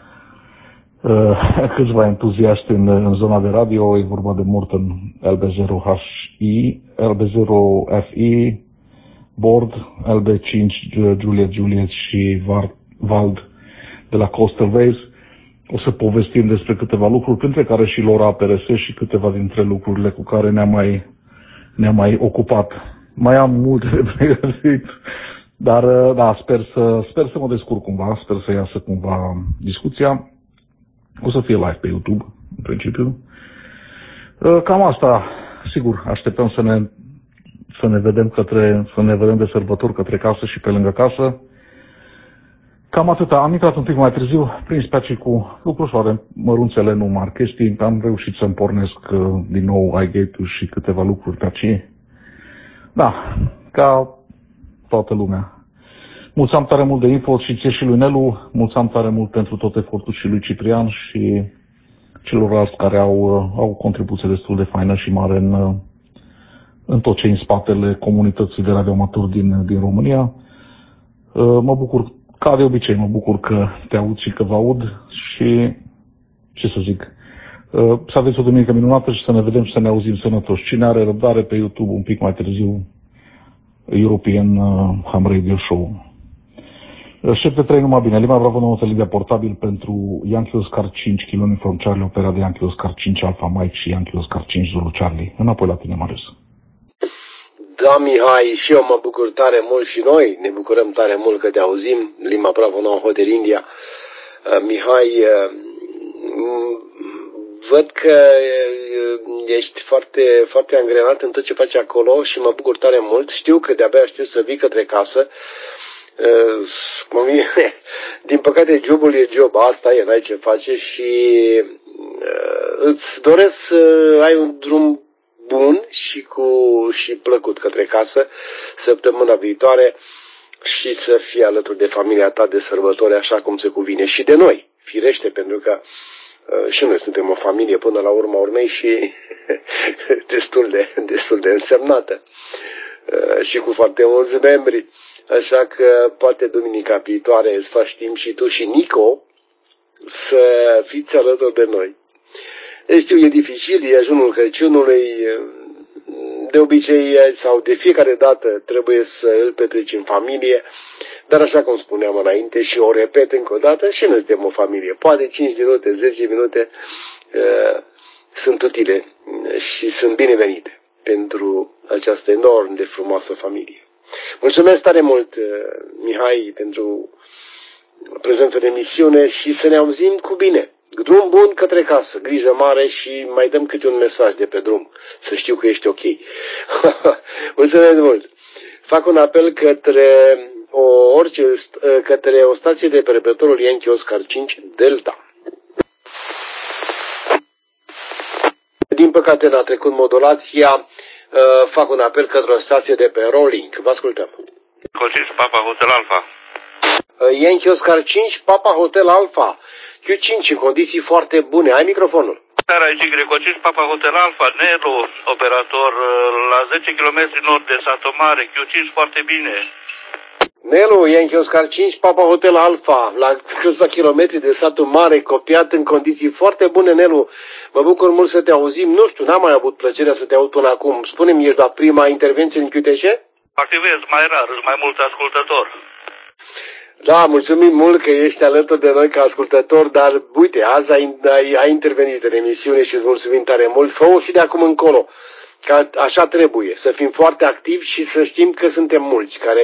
câțiva entuziaști în zona de radio. E vorba de Morton LB0HI, LB0FI, Board, LB5 Juliet și Vald de la Coastal Waves. O să povestim despre câteva lucruri, printre care și lor APRS și câteva dintre lucrurile cu care ne-am mai ocupat. Mai am multe de pregătit, dar da, sper să mă descurc cumva, sper să iasă cumva discuția. O să fie live pe YouTube, în principiu. Cam asta, sigur, așteptăm să ne vedem de sărbători către casă și pe lângă casă. Cam atâta. Am intrat un pic mai târziu prin spații cu lucruri mărunțele, nu mari chestii. Am reușit să-mi pornesc din nou iGate-ul și câteva lucruri pe aici. Da, ca toată lumea. Mulțumim tare mult de info și ție și lui Nelu. Mulțumim tare mult pentru tot efortul și lui Ciprian și celorlalți care au contribuție destul de faină și mare în tot ce în spatele comunității de radioamatori din România. Mă bucur, ca de obicei, mă bucur că te aud și că vă aud și ce să zic, să aveți o duminică minunată și să ne vedem și să ne auzim sănătoși. Cine are răbdare pe YouTube un pic mai târziu, European Ham Radio Show. 7-3 numai bine. Lima Bravo 9 Hotel portabil pentru Yankee Oscar 5 Kilo from Charlie, opera de Yankee Oscar 5 Alpha Mike și Yankee Oscar 5 Zulu Charlie. Înapoi la tine, Marius. Da, Mihai, și eu mă bucur tare mult și noi ne bucurăm tare mult că te auzim. Lima Bravo 9 Hotel India. Mihai, văd că ești foarte, foarte angrenat în tot ce faci acolo și mă bucur tare mult. Știu că de-abia aștept să vii către casă. Din păcate jobul e job, asta e, n-ai ce face și îți doresc să ai un drum bun și plăcut către casă săptămâna viitoare și să fii alături de familia ta de sărbători așa cum se cuvine și de noi, firește, pentru că și noi suntem o familie până la urma urmei și destul de însemnată și cu foarte mulți membri. Așa că poate duminica viitoare îți faci timp și tu și Nico să fiți alături de noi. Știu, e dificil, e ajunul Crăciunului, de obicei sau de fiecare dată trebuie să îl petreci în familie, dar așa cum spuneam înainte și o repet încă o dată, și noi suntem o familie. Poate 5 minute, 10 minute sunt utile și sunt binevenite pentru această enorm de frumoasă familie. Mulțumesc tare mult, Mihai, pentru prezența de emisiune și să ne auzim cu bine. Drum bun către casă, grijă mare și mai dăm câte un mesaj de pe drum, să știu că ești ok. Mulțumesc mult. Fac un apel către o stație de pe repertorul Yankee Oscar 5 Delta. Din păcate n-a trecut modulația. Fac un apel către o stație de pe Rolling. Vă ascultăm. Eco 5, Papa Hotel Alfa. Yankee Oscar 5, Papa Hotel Alfa. Q5 în condiții foarte bune. Ai microfonul. Seara aici Greco 5, Papa Hotel Alfa, Nelu, operator la 10 km nord de Satu Mare, Q5 foarte bine. Nelu, Yankee Oscar 5, Papa Hotel Alfa, la câțiva kilometri de Satu Mare, copiat în condiții foarte bune, Nelu. Mă bucur mult să te auzim. Nu știu, n-am mai avut plăcerea să te aud până acum. Spune-mi, ești la prima intervenție în QTC? Activez mai rar, sunt mai mult ascultător. Da, mulțumim mult că ești alături de noi ca ascultător, dar uite, azi ai intervenit în emisiune și îți mulțumim tare mult. Fă-o și de acum încolo, că așa trebuie, să fim foarte activi și să știm că suntem mulți care,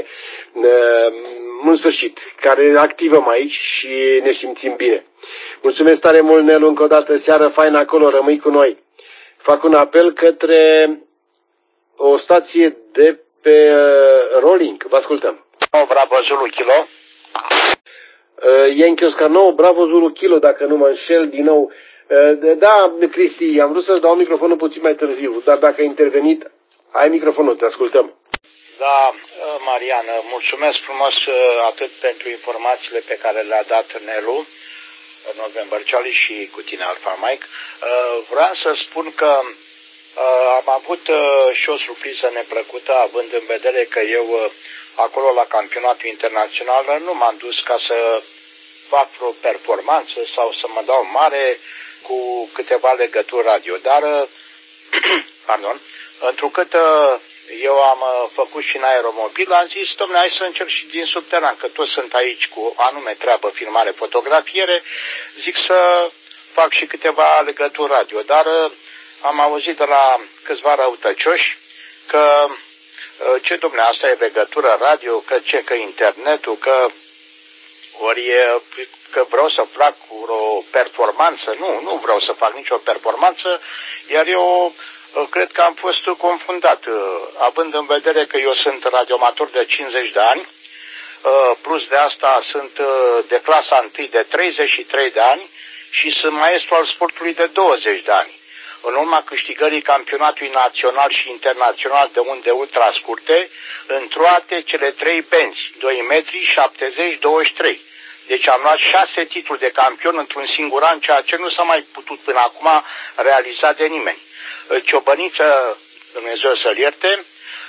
în sfârșit, care activăm aici și ne simțim bine. Mulțumesc tare mult, Nelu, încă o dată, seară faină acolo, rămâi cu noi. Fac un apel către o stație de pe Rolling, vă ascultăm. Bravo Zulu Kilo. Yankee Oscar 9, Bravo Zulu Kilo, dacă nu mă înșel din nou. Da, Cristi, am vrut să-ți dau microfonul puțin mai târziu, dar dacă ai intervenit, ai microfonul, te ascultăm. Da, Marian, mulțumesc frumos atât pentru informațiile pe care le-a dat Nelu, November Charlie și cu tine Alfa Mike. Vreau să spun că am avut și o surpriză neplăcută, având în vedere că eu acolo la campionatul internațional nu m-am dus ca să fac vreo performanță sau să mă dau mare cu câteva legături radio, dar pardon, întrucât eu am făcut și în aeromobil, am zis, dom'le, hai să încerc și din subteran, că toți sunt aici cu anume treabă, filmare, fotografiere, zic să fac și câteva legături radio, dar am auzit de la câțiva răutăcioși că ce, dom'le, asta e legătură radio, că internetul, că vreau să fac o performanță. Nu vreau să fac nicio performanță, iar eu cred că am fost confundat, având în vedere că eu sunt radioamator de 50 de ani, plus de asta sunt de clasa 1 de 33 de ani și sunt maestru al sportului de 20 de ani. În urma câștigării campionatului național și internațional de unde ultra scurte, în toate cele 3 benzi, 2 metri, 70, 23. Deci am luat 6 titluri de campion într-un singur an, ceea ce nu s-a mai putut până acum realiza de nimeni. Ciobăniță, Dumnezeu să-l ierte,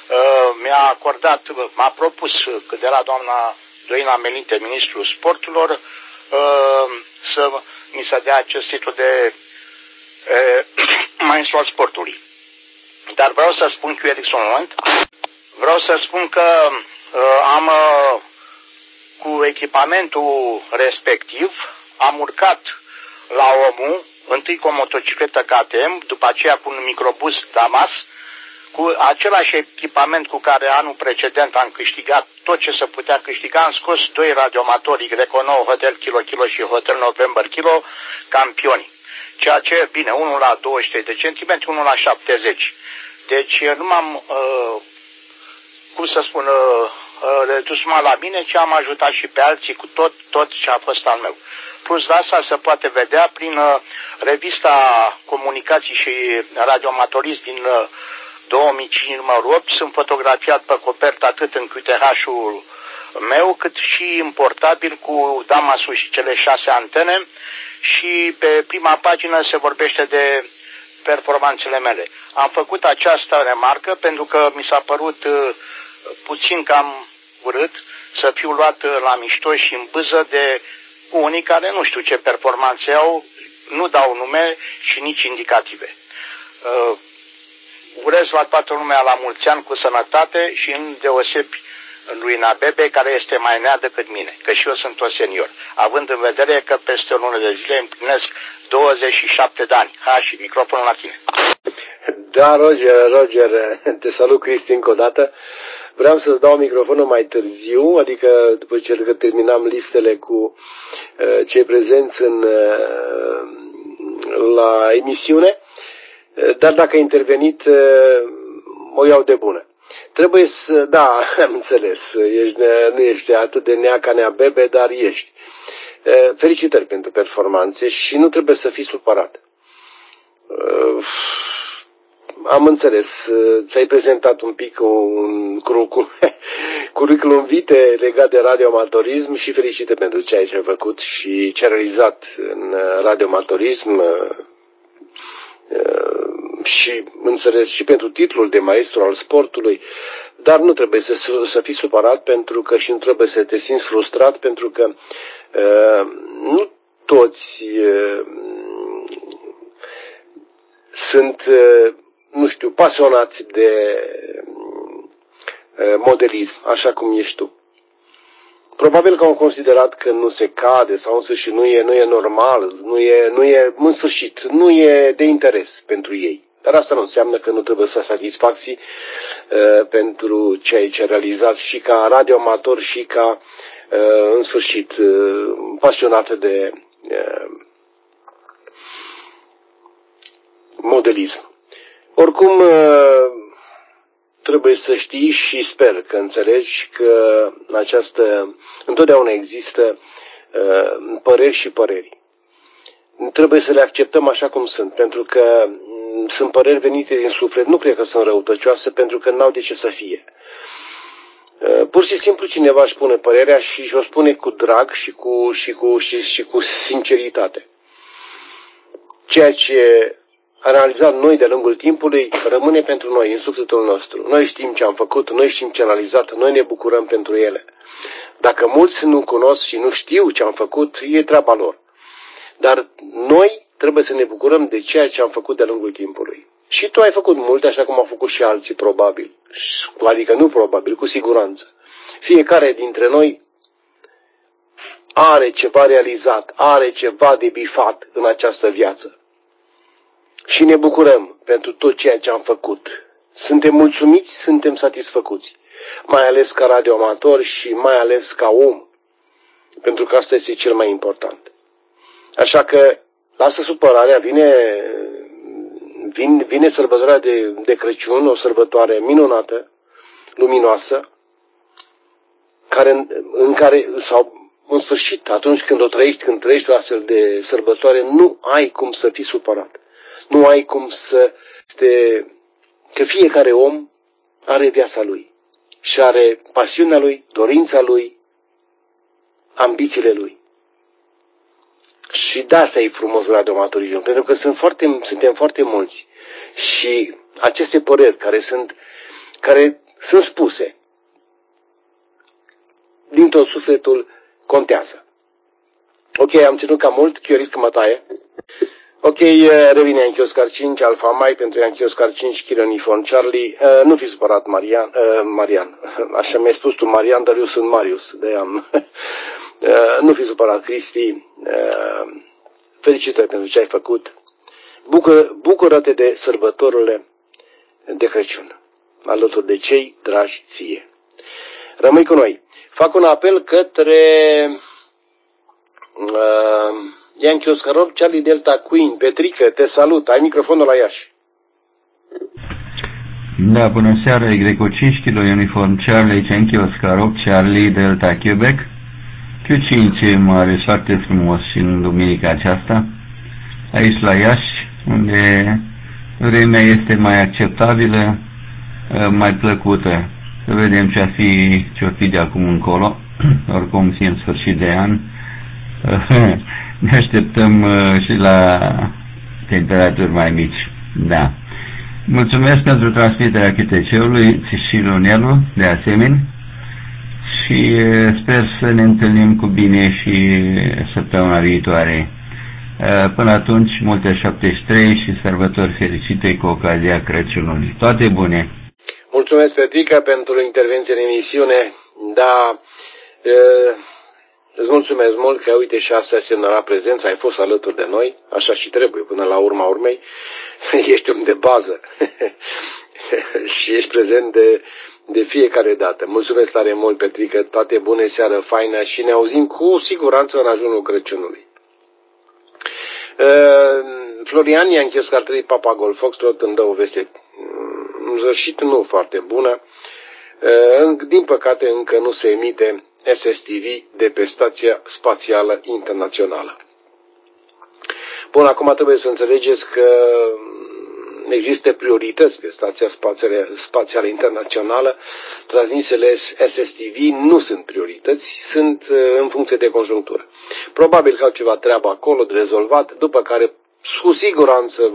m-a propus, când era doamna Doina Melinte, ministrul sporturilor, să mi se dea acest titlu de maestru al sportului. Dar vreau să spun cu Ericsson moment, vreau să spun că am cu echipamentul respectiv, am urcat la omul, întâi cu o motocicletă KTM, după aceea cu un microbus Damas, cu același echipament cu care anul precedent am câștigat tot ce se putea câștiga, am scos 2 radioamatori, Greco 9, Hotel Kilo Kilo și Hotel November Kilo, campioni. Ceea ce, bine, unul la 23 de centimetri, unul la 70. Deci nu m-am, cum să spun, redus numai la mine, ci am ajutat și pe alții cu tot ce a fost al meu. Plus de asta se poate vedea prin revista Comunicații și Radioamatorist din 2005 numărul 8. Sunt fotografiat pe copertă atât în QTH-ul meu, cât și în portabil cu Damasul și cele 6 antene. Și pe prima pagină se vorbește de performanțele mele. Am făcut această remarcă pentru că mi s-a părut puțin cam urât să fiu luat la mișto și în bâză de unii care nu știu ce performanțe au, nu dau nume și nici indicative. Urez la toată lumea la mulți ani cu sănătate și în deosebi lui Nabebe, care este mai nea decât mine, că și eu sunt o senior, având în vedere că peste o lună de zile împlinesc 27 de ani. Ha, și microfonul la tine. Da, Roger, te salut, Cristi, încă o dată. Vreau să-ți dau microfonul mai târziu, adică după ce terminam listele cu cei prezenți la emisiune, dar dacă ai intervenit, o iau de bună. Trebuie să, da, am înțeles, nu ești atât de nea ca Nea Bebe, dar ești. Felicitări pentru performanțe și nu trebuie să fii supărat. Am înțeles. Ți-ai prezentat un pic un curriculum vitae legat de radioamatorism și felicite pentru ceea ce ai făcut și ce ai realizat în radioamatorism și înțeles și pentru titlul de maestru al sportului, dar nu trebuie să fii supărat pentru că și nu trebuie să te simți frustrat pentru că nu toți sunt, nu știu, pasionați de modelism, așa cum ești tu. Probabil că au considerat că nu se cade sau în sfârșit nu e normal, nu e în sfârșit, nu e de interes pentru ei. Dar asta nu înseamnă că nu trebuie să satisfacți pentru ceea ce realizați și ca radioamator și ca, în sfârșit, pasionată de modelism. Oricum, trebuie să știi și sper că înțelegi că întotdeauna există păreri și păreri. Trebuie să le acceptăm așa cum sunt, pentru că sunt păreri venite din suflet, nu cred că sunt răutăcioase, pentru că n-au de ce să fie. Pur și simplu cineva își spune părerea și o spune cu drag și cu sinceritate. Ceea ce a realizat noi de-a lungul timpului rămâne pentru noi, în sufletul nostru. Noi știm ce am făcut, noi știm ce am realizat, noi ne bucurăm pentru ele. Dacă mulți nu cunosc și nu știu ce am făcut, e treaba lor. Dar noi trebuie să ne bucurăm de ceea ce am făcut de-a lungul timpului. Și tu ai făcut multe, așa cum au făcut și alții, probabil. Adică nu probabil, cu siguranță. Fiecare dintre noi are ceva realizat, are ceva de bifat în această viață. Și ne bucurăm pentru tot ceea ce am făcut. Suntem mulțumiți, suntem satisfăcuți. Mai ales ca radioamator și mai ales ca om. Pentru că asta este cel mai important. Așa că lasă supărarea, vine sărbătoarea de Crăciun, o sărbătoare minunată, luminoasă, în care, sau în sfârșit, atunci când când trăiești o astfel de sărbătoare, nu ai cum să fii supărat. Nu ai cum că fiecare om are viața lui și are pasiunea lui, dorința lui, ambițiile lui. Și de asta e frumos radioamatorismul, pentru că suntem foarte mulți și aceste păreri care sunt spuse din tot sufletul contează. Ok, am ținut cam mult, Chioris că mă taie. Ok, revine Yankee Oscar 5, Alpha Mike pentru Yankee Oscar 5, Kilo Uniform Charlie. Nu fi supărat, Marian. Așa mi-ai spus tu, Marian, dar eu sunt Marius. Nu fi supărat, Cristi. Felicitări pentru ce ai făcut. Bucură-te de sărbătorile de Crăciun, alături de cei dragi ție. Rămâi cu noi. Fac un apel către Yankee Oscar 8, Charlie Delta Queen. Petrică, te salut. Ai microfonul la Iași. Da, bună seara, Y5 Kilo Uniform Charlie, Yankee Oscar 8, Charlie Delta Quebec. Q5 mă are foarte frumos și în duminica aceasta, aici la Iași, unde vremea este mai acceptabilă, mai plăcută. Să vedem ce-o fi de acum încolo, oricum fi în sfârșit de an. Ne așteptăm și la temperaturi mai mici. Da. Mulțumesc pentru transmiterea câteceului și lui Nelu, de asemenea. Și sper să ne întâlnim cu bine și săptămâna viitoare. Până atunci, multe 73 și sărbători fericite cu ocazia Crăciunului. Toate bune! Mulțumesc, Petrica, pentru intervenție în emisiune. Da, îți mulțumesc mult că, uite, și asta semnala prezența, ai fost alături de noi, așa și trebuie, până la urma urmei. Ești om de bază și ești prezent de fiecare dată. Mulțumesc tare mult, Petrică, toate bune, seară faină și ne auzim cu siguranță în ajunul Crăciunului. Florian Yankee Oscar 3 Papa Golf Foxtrot îmi dă o veste în sfârșit nu foarte bună. Din păcate încă nu se emite SSTV de pe Stația Spațială Internațională. Bun, acum trebuie să înțelegeți că există priorități pe Stația Spațială Internațională, transmisele SSTV nu sunt priorități, sunt în funcție de conjunctură. Probabil că au ceva treabă acolo de rezolvat, după care cu siguranță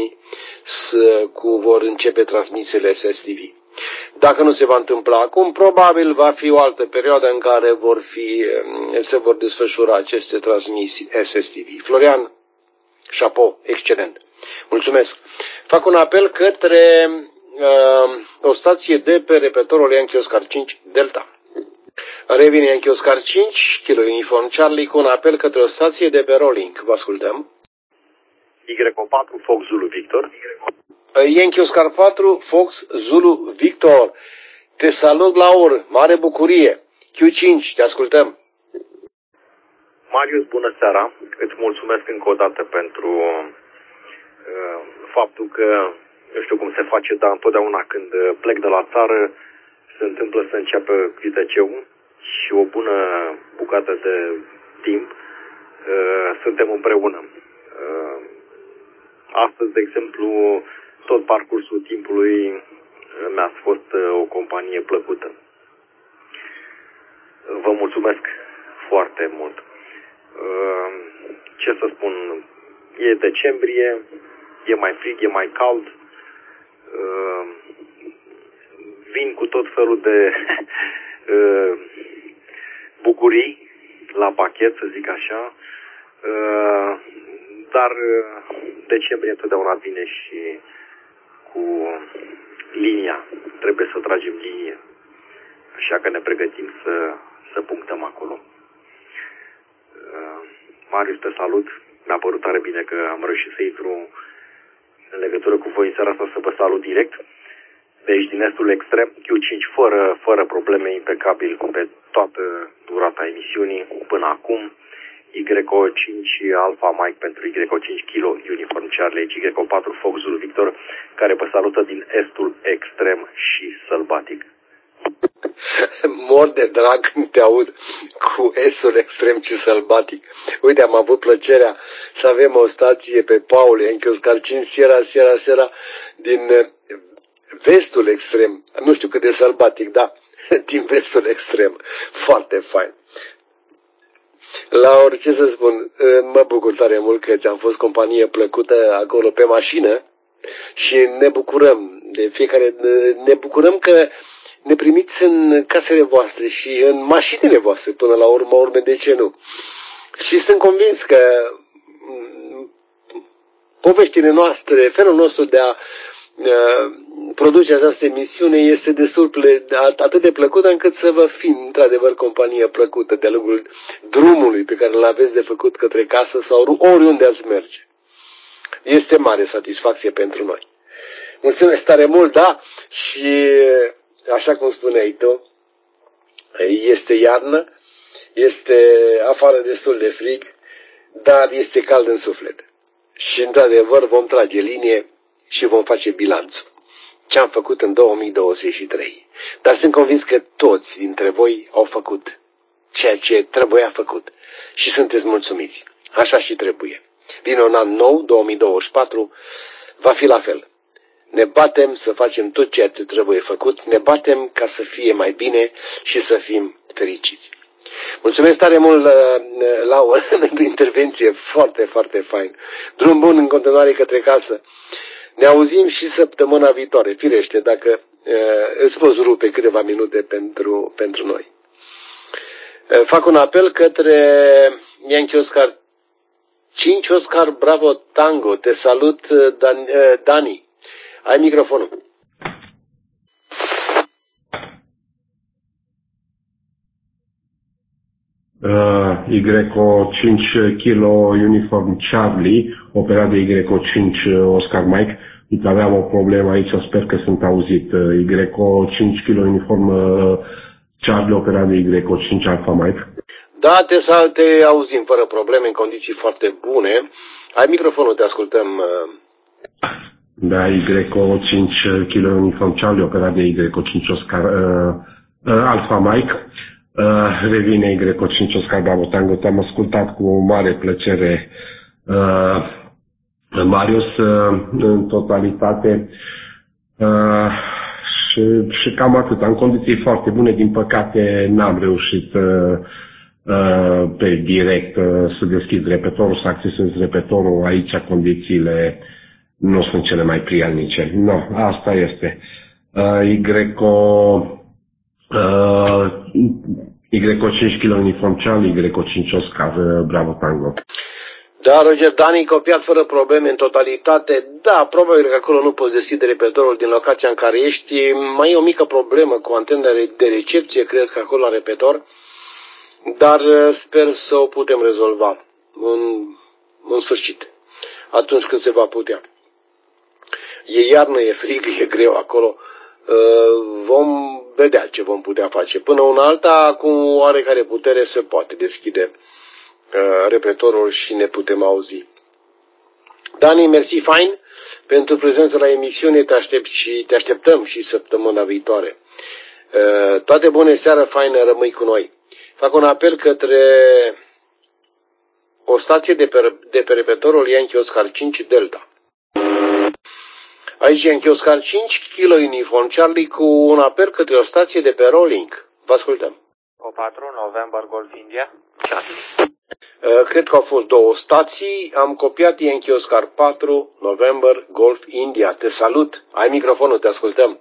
vor începe transmisiile SSTV. Dacă nu se va întâmpla acum, probabil va fi o altă perioadă în care se vor desfășura aceste transmisii SSTV. Florian, chapeau, excelent. Mulțumesc. Fac un apel către o stație de pe repetorul Yankee Oscar 5 Delta. Revine Yankee Oscar 5, Kilo Uniform Charlie, cu un apel către o stație de pe Rolling. Vă ascultăm. Y4 Fox Zulu Victor. Yankee Oscar 4, Fox Zulu Victor. Te salut, Laur, mare bucurie. Q5, te ascultăm. Marius, bună seara. Îți mulțumesc încă o dată pentru faptul că, nu știu cum se face, dar întotdeauna când plec de la țară se întâmplă să înceapă QTC-ul și o bună bucată de timp suntem împreună. Astăzi, de exemplu, tot parcursul timpului mi-a fost o companie plăcută. Vă mulțumesc foarte mult. Ce să spun, e decembrie, e mai frig, e mai cald, vin cu tot felul de bucurii la pachet, să zic așa, dar decembrie întotdeauna vine și cu linia. Trebuie să tragem linie. Așa că ne pregătim să punctăm acolo. Marius, te salut. Mi-a părut tare bine că am reușit să intru în legătură cu voi în seara asta, să vă salut direct. Deci din estul extrem, Q5 fără probleme, impecabil pe toată durata emisiunii până acum. Y5 Alpha Mike pentru Y5 Kilo Uniform Charlie, Y4 Fox Zulu Victor, care vă salută din estul extrem și sălbatic. Mor de drag când te aud cu estul extrem și sălbatic. Uite, am avut plăcerea să avem o stație pe Paul, Yankee Oscar 5, Sierra, din vestul extrem. Nu știu cât de sălbatic, da, din vestul extrem. Foarte fain. La orice să spun, mă bucur tare mult că ți-am fost companie plăcută acolo pe mașină și ne bucurăm de fiecare, ne bucurăm că ne primiți în casele voastre și în mașinile voastre până la urmă, de ce nu? Și sunt convins că poveștile noastre, felul nostru de a produce această emisiune este atât de plăcută încât să vă fim într-adevăr companie plăcută de-a lungul drumului pe care îl aveți de făcut către casă sau oriunde ați merge. Este mare satisfacție pentru noi. Mulțumesc tare mult, da, și așa cum spuneai tu, este iarnă, este afară destul de frig, dar este cald în suflet. Și într-adevăr vom trage linie și vom face bilanțul. Ce am făcut în 2023. Dar sunt convins că toți dintre voi au făcut ceea ce trebuia făcut și sunteți mulțumiți. Așa și trebuie. Vine un an nou, 2024, va fi la fel. Ne batem să facem tot ceea ce trebuie făcut, ne batem ca să fie mai bine și să fim fericiți. Mulțumesc tare mult, Laura, pentru intervenție foarte, foarte fain. Drum bun în continuare către casă. Ne auzim și săptămâna viitoare, firește, dacă îți poți rupe câteva minute pentru noi. Fac un apel către Yankee Oscar 5, Oscar Bravo Tango. Te salut, Dani. Ai microfonul. Y5 Kilo Uniform Charlie, operat de Y5 Oscar Mike. Uite, aveam o problemă aici, sper că sunt auzit. Y5 Kilo Uniform Charlie, operat de Y5 Alpha Mike. Da, te auzim fără probleme, în condiții foarte bune. Ai microfonul, te ascultăm. Da, Y5 Kilo Uniform Charlie, operat de Y5 Oscar Alpha Mike. Revine Y5 Oscar Bravo Tango. Te-am ascultat cu mare plăcere Marius în totalitate și cam atât. În condiții foarte bune, din păcate n-am reușit pe direct să deschid repetorul, să accesez repetorul. Aici condițiile nu sunt cele mai prielnice. No, asta este. Y5 Kilo Uniform Charlie, Y5 Oscar, Bravo Tango. Da, Roger, Dani, copiat fără probleme în totalitate. Da, probabil că acolo nu poți deschide repetorul din locația în care ești. Mai e o mică problemă cu antena de recepție, cred că acolo la repetor. Dar sper să o putem rezolva în sfârșit, atunci când se va putea. E iarnă, e frig, e greu acolo. Vom vedea ce vom putea face. Până una alta, cu oarecare putere se poate deschide repetorul și ne putem auzi. Dani, mersi fain pentru prezența la emisiune, te așteptăm și săptămâna viitoare. Toate bune, seară faină, rămâi cu noi. Fac un apel către o stație de pe repetorul Yankee Oscar 5 Delta. Aici Yankee Oscar 5 Kilo Uniform Charlie cu un apel către o stație de pe Rolling. Vă ascultăm. O4 November Golf India Charlie. Cred că au fost două stații. Am copiat Yankee Oscar 4 November Golf India. Te salut. Ai microfonul, te ascultăm.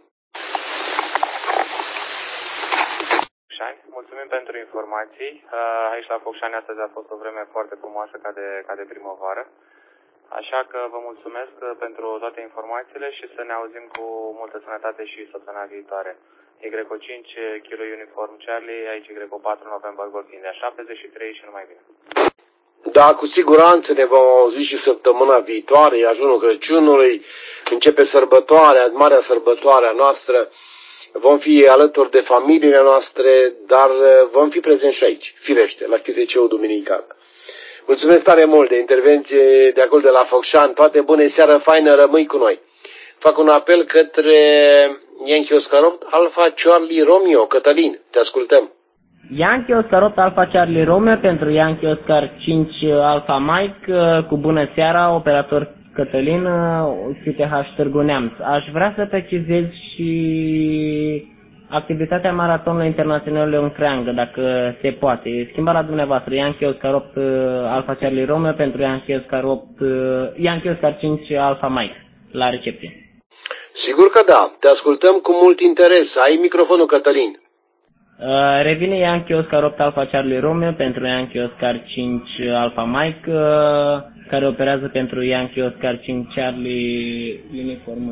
Mulțumim pentru informații. Aici la Focșani astăzi a fost o vreme foarte frumoasă ca de primăvară. Așa că vă mulțumesc pentru toate informațiile și să ne auzim cu multă sănătate și săptămâna viitoare. Y5 Kilo Uniform Charlie, aici Y4 November Golf India 73 și numai bine. Da, cu siguranță ne vom auzi și săptămâna viitoare, e ajunul Crăciunului, începe sărbătoarea, marea sărbătoare a noastră. Vom fi alături de familiile noastre, dar vom fi prezenți și aici, firește, la QTC-ul duminical. Mulțumesc tare mult de intervenție de acolo de la Focșani. Toate bune, seară faină, rămâi cu noi. Fac un apel către Yankee Oscar 8 Alpha Charlie Romeo. Cătălin, te ascultăm. Yankee Oscar 8 Alpha Charlie Romeo pentru Yankee Oscar 5 Alpha Mike. Cu bună seara, operator Cătălin, QTH Târgu Neamț. Aș vrea să precizez și activitatea maratonului internațional în creangă, dacă se poate. Schimbarea dumneavoastră, Yankee Oscar 8 Alpha Charlie Romeo pentru Yankee Oscar 5 Alpha Mike, la recepție. Sigur că da, te ascultăm cu mult interes. Ai microfonul, Cătălin. Revine Yankee Oscar 8 Alpha Charlie Romeo pentru Yankee Oscar 5 Alpha Mike, care operează pentru Yankee Oscar 5 Charlie Uniform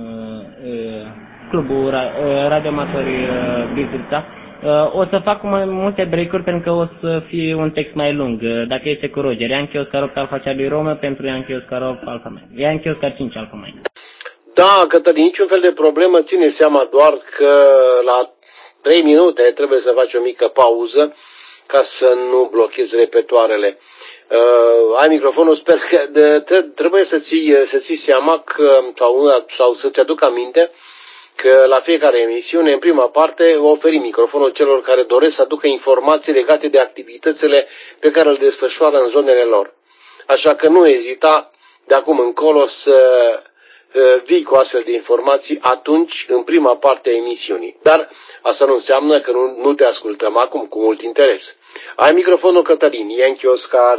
Clubul Radioamatori Bistrița. O să fac mai multe break-uri pentru că o să fie un text mai lung, dacă este cu Roger. Yankee Oscar 8 Alpha Charlie Romeo pentru Yankee Oscar 8 Alpha Mike. Yankee Oscar 5 Alpha Mike. Da, Cătălin, niciun fel de problemă, ține seama doar că la 3 minute trebuie să faci o mică pauză ca să nu blochezi repetoarele. Ai microfonul, sper că trebuie să ții seama că, sau să-ți aduc aminte că la fiecare emisiune, în prima parte, oferim microfonul celor care doresc să aducă informații legate de activitățile pe care le desfășoară în zonele lor. Așa că nu ezita de acum încolo să vii cu astfel de informații atunci, în prima parte a emisiunii. Dar asta nu înseamnă că nu te ascultăm acum cu mult interes. Ai microfonul, Cătălin, Yankee Oscar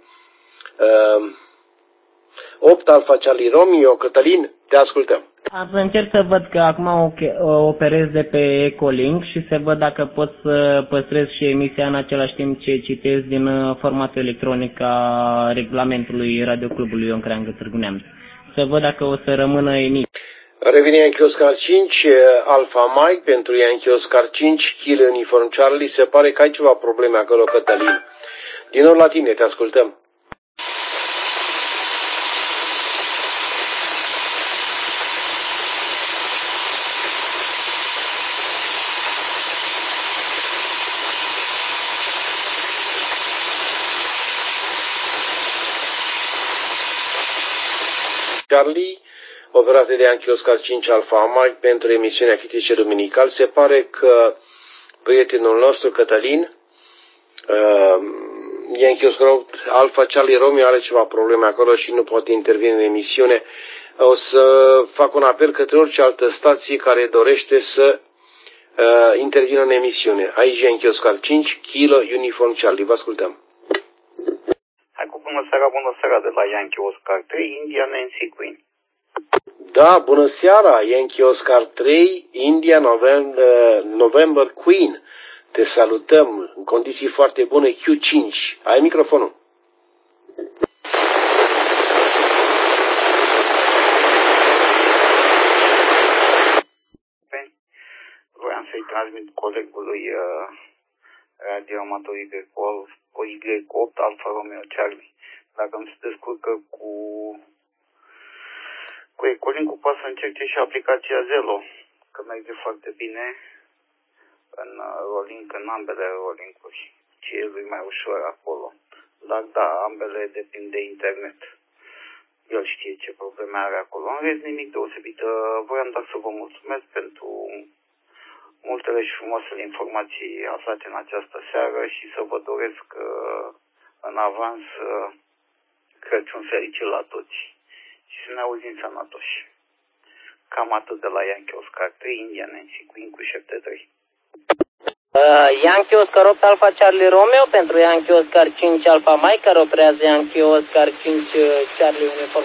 8 Alpha Charlie Romeo. Cătălin, te ascultăm. Am să încerc să văd că acum operez de pe Ecolink și să văd dacă pot să păstrez și emisia în același timp ce citesc din formatul electronic a regulamentului Radioclubului Ion Creangă Târgu Neamț. Să văd dacă o să rămână emisia. Revine Yankee Oscar 5 Alpha Mike pentru Yankee Oscar 5 Kilo Uniform Charlie. Se pare că ai ceva probleme acolo, Cătălin. Din nou la tine, te ascultăm. Charlie, operate de Yankee Oscar 5 Alpha Mike pentru emisiunea QTC Duminical. Se pare că prietenul nostru, Cătălin, Yankee Oscar 8 Alpha Charlie Romeo are ceva probleme acolo și nu poate interveni în emisiune. O să fac un apel către orice altă stație care dorește să intervină în emisiune. Aici Yankee Oscar 5 Kilo Uniform Charlie. Vă ascultăm. Hai cu bună seara de la Yankee Oscar 3 India Nancy Queen. Da, bună seara, Yankee Oscar 3, India, November Queen. Te salutăm în condiții foarte bune, Q5. Ai microfonul. Voiam să-i transmit colegului radioamator Y8 Alfa Romeo Charlie. Dacă îmi se descurcă cu Ecolink-ul, poate să încerce și aplicația Zelo, că merge foarte bine în Rolink, în ambele Rolink-uri, ce e lui mai ușor acolo. Dar da, ambele depind de internet. El știe ce probleme are acolo. În rest, nimic deosebit. Voiam doar să vă mulțumesc pentru multele și frumoasele informații aflate în această seară și să vă doresc în avans Crăciun fericit la toți. Și să ne auzim sănătoși. Cam atât de la Yankee Oscar 3, India Nancy Queen cu 73. Yankee Oscar 8 Alpha Charlie Romeo pentru Yankee Oscar 5 Alpha Mike, care operează Yankee Oscar 5 Charlie Uniform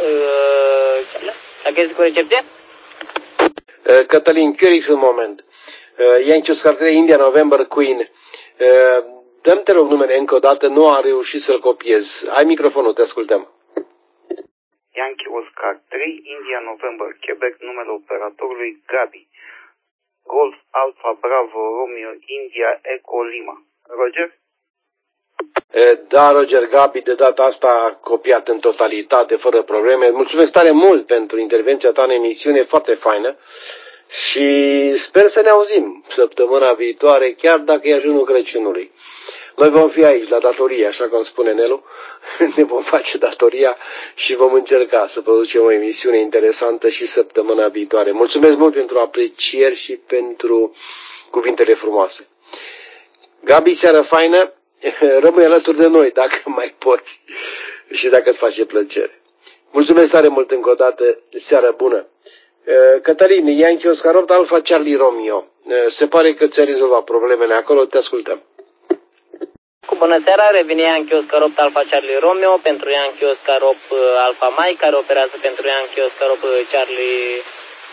Dacă este cu recepție? Cătălin Chiorix un moment. Yankee Oscar 3 India November Queen. Dăm te rog numele încă o dată, nu am reușit să-l copiez. Ai microfonul, te ascultăm. Yankee Oscar 3, India November, Quebec, numele operatorului Gabi. Golf Alpha Bravo Romeo India Eco Lima. Roger? Da, Roger, Gabi, de data asta a copiat în totalitate, fără probleme. Mulțumesc tare mult pentru intervenția ta în emisiune, foarte faină. Și sper să ne auzim săptămâna viitoare, chiar dacă e ajunul Crăciunului. Noi vom fi aici, la datorie, așa cum spune Nelu, ne vom face datoria și vom încerca să producem o emisiune interesantă și săptămâna viitoare. Mulțumesc mult pentru aprecieri și pentru cuvintele frumoase. Gabi, seară faină, rămâi alături de noi dacă mai poți și dacă îți face plăcere. Mulțumesc tare mult încă o dată, seară bună. Cătălin, Yankee Oscar 8 Alpha Charlie Romeo. Se pare că ți-a rezolvat problemele acolo, te ascultăm. Cu bună seara, revine Yankee Oscar 8 Alpha Charlie Romeo pentru Yankee Oscar 8 Alpha Mike, care operează pentru Yankee Oscar 8 Charlie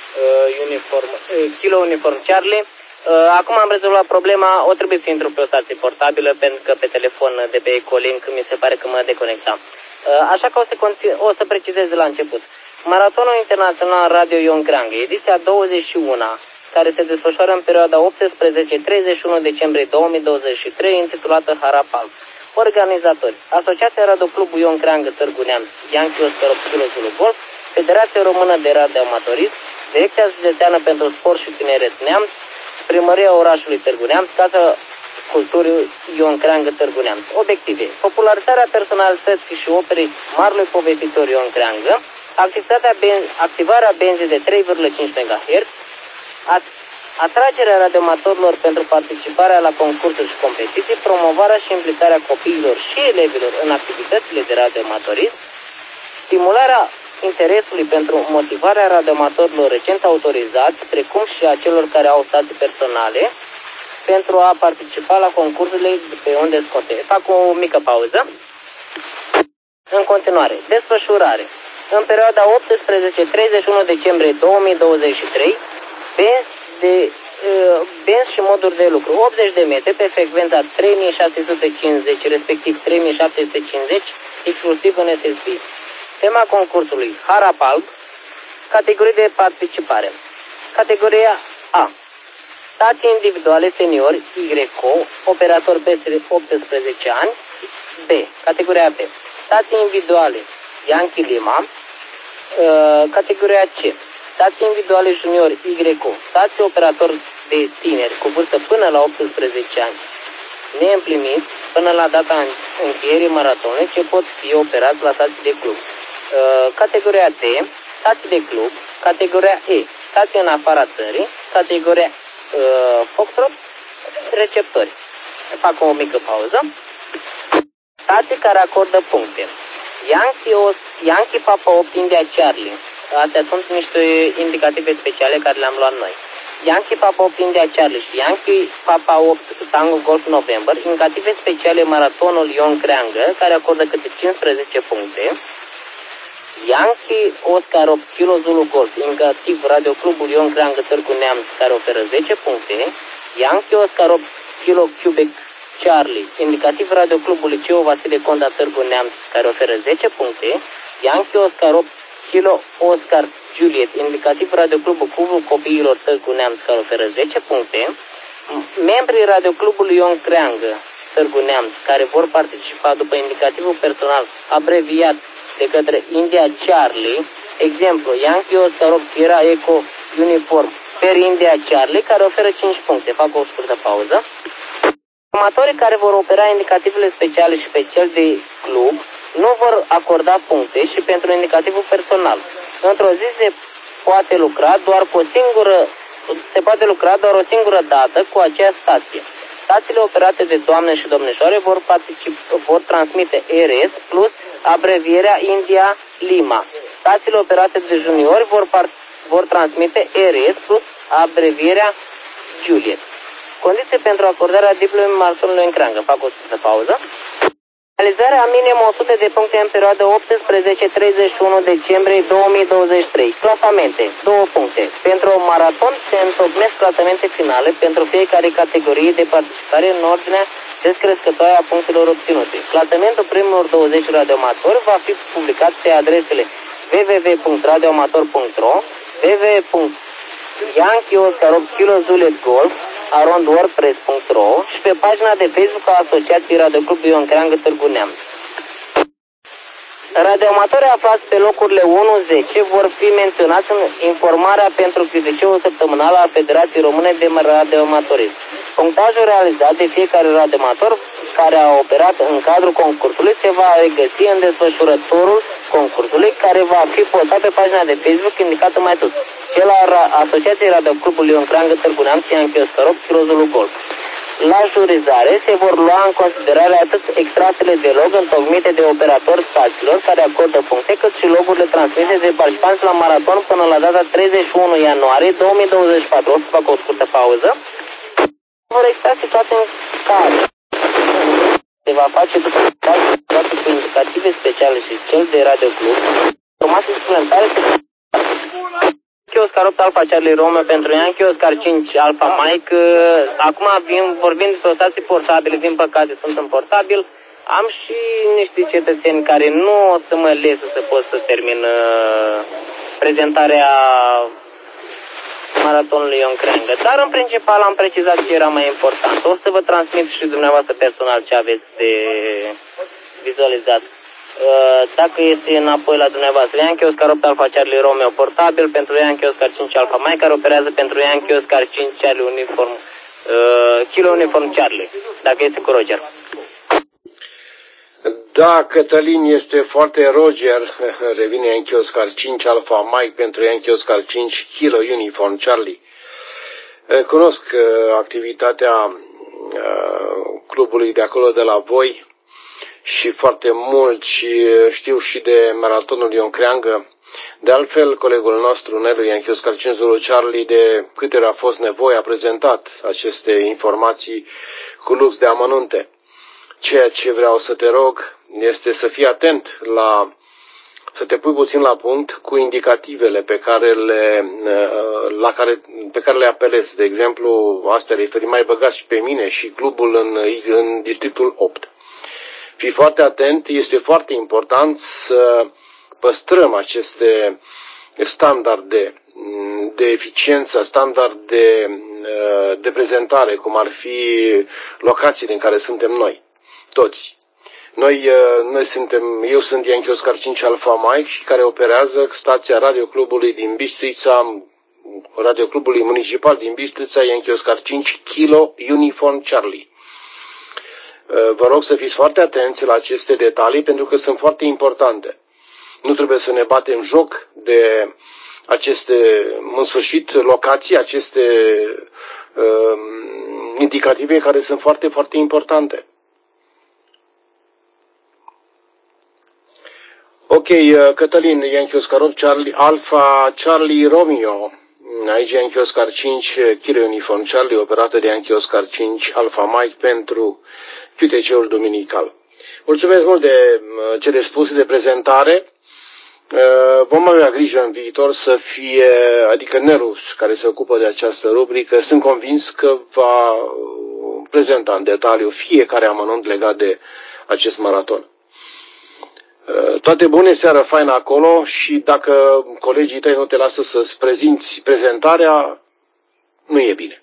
Kilo Uniform Charlie. Acum am rezolvat problema, o trebuie să intru pe o stație portabilă pentru că pe telefon de pe Ecolink mi se pare că mă deconecta. Așa că o să precizez de la început. Maratonul Internațional Radio Ion Creangă, ediția 21, care se desfășoară în perioada 18-31 decembrie 2023, intitulată Harapal. Organizatori: Asociația Radioclubul Ion Creangă Târgu Neamț, Yankee Oscar 8 Kilo Zulu Golf, Federația Română de Radioamatorism, Direcția Județeană pentru Sport și Tineret Neamț, Primăria Orașului Târgu Neamț, Casa Culturii Ion Creangă Târgu Neamț. Obiective: popularizarea personalității și operei marelui povestitor Ion Creangă, activarea benzii de 3,5 MHz, atragerea radioamatorilor pentru participarea la concursuri și competiții, promovarea și implicarea copiilor și elevilor în activitățile de radioamatorism, stimularea interesului pentru motivarea radioamatorilor recent autorizați, precum și a celor care au stații personale, pentru a participa la concursurile pe unde scoate. Fac o mică pauză. În continuare, desfășurare. În perioada 18-31 decembrie 2023, benzi și moduri de lucru 80 de metri pe frecvența 3650, respectiv 3750, exclusiv în SSB. Tema concursului: Harapalb. Categorii de participare: categoria A, stații individuale seniori YO, operator peste 18 ani. B, categoria B, stații individuale Yankee Lima. Categoria C, stații individuale junior YO, stații operator de tineri cu vârstă până la 18 ani neîmpliniți până la data încheierii maratonului, ce pot fi operați la stații de club. Categoria D, stații de club. Categoria E, stații în afara țării. Categoria Foxtrot, receptori. Fac o mică pauză. stații care acordă puncte. Yankee Papa 8 India Charlie. Astea sunt niște indicative speciale care le-am luat noi. Yankee Papa 8 India Charlie și Yankee Papa 8 Tango Golf November, indicative speciale maratonul Ion Creangă, care acordă câte 15 puncte. Yankee Oscar 8 Kilo Zulu Golf, indicativ Radio Clubul Ion Creangă Târgu Neamț, care oferă 10 puncte. Yankee Oscar 8 Kilo Quebec Charlie, indicativ Radio Clubul Liceu Vasile Conda Târgu Neamț, care oferă 10 puncte. Yankee Oscar 8 Kilo Oscar Juliet, indicativ Radio Clubul Clubul Copiilor Târgu Neamț, care oferă 10 puncte. Membrii Radio Clubului Ion Creangă Târgu Neamț, care vor participa după indicativul personal abreviat de către India Charlie, exemplu, Yankee Oscar 8 Sierra Eco Uniform per India Charlie, care oferă 5 puncte. Fac o scurtă pauză. Amatorii care vor opera indicativele speciale și pe cel de club nu vor acorda puncte și pentru indicativul personal. Într-o zi se poate lucra doar o singură dată cu aceeași stație. Stațiile operate de doamne și domnișoare vor transmite RS plus abrevierea India Lima. Stațiile operate de juniori vor transmite RS plus abrevierea Juliet. Condiții pentru acordarea diplomei maratonului în Creangă. Fac o scurtă pauză. Realizarea minim 100 de puncte în perioada 18-31 decembrie 2023. Clasamente. 2 puncte. Pentru maraton se întocmesc clasamente finale pentru fiecare categorie de participare în ordinea descrescătoare a punctelor obținute. Clasamentul primilor 20 radioamatori va fi publicat pe adresele www.radioamator.ro, www.Yankee Oscar 8 Kilo Zulet Golf @wordpress.ro și pe pagina de Facebook a Asociației Radio Club Ion Creangă Târgu Neamț. Radioamatorii aflați pe locurile 1-10 vor fi menționați în informarea pentru chiziceul săptămânal al Federației Române de Radioamatorism. Punctajul realizat de fiecare radioamator care a operat în cadrul concursului se va regăsi în desfășurătorul concursului, care va fi postat pe pagina de Facebook indicată mai sus, cel al Asociației Radio Clubului Ion Creangă Târgu Neamț, Yankee Oscar 8 Kilo Zulu Golf. La jurizare se vor lua în considerare atât extrasele de log întocmite de operatori stațiilor care acordă puncte, cât și logurile transmise de participanți la maraton până la data 31 ianuarie 2024. O să fac o scurtă pauză. Vor exista situații în care se va face după toate cu indicative speciale și cel de Radio Club, informații suplimentare Yankee Oscar 8 Alpha Charlie Romeo pentru Yankee Oscar 5 Alpha Mike. Acum vorbim despre o stație portabilă, din păcate sunt în portabil. Am și niște cetățeni care nu o să mă lese să pot să termin prezentarea maratonului Ion Creangă. Dar în principal am precizat ce era mai important. O să vă transmit și dumneavoastră personal ce aveți de vizualizat. Dacă este înapoi la dumneavoastră, Yankee Oscar 8 Alpha Charlie Romeo portabil pentru Yankee Oscar 5 Alpha Mike, care operează pentru Yankee Oscar 5 Charlie Uniform Kilo Uniform Charlie, dacă este cu Roger. Da, Cătălin, este foarte Roger, revine Yankee Oscar 5 Alpha Mike pentru Yankee Oscar 5 Kilo Uniform Charlie. Cunosc activitatea clubului de acolo de la voi și foarte mult și știu și de maratonul Ion Creangă. De altfel, colegul nostru, Nelu Yankee Oscar 5 Zulu Charlie, de câte ori a fost nevoie, a prezentat aceste informații cu lux de amănunte. Ceea ce vreau să te rog este să fii atent să te pui puțin la punct cu indicativele pe care le apelezi. De exemplu, astea referi mai băgat și pe mine și clubul în districtul 8. Fii foarte atent, este foarte important să păstrăm aceste standarde de eficiență, standarde de prezentare, cum ar fi locațiile în care suntem noi, toți. Eu sunt Yankee Oscar 5 Alpha Mike și care operează stația radioclubului din Bistrița, radioclubului municipal din Bistrița, Yankee Oscar 5 Kilo Uniform Charlie. Vă rog să fiți foarte atenți la aceste detalii pentru că sunt foarte importante. Nu trebuie să ne batem joc de aceste, în sfârșit, locații, aceste indicative care sunt foarte, foarte importante. Ok, Cătălin, Yankee Oscar 8, Alfa Charlie Romeo. Aici Yankee Oscar 5, Kilo Uniform Charlie, operată de Yankee Oscar 5, Alfa Mike pentru QTC-ul duminical. Mulțumesc mult de cele spuse de prezentare. Vom avea grijă în viitor să fie, adică Nerus, care se ocupă de această rubrică, sunt convins că va prezenta în detaliu fiecare amănunt legat de acest maraton. Toate bune, seară faină acolo și dacă colegii tăi nu te lasă să-ți prezinți prezentarea, nu e bine.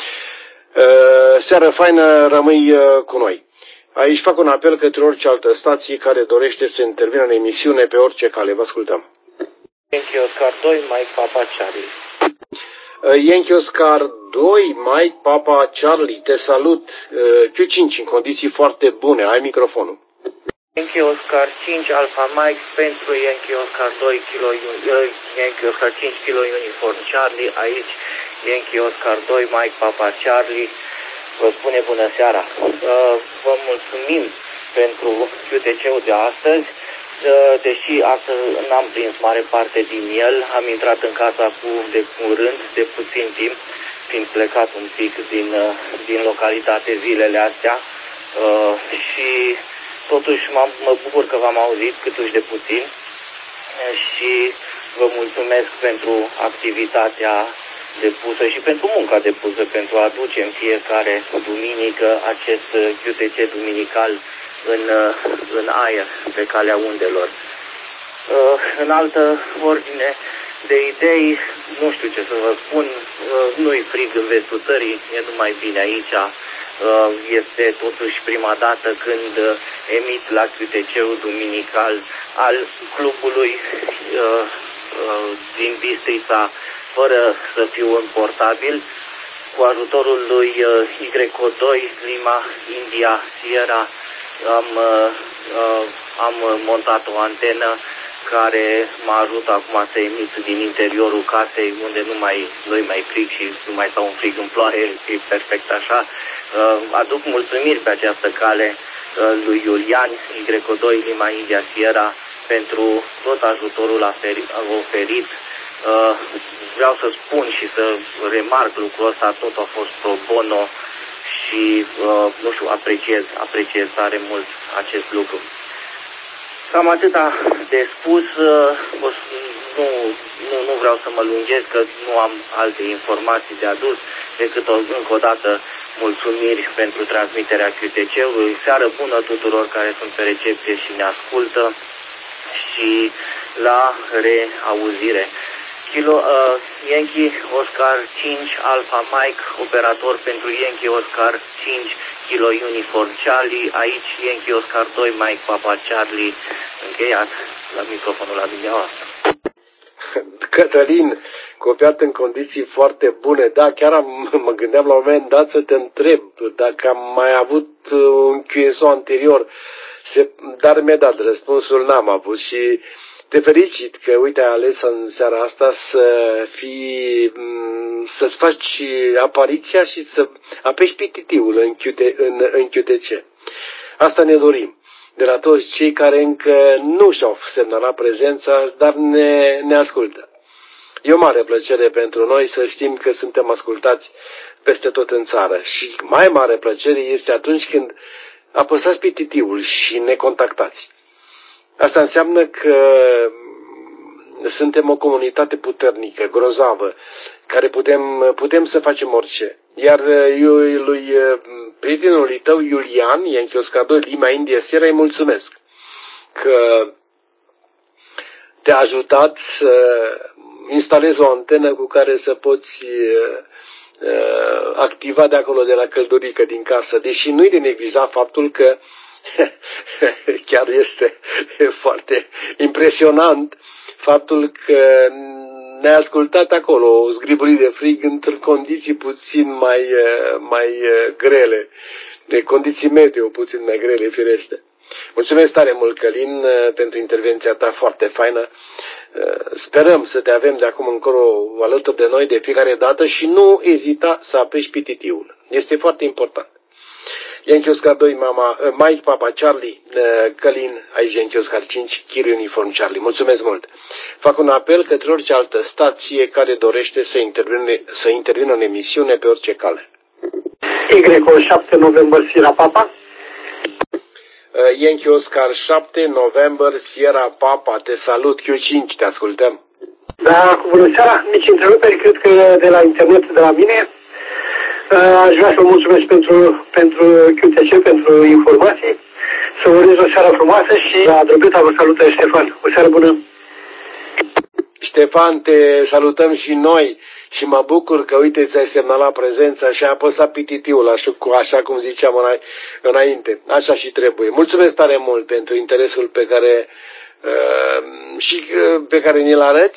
Seară faină, rămâi cu noi. Aici fac un apel către orice altă stație care dorește să intervină în emisiune pe orice cale. Vă ascultăm. Yankee Oscar 2, Mike Papa Charlie. Yankee Oscar 2, Mike Papa Charlie, te salut. Q5 în condiții foarte bune, ai microfonul. Yankee Oscar 5 Alpha Mike pentru Yankee Oscar 2 Yankee Oscar 5 Kilo Uniform Charlie, aici Yankee Oscar 2 Mike Papa Charlie vă spune bună seara. Vă mulțumim pentru QTC-ul de astăzi, deși astăzi n-am prins mare parte din el, am intrat în casa de curând, de puțin timp, fiind plecat un pic din localitate zilele astea și totuși mă bucur că v-am auzit câtuși de puțin și vă mulțumesc pentru activitatea depusă și pentru munca depusă pentru a aduce în fiecare duminică acest QTC duminical în aer, pe calea undelor. În altă ordine de idei, nu știu ce să vă spun, nu-i frig în vestul țării, e numai bine aici. Este totuși prima dată când emit la QTC-ul duminical al clubului din Bistrița, fără să fiu în portabil, cu ajutorul lui YO2 Lima India Sierra am montat o antenă care mă ajută acum să emit din interiorul casei, unde nu-i mai frig și nu mai stau un frig în ploaie, e perfect așa. Aduc mulțumiri pe această cale lui Iulian, YO2 Lima India Sierra, pentru tot ajutorul oferit. Vreau să spun și să remarc lucrul ăsta, tot a fost pro bono și, nu știu, apreciez tare mult acest lucru. Cam atâta de spus, nu vreau să mă lungesc, că nu am alte informații de adus, decât încă o dată mulțumiri pentru transmiterea QTC-ului. Seară bună tuturor care sunt pe recepție și ne ascultă și la reauzire. Yankee Oscar 5 Alpha Mike, operator pentru Yankee Oscar 5 Kilo Uniform Charlie, aici Yankee Oscar 2 Mike Papa Charlie, încheiat la microfonul la dumneavoastră. Cătălin, copiat în condiții foarte bune, da, chiar mă gândeam la un moment dat să te întreb dacă am mai avut un QSO anterior, dar mi-a dat răspunsul, n-am avut și te felicit că, uite, ai ales în seara asta să-ți faci apariția și să apeși pititivul în QTC. Asta ne dorim de la toți cei care încă nu și-au semnalat prezența, dar ne ascultă. E o mare plăcere pentru noi să știm că suntem ascultați peste tot în țară și mai mare plăcere este atunci când apăsați pititivul și ne contactați. Asta înseamnă că suntem o comunitate puternică, grozavă, care putem să facem orice. Iar eu lui prietenului tău, Iulian, Yankee Oscar 2 Lima India Sierra, îi mulțumesc că te-a ajutat să instalezi o antenă cu care să poți activa de acolo, de la căldurică din casă, deși nu-i de neglijat faptul că chiar este foarte impresionant faptul că ne-a ascultat acolo, zgriburit de frig, într condiții puțin mai grele, de condiții meteo puțin mai grele, firește. Mulțumesc tare mult, Călin, pentru intervenția ta foarte faină. Sperăm să te avem de acum încolo alături de noi de fiecare dată și nu ezita să apeși pititivul. Este foarte important. Yankee Oscar 2, Mike Papa Charlie, Călin, aici Yankee Oscar 5, Chiru Uniform Charlie. Mulțumesc mult. Fac un apel către orice altă stație care dorește să intervină în emisiune pe orice cale. Y7 November Sierra Papa. Yankee Oscar 7 November Sierra Papa, te salut, Q5, te ascultăm. Da, bună seara, mici întreruperi, cred că de la internet de la mine. Aș vrea să vă mulțumesc pentru QTC, pentru informații. Să vă urez o seară frumoasă și la Drăguța vă salută Ștefan. O seară bună! Ștefan, te salutăm și noi și mă bucur că, uite, ți-ai semnalat prezența și ai apăsat pititiul, așa cum ziceam înainte. Așa și trebuie. Mulțumesc tare mult pentru interesul pe care ni-l arăți,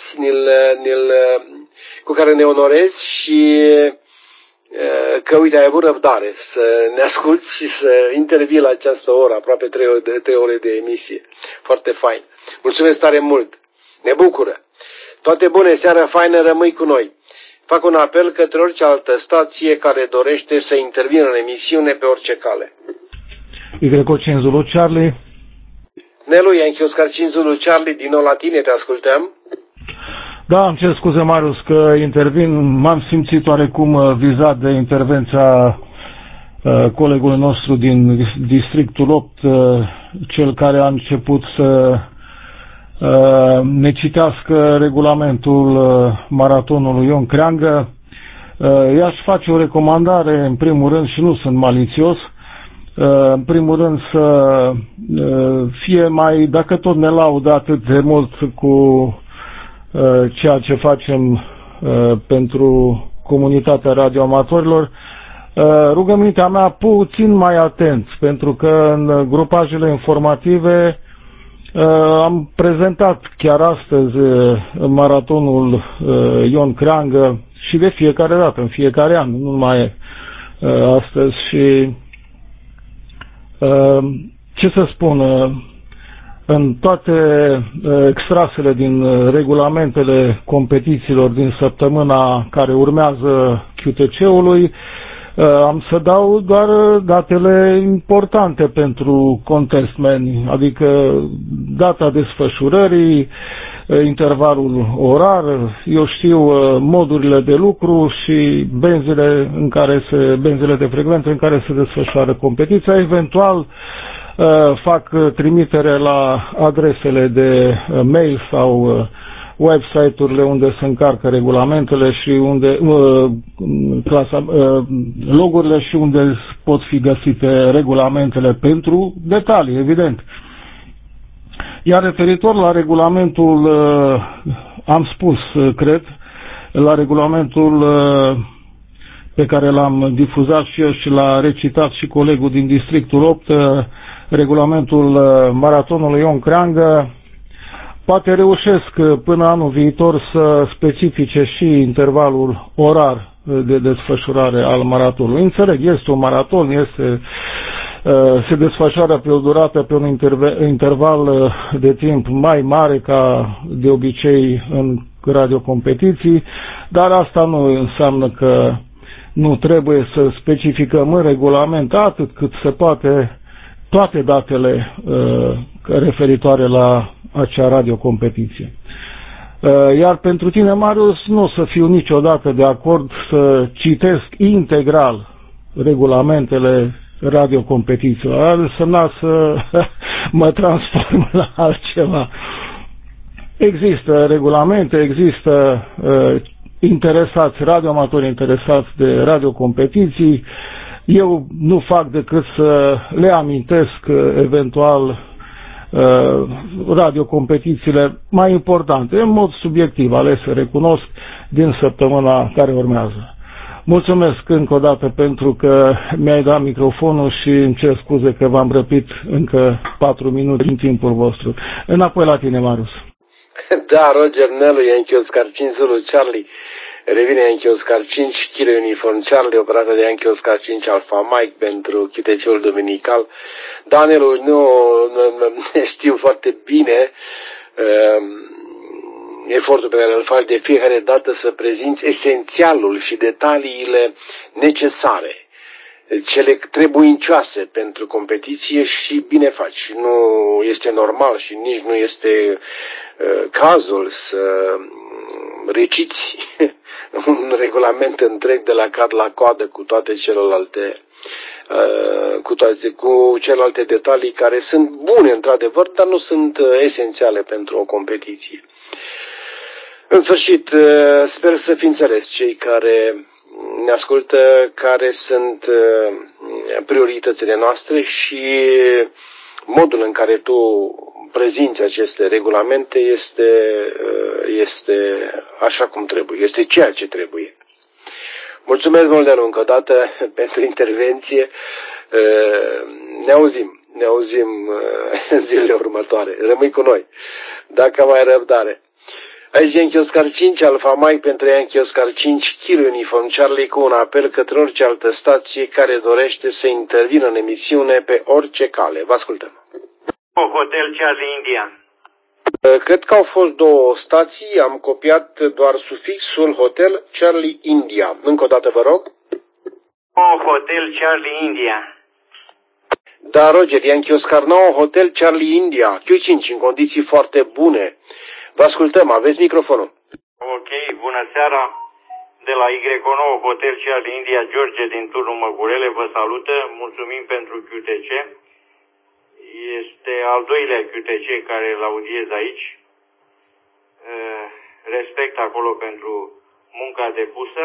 cu care ne onorezi și că, uite, ai avut răbdare să ne asculți și să intervii la această oră, aproape 3 ore de emisie. Foarte fain. Mulțumesc tare mult. Ne bucură. Toate bune, seara faină, rămâi cu noi. Fac un apel către orice altă stație care dorește să intervină în emisiune pe orice cale. Y5 Zulu Charlie. Nelu, Yankee Oscar 5 Zulu Charlie, din nou la tine, te ascultăm. Da, îmi cer scuze, Marius, că intervin. M-am simțit oarecum vizat de intervenția colegului nostru din Districtul 8, cel care a început să ne citească regulamentul maratonului Ion Creangă. I-aș face o recomandare, în primul rând, și nu sunt malițios, în primul rând să fie mai, dacă tot ne laudă atât de mult cu ceea ce facem pentru comunitatea radioamatorilor, rugămintea mea puțin mai atent, pentru că în grupajele informative am prezentat chiar astăzi maratonul Ion Creangă și de fiecare dată, în fiecare an, nu numai astăzi. Și ce să spun, în toate extrasele din regulamentele competițiilor din săptămâna care urmează QTC-ului, am să dau doar datele importante pentru contestmeni, adică data desfășurării, intervalul orar, eu știu, modurile de lucru și benzile de frecvență în care se desfășoară competiția. Eventual fac trimitere la adresele de mail sau website-urile unde se încarcă regulamentele și unde logurile și unde pot fi găsite regulamentele pentru detalii, evident. Iar referitor la regulamentul, am spus, cred, la regulamentul pe care l-am difuzat și eu și l-a recitat și colegul din Districtul 8, regulamentul maratonului Ion Creangă, poate reușesc până anul viitor să specifice și intervalul orar de desfășurare al maratonului. Înțeleg, este un maraton, se desfășoară pe o durată, pe un interval de timp mai mare ca de obicei în radiocompetiții, dar asta nu înseamnă că nu trebuie să specificăm în regulament atât cât se poate toate datele referitoare la acea radiocompetiție. Iar pentru tine, Marius, nu o să fiu niciodată de acord să citesc integral regulamentele radiocompetițiilor. Ar însemna să mă transform la altceva. Există regulamente, există radioamatori interesați de radiocompetiții. Eu nu fac decât să le amintesc eventual radiocompetițiile mai importante, în mod subiectiv ales, recunosc, din săptămâna care urmează. Mulțumesc încă o dată pentru că mi-ai dat microfonul și îmi cer scuze că v-am răpit încă 4 minute din timpul vostru. Înapoi la tine, Marius. Da, Roger Nelu, Yankee Oscar 5 Zulu Charlie. Revine Yankee Oscar 5, Kilo Uniform Charlie, operată de Yankee Oscar 5 Alpha Mike pentru QTC-ul dominical. Danielul, nu știu foarte bine efortul pe care îl faci de fiecare dată să prezinți esențialul și detaliile necesare cele trebuincioase pentru competiție și bine faci. Nu este normal și nici nu este cazul să reciți un regulament întreg de la cap la coadă cu toate celelalte cu celelalte detalii care sunt bune într-adevăr, dar nu sunt esențiale pentru o competiție. În sfârșit, sper să fi înțeles cei care ne ascultă care sunt prioritățile noastre și modul în care tu prezinți aceste regulamente este așa cum trebuie, este ceea ce trebuie. Mulțumesc mult de nou încă o dată pentru intervenție. Ne auzim în zilele următoare. Rămâi cu noi, dacă mai ai răbdare. Aici Yankee Oscar 5, Alpha Mike pentru Yankee Oscar 5, Kilo Uniform Charlie, cu un apel către orice altă stație care dorește să intervină în emisiune pe orice cale. Vă ascultăm. Hotel Charlie India. Cred că au fost două stații, am copiat doar sufixul Hotel Charlie India. Încă o dată vă rog. Hotel Charlie India. Da, Roger, Yankee Oscar 9, Hotel Charlie India, Q5, în condiții foarte bune. Vă ascultăm, aveți microfonul. Ok, bună seara. De la Y9 Hotel Charlie India, George din turnul Măgurele vă salută. Mulțumim pentru QTC. Este al doilea QTC care îl audiez aici. Respect acolo pentru munca depusă.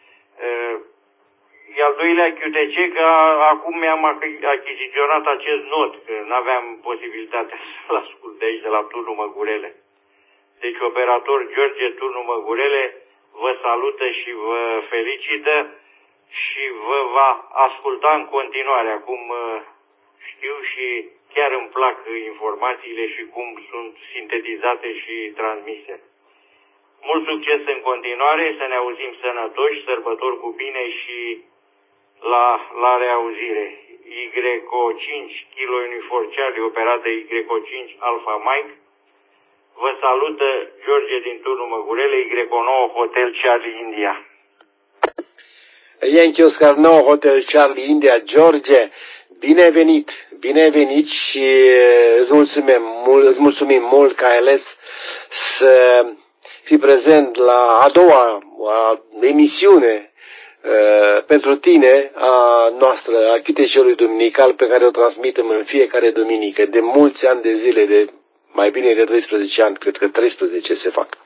E al doilea QTC că acum mi-am achiziționat acest not, că n-aveam posibilitatea să-l ascult de aici, de la turnul Măgurele. Deci operator George, turnul Măgurele, vă salută și vă felicită și vă va asculta în continuare. Acum știu și chiar îmi plac informațiile și cum sunt sintetizate și transmise. Mult succes în continuare, să ne auzim sănătoși, sărbători cu bine și la reauzire. Y5 Kilo Uniform Charlie, operat de Y5 Alpha Mike. Vă salută George din turnul Măgurele, Y9 Hotel Charlie India. Yankee Oscar 9 Hotel Charlie India, George, bine venit și îți mulțumim mult că ai ales să fii prezent la a doua emisiune pentru tine a noastră, a QTC-ului duminical, pe care o transmitem în fiecare duminică, de mulți ani de zile, de mai bine de 12 ani, cred că 13 se fac.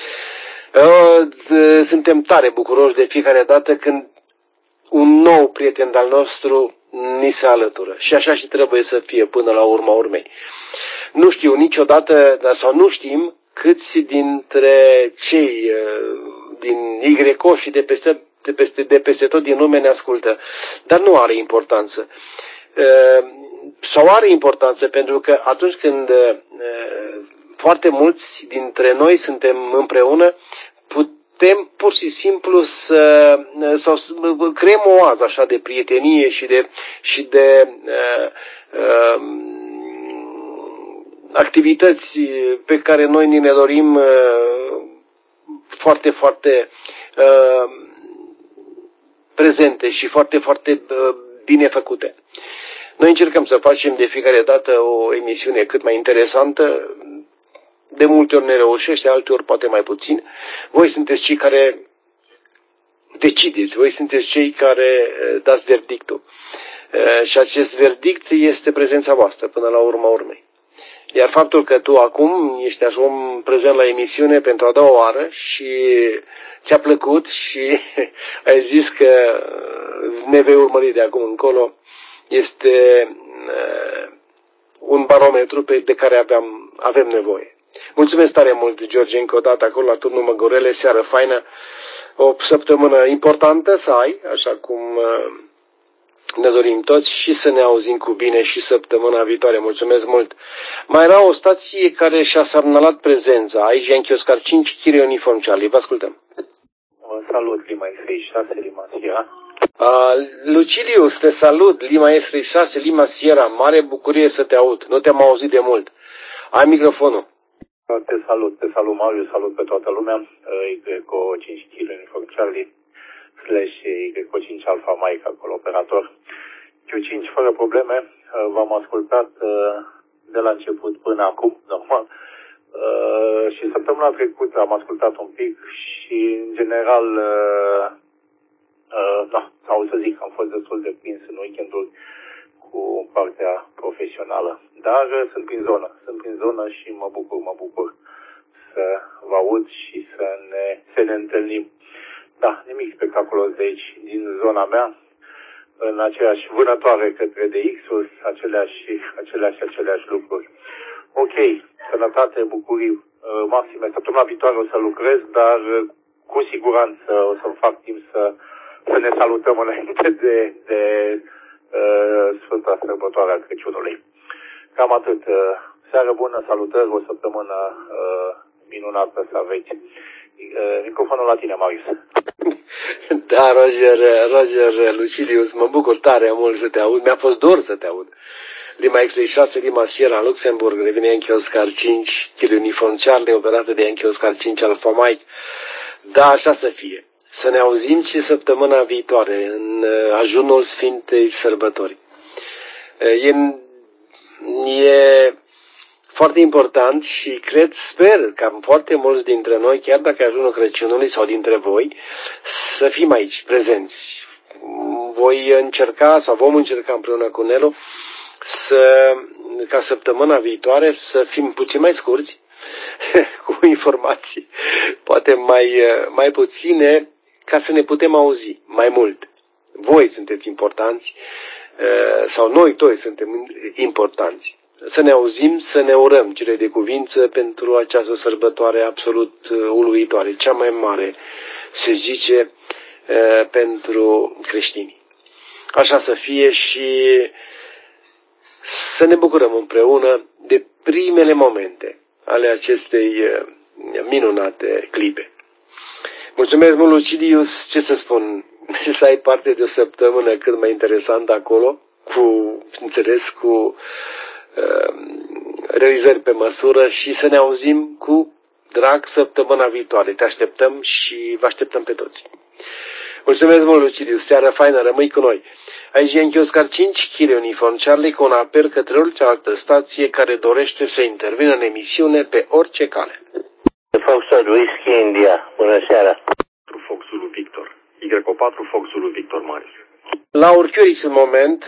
Suntem tare bucuroși de fiecare dată când un nou prieten al nostru ni se alătură. Și așa și trebuie să fie până la urma urmei. Nu știu niciodată, sau nu știm câți dintre cei din YO și de peste tot din lume ne ascultă. Dar nu are importanță. Sau are importanță pentru că atunci când foarte mulți dintre noi suntem împreună, putem pur și simplu să creăm o oază așa de prietenie și de activități pe care noi ni le dorim foarte, foarte prezente și foarte, foarte bine făcute. Noi încercăm să facem de fiecare dată o emisiune cât mai interesantă. De multe ori ne reușește, alteori poate mai puțin. Voi sunteți cei care decideți, voi sunteți cei care dați verdictul. Și acest verdict este prezența voastră până la urma urmei. Iar faptul că tu acum ești așa prezent la emisiune pentru a doua oară și ți-a plăcut și ai zis că ne vei urmări de acum încolo, este un barometru de care avem nevoie. Mulțumesc tare mult, George, încă o dată acolo la turnul Măgurele, seară faină, o săptămână importantă să ai, așa cum ne dorim toți, și să ne auzim cu bine și săptămâna viitoare. Mulțumesc mult. Mai era o stație care și-a semnalat prezența. Aici Yankee Oscar 5, Kilo Uniform Charlie. Vă ascultăm. Salut, Lima S36, Lima Sierra. Lucilius, te salut, Lima S36, Lima Sierra. Mare bucurie să te aud. Nu te-am auzit de mult. Ai microfonul. Te salut, Marius, salut pe toată lumea. Cu 5 kg Uniform Charlie. Y5 Alpha Mike acolo, operator. Q5 fără probleme, v-am ascultat de la început până acum, normal. Și săptămâna trecută am ascultat un pic și în general, sau să zic, am fost destul de prins în weekendul cu partea profesională. Dar sunt prin zonă și mă bucur să vă aud și să ne întâlnim. Da, nimic spectaculos de aici, din zona mea, în aceeași vânătoare către DX-uri, aceleași lucruri. Ok, sănătate, bucurii maxime. Săptămâna viitoare o să lucrez, dar cu siguranță o să-mi fac timp să ne salutăm înainte de Sfânta Sărbătoare a Crăciunului. Cam atât. Seară bună, salutări, o săptămână minunată să aveți. Microfonul la tine, Marius. Da, Roger Lucilius, mă bucur tare mult să te aud. Mi-a fost dor să te aud. Lima X36, Lima Sierra, Luxemburg, revine Yankee Oscar 5, Kilo Uniform Charlie, operată de Yankee Oscar 5 Alpha Mike. Da, așa să fie. Să ne auzim și săptămâna viitoare, în ajunul Sfintei Sărbători. E foarte important și sper că foarte mulți dintre noi, chiar dacă e ajunul Crăciunului sau dintre voi, să fim aici, prezenți. Vom încerca împreună cu Nelu ca săptămâna viitoare să fim puțin mai scurți, cu informații poate mai puține, ca să ne putem auzi mai mult. Voi sunteți importanți sau noi toți suntem importanți. Să ne auzim, să ne urăm cele de cuvință pentru această sărbătoare absolut uluitoare, cea mai mare, se zice, pentru creștini. Așa să fie și să ne bucurăm împreună de primele momente ale acestei minunate clipe. Mulțumesc mult, Lucilius, ce să spun, să ai parte de o săptămână cât mai interesantă acolo, cu realizări pe măsură și să ne auzim cu drag săptămâna viitoare. Te așteptăm și vă așteptăm pe toți. Mulțumesc mult, Lucilius, seară faină, rămâi cu noi. Aici Yankee Oscar 5, Kilo Uniform Charlie, cu un apel către orice altă stație care dorește să intervină în emisiune pe orice cale. Foxtrot Whisky India, bună seara. Fox Zulu Victor, Y4 Fox Zulu Victor Marius. La Urchiorix în moment,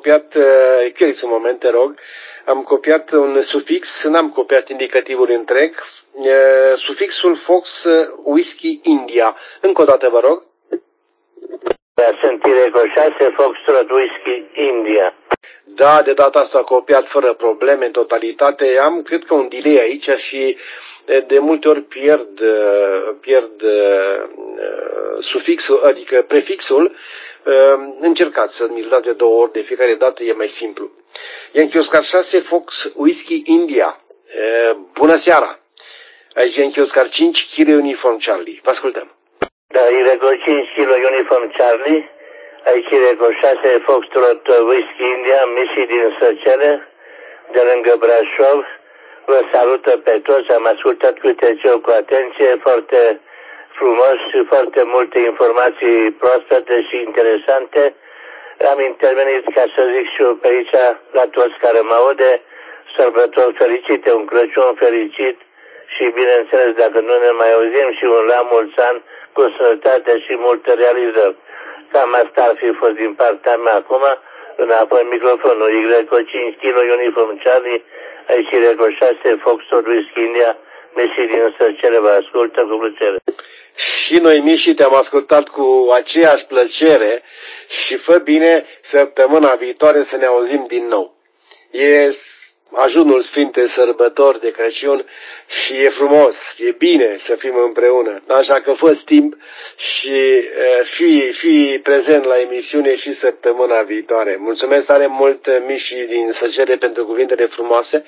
am copiat un sufix, n-am copiat indicativul întreg, sufixul Fox Whisky India. Încă o dată, vă rog. Sunt Ireco 6 Foxtrot Whisky India. Da, de data asta copiat fără probleme, în totalitate. Am, cred că, un delay aici și de multe ori pierd sufixul, adică prefixul. Încercați să mi-l dați de 2 ori, de fiecare dată e mai simplu. Yankee Oscar 6 Fox Whisky India. Bună seara! Aici Yankee Oscar 5 Kilo Uniform Charlie. Vă ascultăm. Da, Ireco 5 Kilo Uniform Charlie. Aici Ireco 6 Foxtrot Whisky India, misii din Săcele, de lângă Brașov. Vă salută pe toți, am ascultat cu atenție, foarte frumos și foarte multe informații proaspete și interesante. Am intervenit ca să zic și eu pe aici la toți care mă aude, sărbători fericite, un Crăciun fericit și bineînțeles dacă nu ne mai auzim și un la mulți ani cu sănătate și multe realizări. Cam asta ar fi fost din partea mea acum, înapoi microfonul Y5 Kilo Uniform Charlie, aici Y6 Foxtrot Whisky India, Messi din Săcele vă ascultă cu plăcere. Și noi, Miși, te-am ascultat cu aceeași plăcere și fă bine săptămâna viitoare să ne auzim din nou. E ajunul Sfintei Sărbători de Crăciun și e frumos, e bine să fim împreună. Așa că fă timp și fi prezent la emisiune și săptămâna viitoare. Mulțumesc tare mult, Miși din Săcele, pentru cuvintele frumoase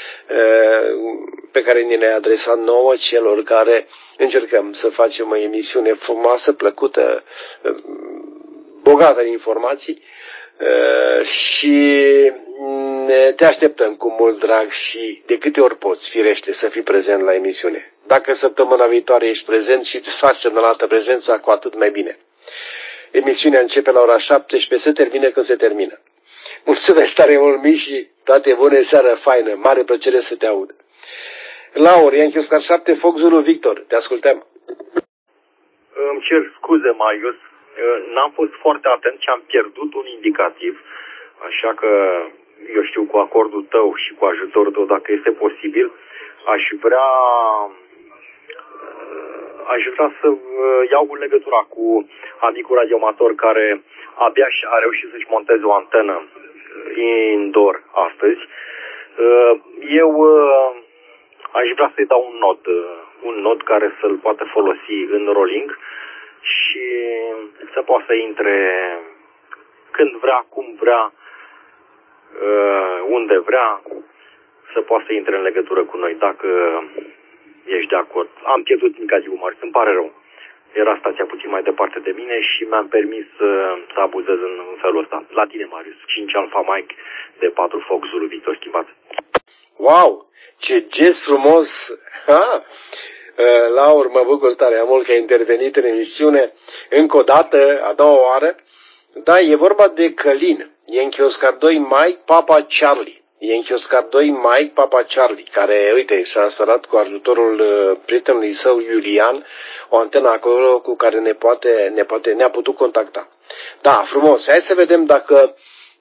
pe care ni le-ai adresat nouă, celor care încercăm să facem o emisiune frumoasă, plăcută, bogată în informații și te așteptăm cu mult drag și de câte ori poți, firește, să fii prezent la emisiune. Dacă săptămâna viitoare ești prezent și îți faci semnalată prezența, cu atât mai bine. Emisiunea începe la ora 17, se termine când se termină. Mulțumesc tare mult, Miși, toate bune, seară faină, mare plăcere să te aud. Laur, Yankee Oscar 7, Fox Zulu Victor, te ascultăm. Îmi cer scuze, Marius, n-am fost foarte atent și am pierdut un indicativ, așa că, eu știu, cu acordul tău și cu ajutorul tău, dacă este posibil, aș vrea să iau în legătura cu amicul radioamator care abia a reușit să-și monteze o antenă indoor astăzi. Eu aș vrea să-i dau un nod care să-l poată folosi în rolling și să poată să intre când vrea, cum vrea, unde vrea, să poată să intre în legătură cu noi, dacă ești de acord. Am pierdut indicativul, Marius, îmi pare rău. Era stația puțin mai departe de mine și mi-am permis să abuzez în felul ăsta. La tine, Marius, 5 Alpha Mike de 4 Fox Zulu Victor, schimbat. Wow! Ce gest frumos! Laur, mă bucur tare mult că ai intervenit în emisiune încă o dată, a doua oară. Da, e vorba de Călin, Yankee Oscar 2 Mike Papa Charlie. Yankee Oscar 2 Mike Papa Charlie, care, uite, s-a instalat cu ajutorul prietenului său Iulian o antenă acolo cu care ne-a putut contacta. Da, frumos. Hai să vedem dacă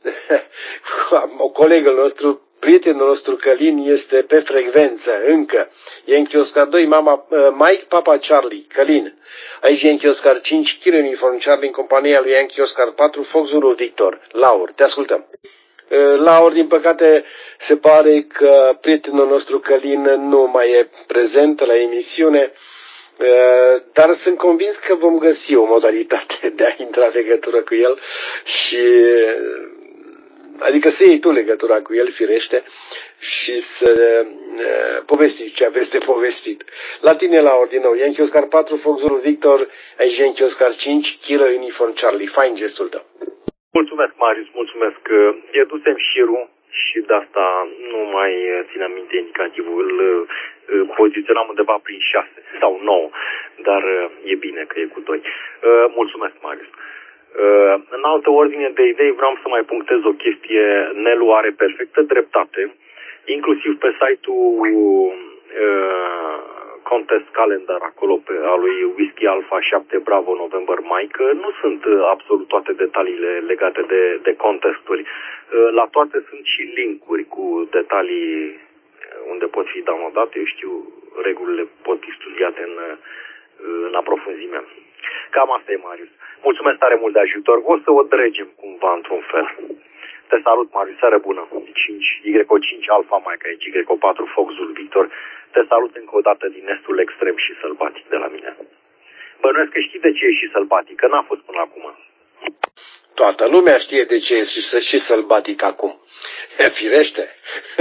colegul nostru, prietenul nostru Călin este pe frecvență încă. Yankee Oscar 2 Mike Papa Charlie, Călin. Aici Yankee Oscar 5 Kilo Uniform Charlie în compania lui Yankee Oscar 4 Fox Zulu Victor. Laur, te ascultăm. Laur, din păcate, se pare că prietenul nostru Călin nu mai e prezent la emisiune, dar sunt convins că vom găsi o modalitate de a intra în legătură cu el și adică să iei tu legătura cu el, firește, și să povestiți ce aveți de povestit. La tine, Laur, din nou, Yankee Oscar 4, Fox Zulu Victor, aici Yankee Oscar 5, Kilo Uniform Charlie. Fain gestul tău. Mulțumesc, Marius, mulțumesc. Pierdusem șirul și de asta nu mai țin aminte indicativul. Îl poziționam undeva prin 6 sau 9, dar e bine că e cu 2. Mulțumesc, Marius. În altă ordine de idei vreau să mai punctez o chestie. Nelu are perfectă dreptate, inclusiv pe site-ul Contest Calendar acolo al lui Whiskey Alpha 7 Bravo November Mike, nu sunt absolut toate detaliile legate de contesturi. La toate sunt și linkuri cu detalii unde pot fi downloadate, eu știu, regulile pot fi studiate în aprofunzime. Cam asta e, Marius. Mulțumesc tare mult de ajutor. O să o dregem cumva într-un fel. Te salut, Marius. Seară bună. Y5 Alpha Mike, aici Y4 Fox Zulu Victor. Te salut încă o dată din estul extrem și sălbatic de la mine. Bănuiesc că știi de ce e și sălbatic, că n-a fost până acum. Toată lumea știe de ce e și sălbatic acum. Firește.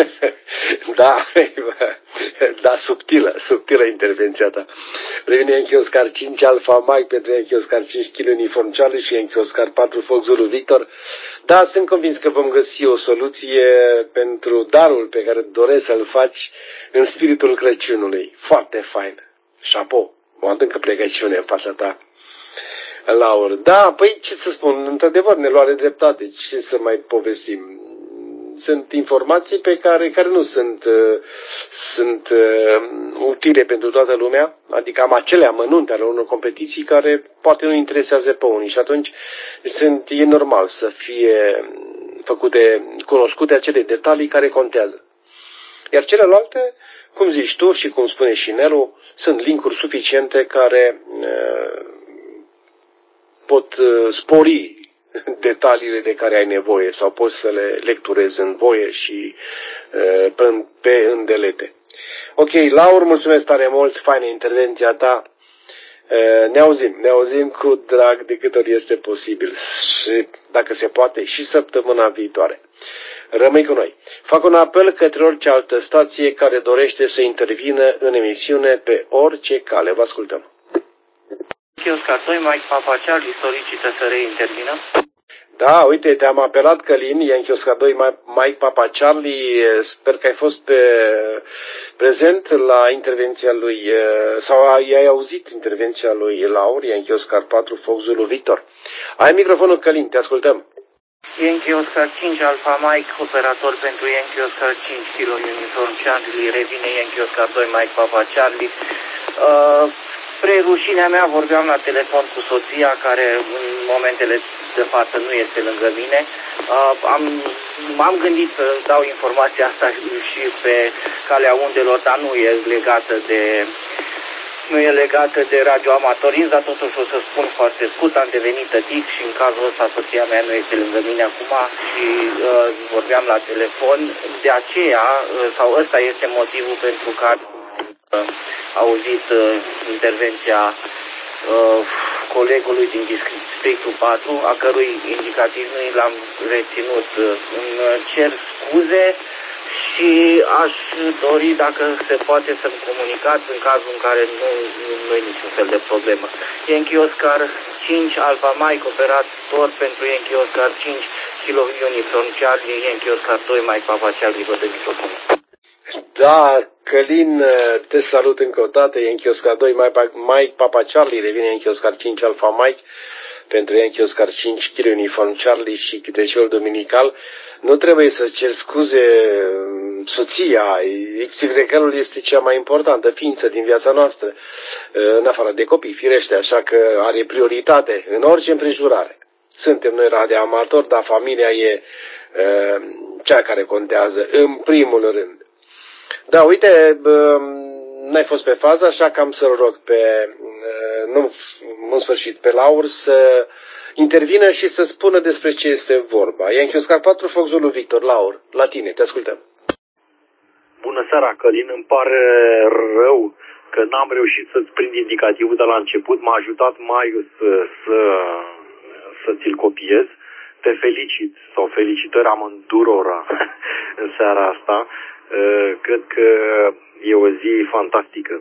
Da, subtilă intervenția ta. Revine Yankee Oscar 5 Alpha Mike pentru Yankee Oscar 5 Kilo Uniform Charlie și Yankee Oscar 4 Fox Zulu Victor. Da, sunt convins că vom găsi o soluție pentru darul pe care doresc să-l faci în spiritul Crăciunului. Foarte fain. Chapeau. O adâncă pregăciune în fața ta, Laur. Da, păi ce să spun, într-adevăr ne luare dreptate, ce să mai povestim. Sunt informații pe care nu sunt utile pentru toată lumea, adică am acele amănunte ale unor competiții care poate nu interesează pe unii și atunci e normal să fie cunoscute acele detalii care contează. Iar celelalte, cum zici tu și cum spune și Nelu, sunt linkuri suficiente care pot spori detaliile de care ai nevoie sau poți să le lecturezi în voie și pe îndelete. Ok, Laur, mulțumesc tare mult, faină intervenția ta. Ne auzim cu drag de câte ori este posibil și, dacă se poate, și săptămâna viitoare. Rămâi cu noi. Fac un apel către orice altă stație care dorește să intervină în emisiune pe orice cale. Vă ascultăm. Oscar 2 Mike Papa Charlie solicită să reintervină. Da, uite, te-am apelat, Călin, Yankee Oscar 2, Mike Papa Charlie, sper că ai fost prezent la intervenția lui, sau ai auzit intervenția lui Laur, Yankee Oscar 4, Fox Zulu Victor. Ai microfonul, Călin, te ascultăm. Yankee Oscar 5 Alpha Mike, operator pentru Yankee Oscar 5 Kilo Uniform Charlie, revine Yankee Oscar 2 Mike Papa Charlie. Spre rușinea mea vorbeam la telefon cu soția, care în momentele de față nu este lângă mine. M-am gândit să dau informația asta și pe calea undelor, dar nu e legată de radioamatorism, dar totuși o să spun foarte scurt, am devenit tătic și în cazul ăsta soția mea nu este lângă mine acum și vorbeam la telefon. De aceea, sau ăsta este motivul pentru care auzit intervenția colegului din districtul 4, a cărui indicativ nu l-am reținut. Îmi cer scuze și aș dori, dacă se poate, să-mi comunicați în cazul în care nu e niciun fel de problemă. Yankee Oscar 5 Alpha Mike, operator pentru Yankee Oscar 5 Kilo Uniform Charlie, Yankee Oscar 2 Mike Papa Charlie, vă dă microfonul. Da, Călin, te salut încă o dată, Yankee Oscar 2, Mike Papa Charlie, revine Yankee Oscar 5 Alpha Mike pentru Yankee Oscar 5 Kilo Uniform Charlie și cântecel dominical. Nu trebuie să cer scuze soția, XY-ul este cea mai importantă ființă din viața noastră, în afară de copii, firește, așa că are prioritate în orice împrejurare. Suntem noi radioamatori, dar familia e cea care contează în primul rând. Da, uite, n-ai fost pe fază, așa că am să-l rog în sfârșit pe Laur să intervină și să spună despre ce este vorba. Yankee Oscar 4, Fox Zulu Victor. Laur, la tine, te ascultăm. Bună seara, Călin, îmi pare rău că n-am reușit să-ți prind indicativul de la început. M-a ajutat Marius să ți-l copiez. Te felicit, sau felicitări amândurora în seara asta. Cred că e o zi fantastică.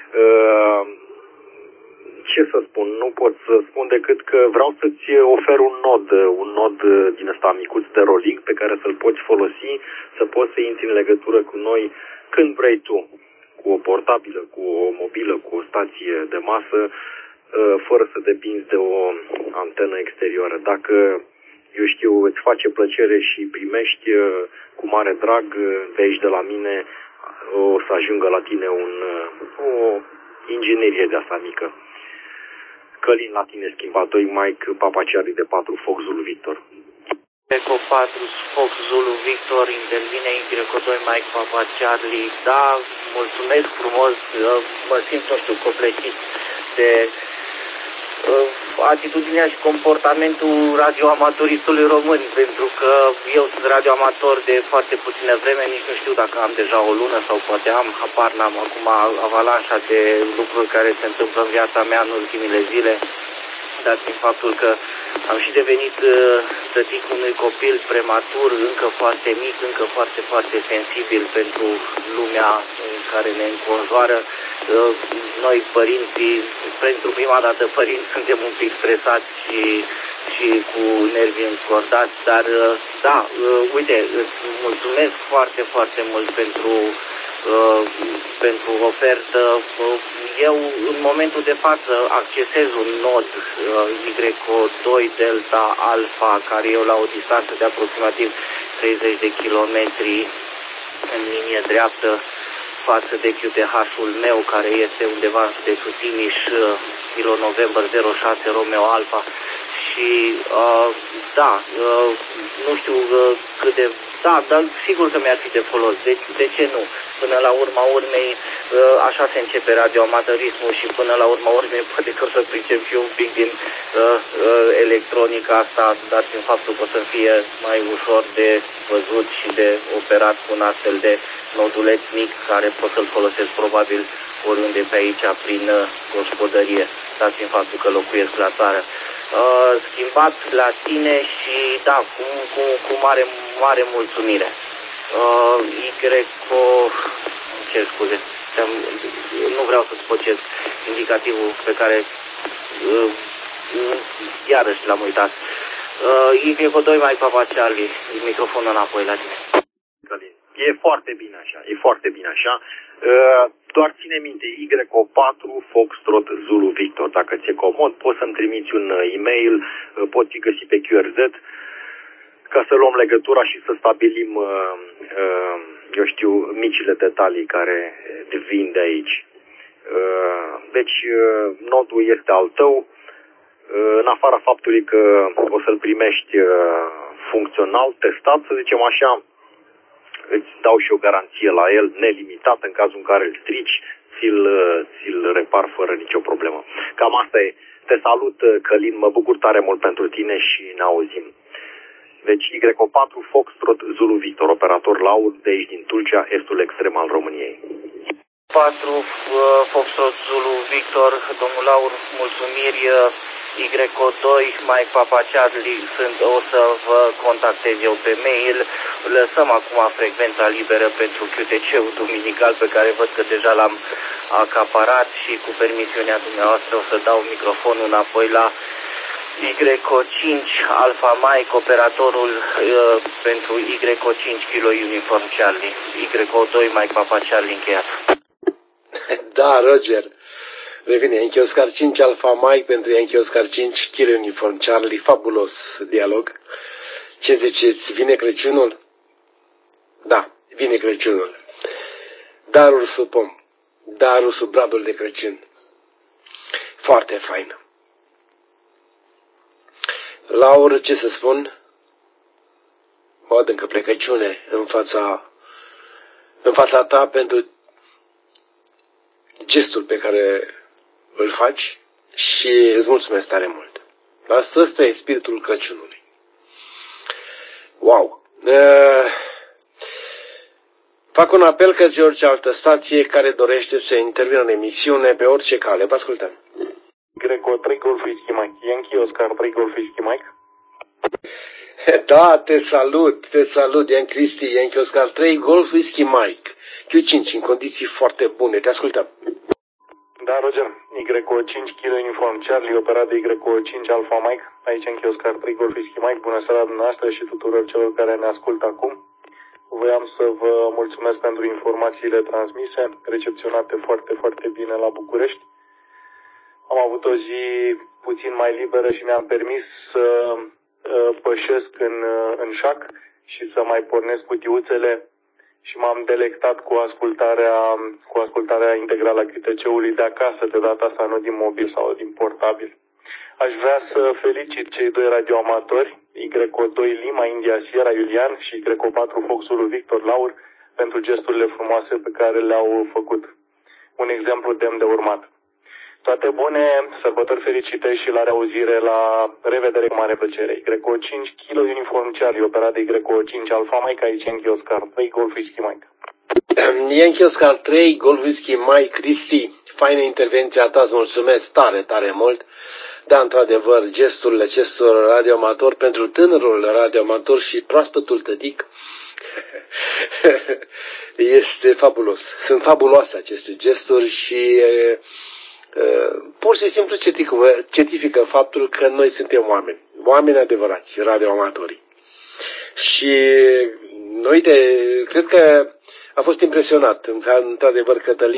Ce să spun? Nu pot să spun decât că vreau să-ți ofer un nod din ăsta micuț de rolling pe care să-l poți folosi, să poți să intri în legătură cu noi când vrei tu, cu o portabilă, cu o mobilă, cu o stație de masă, fără să depinzi de o antenă exterioară. Dacă, eu știu, îți face plăcere și primești cu mare drag de aici de la mine, o să ajungă la tine o inginerie de asta mică. Călin, la tine schimba 2 Mike Papa Charlie de 4 Fox Zulu Victor. Eco 4 Fox Zulu Victor, intervine Y2 Mike Papa Charlie. Da, mulțumesc frumos, mă simt, nu știu, copleșit de atitudinea și comportamentul radioamatoristului român, pentru că eu sunt radioamator de foarte puțină vreme, nici nu știu dacă am deja o lună sau poate am, habar n-am acum avalanșa de lucruri care se întâmplă în viața mea în ultimile zile, dat fiind faptul că am și devenit tătic unui copil prematur, încă foarte mic, încă foarte, foarte sensibil pentru lumea în care ne înconjoară. Noi, părinții, pentru prima dată părinți, suntem un pic stresați și cu nervii încordați, dar da, uite, îți mulțumesc foarte, foarte mult pentru ofertă. Eu, în momentul de față, accesez un nod Y2 Delta Alpha, care eu la o distanță de aproximativ 30 de kilometri în linie dreaptă față de QTH-ul meu, care este undeva în județul Timiș, Kilo November 06 Romeo Alpha. Și da, nu știu cât de... Da, dar sigur că mi-ar fi de folos. De ce nu? Până la urma urmei, așa se începe radioamatorismul și până la urma urmei poate că o să pricep și un pic din electronica asta, dar prin faptul că o să fie mai ușor de văzut și de operat cu un astfel de noduleț mic care pot să-l folosesc probabil oriunde pe aici prin gospodărie, dar prin faptul că locuiesc la țară. Schimbat la tine și da, cu mare mulțumire. Ce scuze, nu vreau să-ți pocesc indicativul pe care iarăși l-am uitat. Y2 mai Papa Charlie, microfonul înapoi la tine. E foarte bine așa, e foarte bine așa. Doar ține minte, Y4 Foxtrot Zulu Victor. Dacă ți-e comod, poți să-mi trimiți un e-mail, pot fi găsit pe QRZ, ca să luăm legătura și să stabilim, eu știu, micile detalii care vin de aici. Deci, nodul este al tău, în afara faptului că o să-l primești funcțional, testat, să zicem așa, îți dau și o garanție la el, nelimitat, în cazul în care îl strici, ți-l repar fără nicio problemă. Cam asta e. Te salut, Călin, mă bucur tare mult pentru tine și ne auzim. Deci Y4 Foxtrot Zulu Victor, operator Laur, de aici din Tulcea, estul extrem al României. 4 Foxtrot Zulu Victor, domnul Laur, mulțumiri. Y2 Mike Papa Charlie, o să vă contactez eu pe mail. Lăsăm acum frecvența liberă pentru QTC-ul duminical, pe care văd că deja l-am acaparat, și cu permisiunea dumneavoastră o să dau microfonul înapoi la Y5 Alpha Mike, operatorul pentru Y5 Kilo Uniform Charlie. Y2 Mike Papa Charlie, încheiat. Da, Roger. Revine Yankee Oscar 5 Alpha Mike pentru Yankee Oscar 5 Kilo Uniform Charlie. Fabulos dialog. Ce ziceți? Vine Crăciunul? Da, vine Crăciunul. Darul sub pom. Darul sub bradul de Crăciun. Foarte fain. Laur, ce să spun? O adâncă plecăciune în fața ta pentru gestul pe care îl faci și îți mulțumesc tare mult. Asta e spiritul Crăciunului. Wow! Fac un apel către orice altă stație care dorește să intervină în emisiune pe orice cale. Vă ascultăm. Greco 3 Golf Whisky Mike. Yankee Oscar 3 Golf Whisky Mike. Da, te salut, Ian Cristi, Yankee Oscar 3 Golf Whisky Mike. Q5 în condiții foarte bune. Te ascultăm. Da, Roger. Y5 Kilo Uniform Charlie, operat de Y5 Alpha Mike. Aici Yankee Oscar 3 Golf Whisky Mike. Bună seara dumneavoastră și tuturor celor care ne ascultă acum. Voiam să vă mulțumesc pentru informațiile transmise, recepționate foarte, foarte bine la București. Am avut o zi puțin mai liberă și mi-am permis să pășesc în șac și să mai pornesc cutiuțele și m-am delectat cu ascultarea integrală a QTC-ului de acasă, de data asta nu din mobil sau din portabil. Aș vrea să felicit cei doi radioamatori, Y2 Lima India Sierra Iulian și Y4 Foxul Victor Laur, pentru gesturile frumoase pe care le-au făcut. Un exemplu demn de urmat. Toate bune, sărbători fericite și la reauzire, la revedere cu mare plăcere. Y5 Kilo Uniform Charlie, operat de Y5 Alpha Mike, aici Yankee Oscar 3 Golf Whisky Mike. Yankee Oscar 3 Golf Whisky Mike, Cristi, faină intervenția ta, îți mulțumesc tare, tare mult. Da, într-adevăr, gesturile acestor radioamatori pentru tânărul radioamator și proaspătul tătic este fabulos. Sunt fabuloase aceste gesturi și pur și simplu certifică faptul că noi suntem oameni adevărați, radioamatorii. Și cred că a fost impresionat, într-adevăr,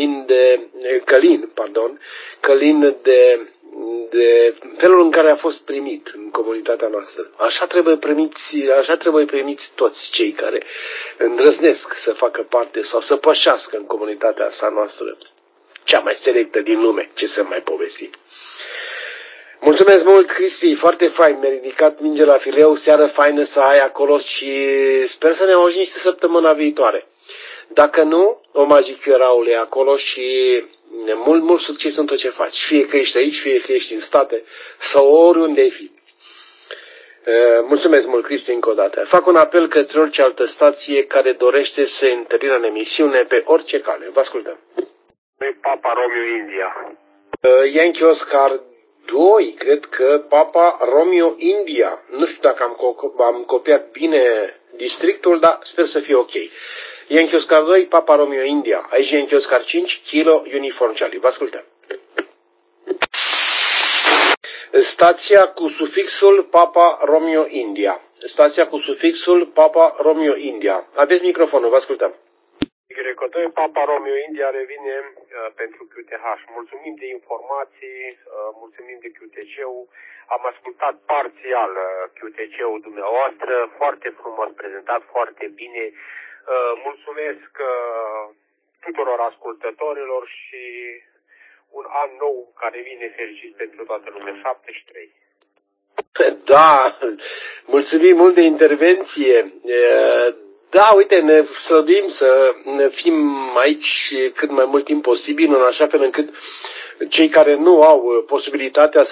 Călin de felul în care a fost primit în comunitatea noastră. Așa trebuie primiți toți cei care îndrăznesc să facă parte sau să pășească în comunitatea asta noastră, cea mai selectă din lume, ce să mai povesti. Mulțumesc mult, Cristi, foarte fain, mi-a ridicat minge la fileu, seară faină să ai acolo și sper să ne auzim și săptămâna viitoare. Dacă nu, omagic Raule acolo și mult succes în tot ce faci. Fie că ești aici, fie că ești în state sau oriunde ai fi. Mulțumesc mult, Cristi, încă o dată. Fac un apel către orice altă stație care dorește să intervină în emisiune pe orice cale. Vă ascultăm. Papa Romeo India. Yankee Oscar 2, cred că Papa Romeo India. Nu știu dacă am copiat bine districtul, dar sper să fie ok. Yankee Oscar 2, Papa Romeo India. Aici Yankee Oscar 5, Kilo Uniform Charlie. Vă ascultăm. Stația cu sufixul Papa Romeo India. Stația cu sufixul Papa Romeo India. Aveți microfonul, vă ascultăm. Y2 Papa Romeo India revine pentru QTH. Mulțumim de informații, mulțumim de QTC-ul. Am ascultat parțial QTC-ul dumneavoastră, foarte frumos prezentat, foarte bine. Mulțumesc tuturor ascultătorilor și un an nou care vine fericit pentru toată lumea, 73. Da, mulțumim mult de intervenție. Da, uite, ne străduim să fim aici cât mai mult timp posibil, în așa fel încât cei care nu au posibilitatea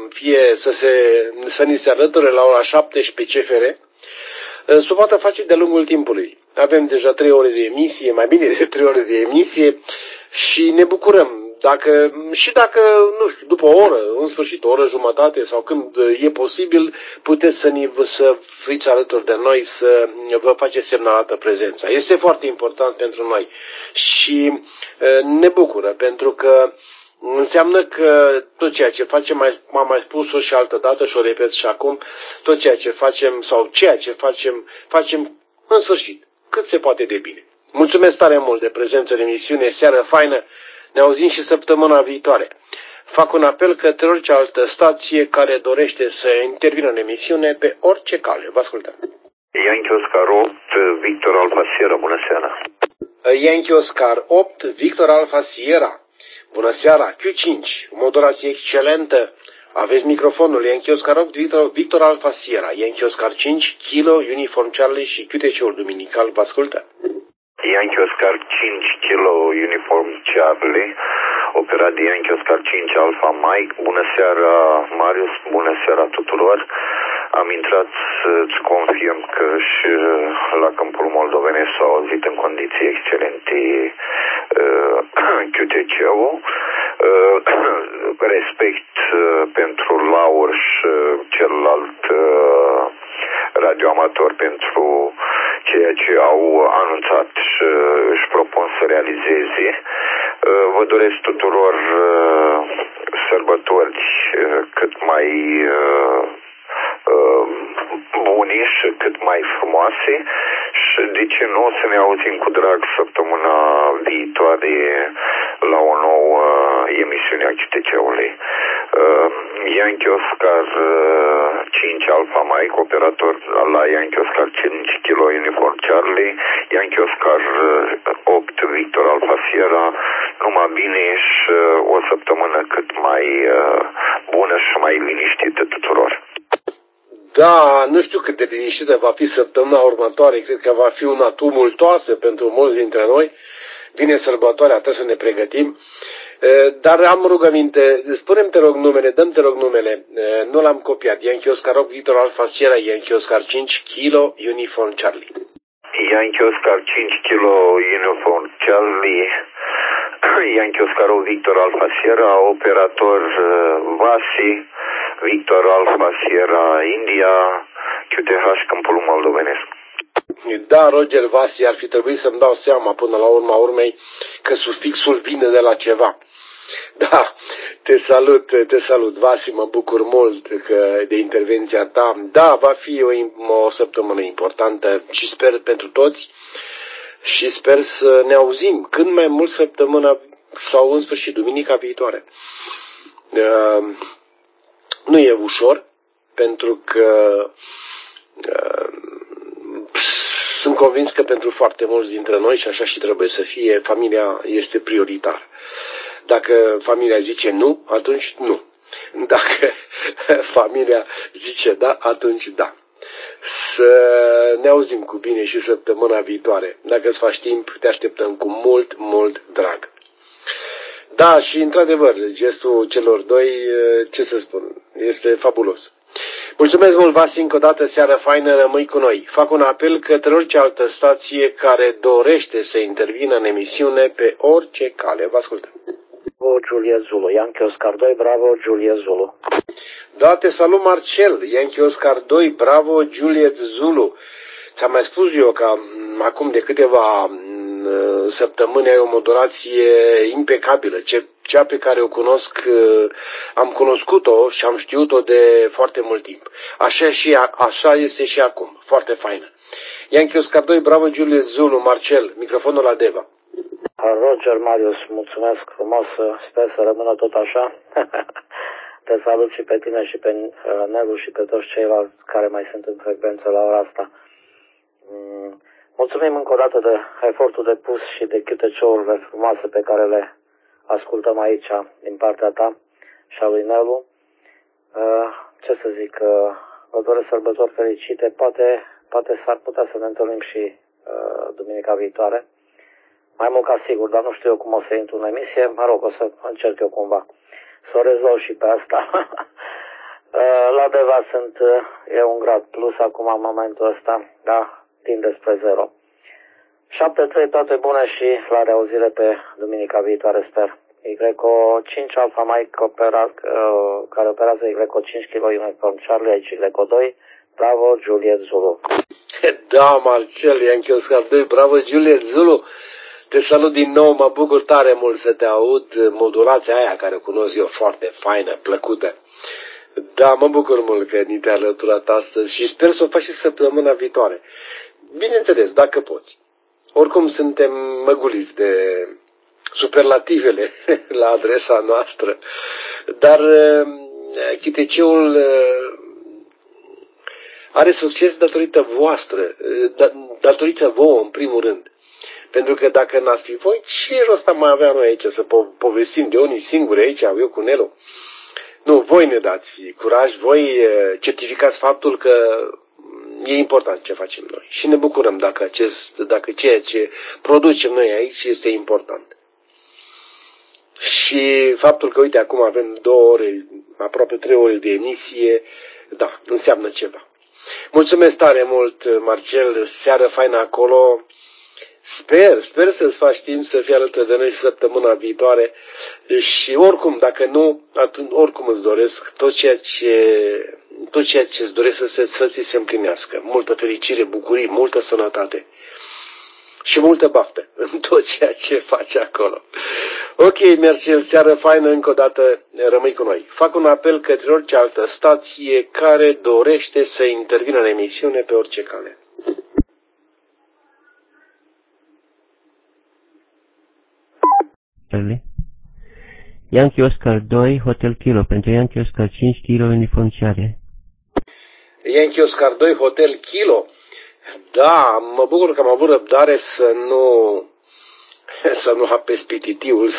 să ni se alăture la ora 17 CFR, să o poată face de-a lungul timpului. Avem deja 3 ore de emisie, mai bine de 3 ore de emisie și ne bucurăm. Dacă, nu știu, după o oră, în sfârșit, o oră jumătate sau când e posibil, puteți să fiți alături de noi, să vă faceți semnalată prezența. Este foarte important pentru noi și ne bucură, pentru că înseamnă că tot ceea ce facem, am mai spus-o și altă dată și o repet și acum, tot ceea ce facem sau ceea ce facem în sfârșit, cât se poate de bine. Mulțumesc tare mult de prezență în emisiune, seară faină. Ne auzim și săptămâna viitoare. Fac un apel către orice altă stație care dorește să intervină în emisiune pe orice cale. Vă ascultăm. Yankee Oscar 8, Victor Alfa Sierra, bună seara. Yankee Oscar 8, Victor Alfa Sierra. Bună seara, Q5, modulație excelentă. Aveți microfonul, Yankee Oscar 8, Victor Alfa Sierra, Yankee Oscar 5, Kilo, Uniform Charlie și QTC-ul duminical. Vă ascultă. Yankee Oscar 5 Kilo Uniform Charlie, operat de Yankee Oscar 5 Alpha Mike. Bună seara, Marius, bună seara tuturor. Am intrat să-ți confirm că și la câmpul moldovenesc s-au auzit în condiții excelente QTC-ul. Respect pentru Laur și celălalt radioamator pentru ceea ce au anunțat și își propun să realizeze. Vă doresc tuturor sărbători cât mai bune și cât mai frumoase și de ce nu să ne auzim cu drag săptămâna viitoare la o nouă emisiune a QTC-ului. Yankee Oscar 5 Alpha Mike, operator la Yankee Oscar 5 Kilo Uniform Charlie, Yankee Oscar 8 Victor Alpha Sierra, numai bine și o săptămână cât mai bună și mai liniștită tuturor. Da, nu știu cât de liniștită va fi săptămâna următoare, cred că va fi una tumultoasă pentru mulți dintre noi. Vine sărbătoarea, trebuie să ne pregătim. Dar am rugăminte, spune-mi te rog numele, dă-mi te rog numele, nu l-am copiat. Yankee Oscar 8, Victor Alpha Sierra, Yankee Oscar 5, Kilo, Uniform Charlie. Yankee Oscar 5, Kilo, Uniform Charlie, Yankee Oscar 8, Victor Alpha Sierra, operator Vasi, Victor Alpha Sierra, India, QTH, câmpul moldovenesc. Da, Roger Vasi, ar fi trebuit să-mi dau seama până la urma urmei că sufixul vine de la ceva. Da, te salut, Vasi, mă bucur mult de intervenția ta. Da, va fi o săptămână importantă și sper pentru toți și sper să ne auzim cât mai mult săptămâna sau în sfârșit duminica viitoare. Nu e ușor, pentru că sunt convins că pentru foarte mulți dintre noi, și așa și trebuie să fie, familia este prioritară. Dacă familia zice nu, atunci nu. Dacă familia zice da, atunci da. Să ne auzim cu bine și săptămâna viitoare. Dacă îți faci timp, te așteptăm cu mult, mult drag. Da, și într-adevăr, gestul celor doi, ce să spun, este fabulos. Mulțumesc mult, Vasi, încă o dată, seară faină, rămâi cu noi. Fac un apel către orice altă stație care dorește să intervină în emisiune pe orice cale. Vă ascultăm. Bravo, Juliet Zulu. Yankee Oscar 2, bravo, Juliet Zulu. Da, te salut, Marcel. Yankee Oscar 2, bravo, Juliet Zulu. Ți-am mai spus eu că acum de câteva săptămâni ai o modulație impecabilă. cea pe care o cunosc, am cunoscut-o și am știut-o de foarte mult timp. Așa este și acum, foarte faină. Yankee Oscar 2, bravo Juliet Zulu, Marcel, microfonul la Deva. Roger Marius, mulțumesc frumos, sper să rămână tot așa. Te salut și pe tine și pe Nelu și pe toți ceilalți care mai sunt în frecvență la ora asta. Mulțumim încă o dată de efortul depus și de QTC-urile frumoase pe care le ascultăm aici din partea ta și a lui Nelu. Ce să zic, vă doresc sărbători fericite, poate s-ar putea să ne întâlnim și duminica viitoare. Mai mult ca sigur, dar nu știu eu cum o să intru în emisie, mă rog, o să încerc eu cumva să o rezolv și pe asta. La Deva e un grad plus acum în momentul ăsta, da, tinde spre 0. 7-3, toate bune și la reauzire pe duminica viitoare, sper. Y5 Alpha Mike care operează Y5 kg Uniform Charlie, aici Y2, bravo Juliet Zulu. Da, Marcel, Yankee Oscar 2, bravo Juliet Zulu. Te salut din nou, mă bucur tare mult să te aud, modulația aia care o cunosc eu, foarte faină, plăcută. Da, mă bucur mult că ni te-ai alăturat astăzi și sper să o faci și săptămâna viitoare. Bineînțeles, dacă poți. Oricum suntem măguliți de superlativele la adresa noastră, dar QTC-ul are succes datorită voastră, datorită vouă în primul rând. Pentru că dacă n-ați fi voi, ce rost am mai avea noi aici să povestim de unii singuri aici, eu cu Nelu? Nu, voi ne dați curaj, voi certificați faptul că e important ce facem noi. Și ne bucurăm dacă ceea ce producem noi aici este important. Și faptul că, uite, acum avem 2 ore, aproape 3 ore de emisie, da, înseamnă ceva. Mulțumesc tare mult, Marcel, seară faină acolo. Sper să-ți faci timp să fii alături de noi și săptămâna viitoare și oricum, dacă nu, atunci oricum îți doresc tot ceea ce îți doresc să ți se împlinească. Multă fericire, bucurie, multă sănătate și multă baftă în tot ceea ce faci acolo. Ok, mersi, seară faină, încă o dată rămâi cu noi. Fac un apel către orice altă stație care dorește să intervină în emisiune pe orice cale. Yankee Oscar 2, Hotel Kilo, pentru Yankee Oscar 5 kg uniform Charlie. Yankee Oscar 2, Hotel Kilo. Da, mă bucur că am avut răbdare să nu apes pititiul,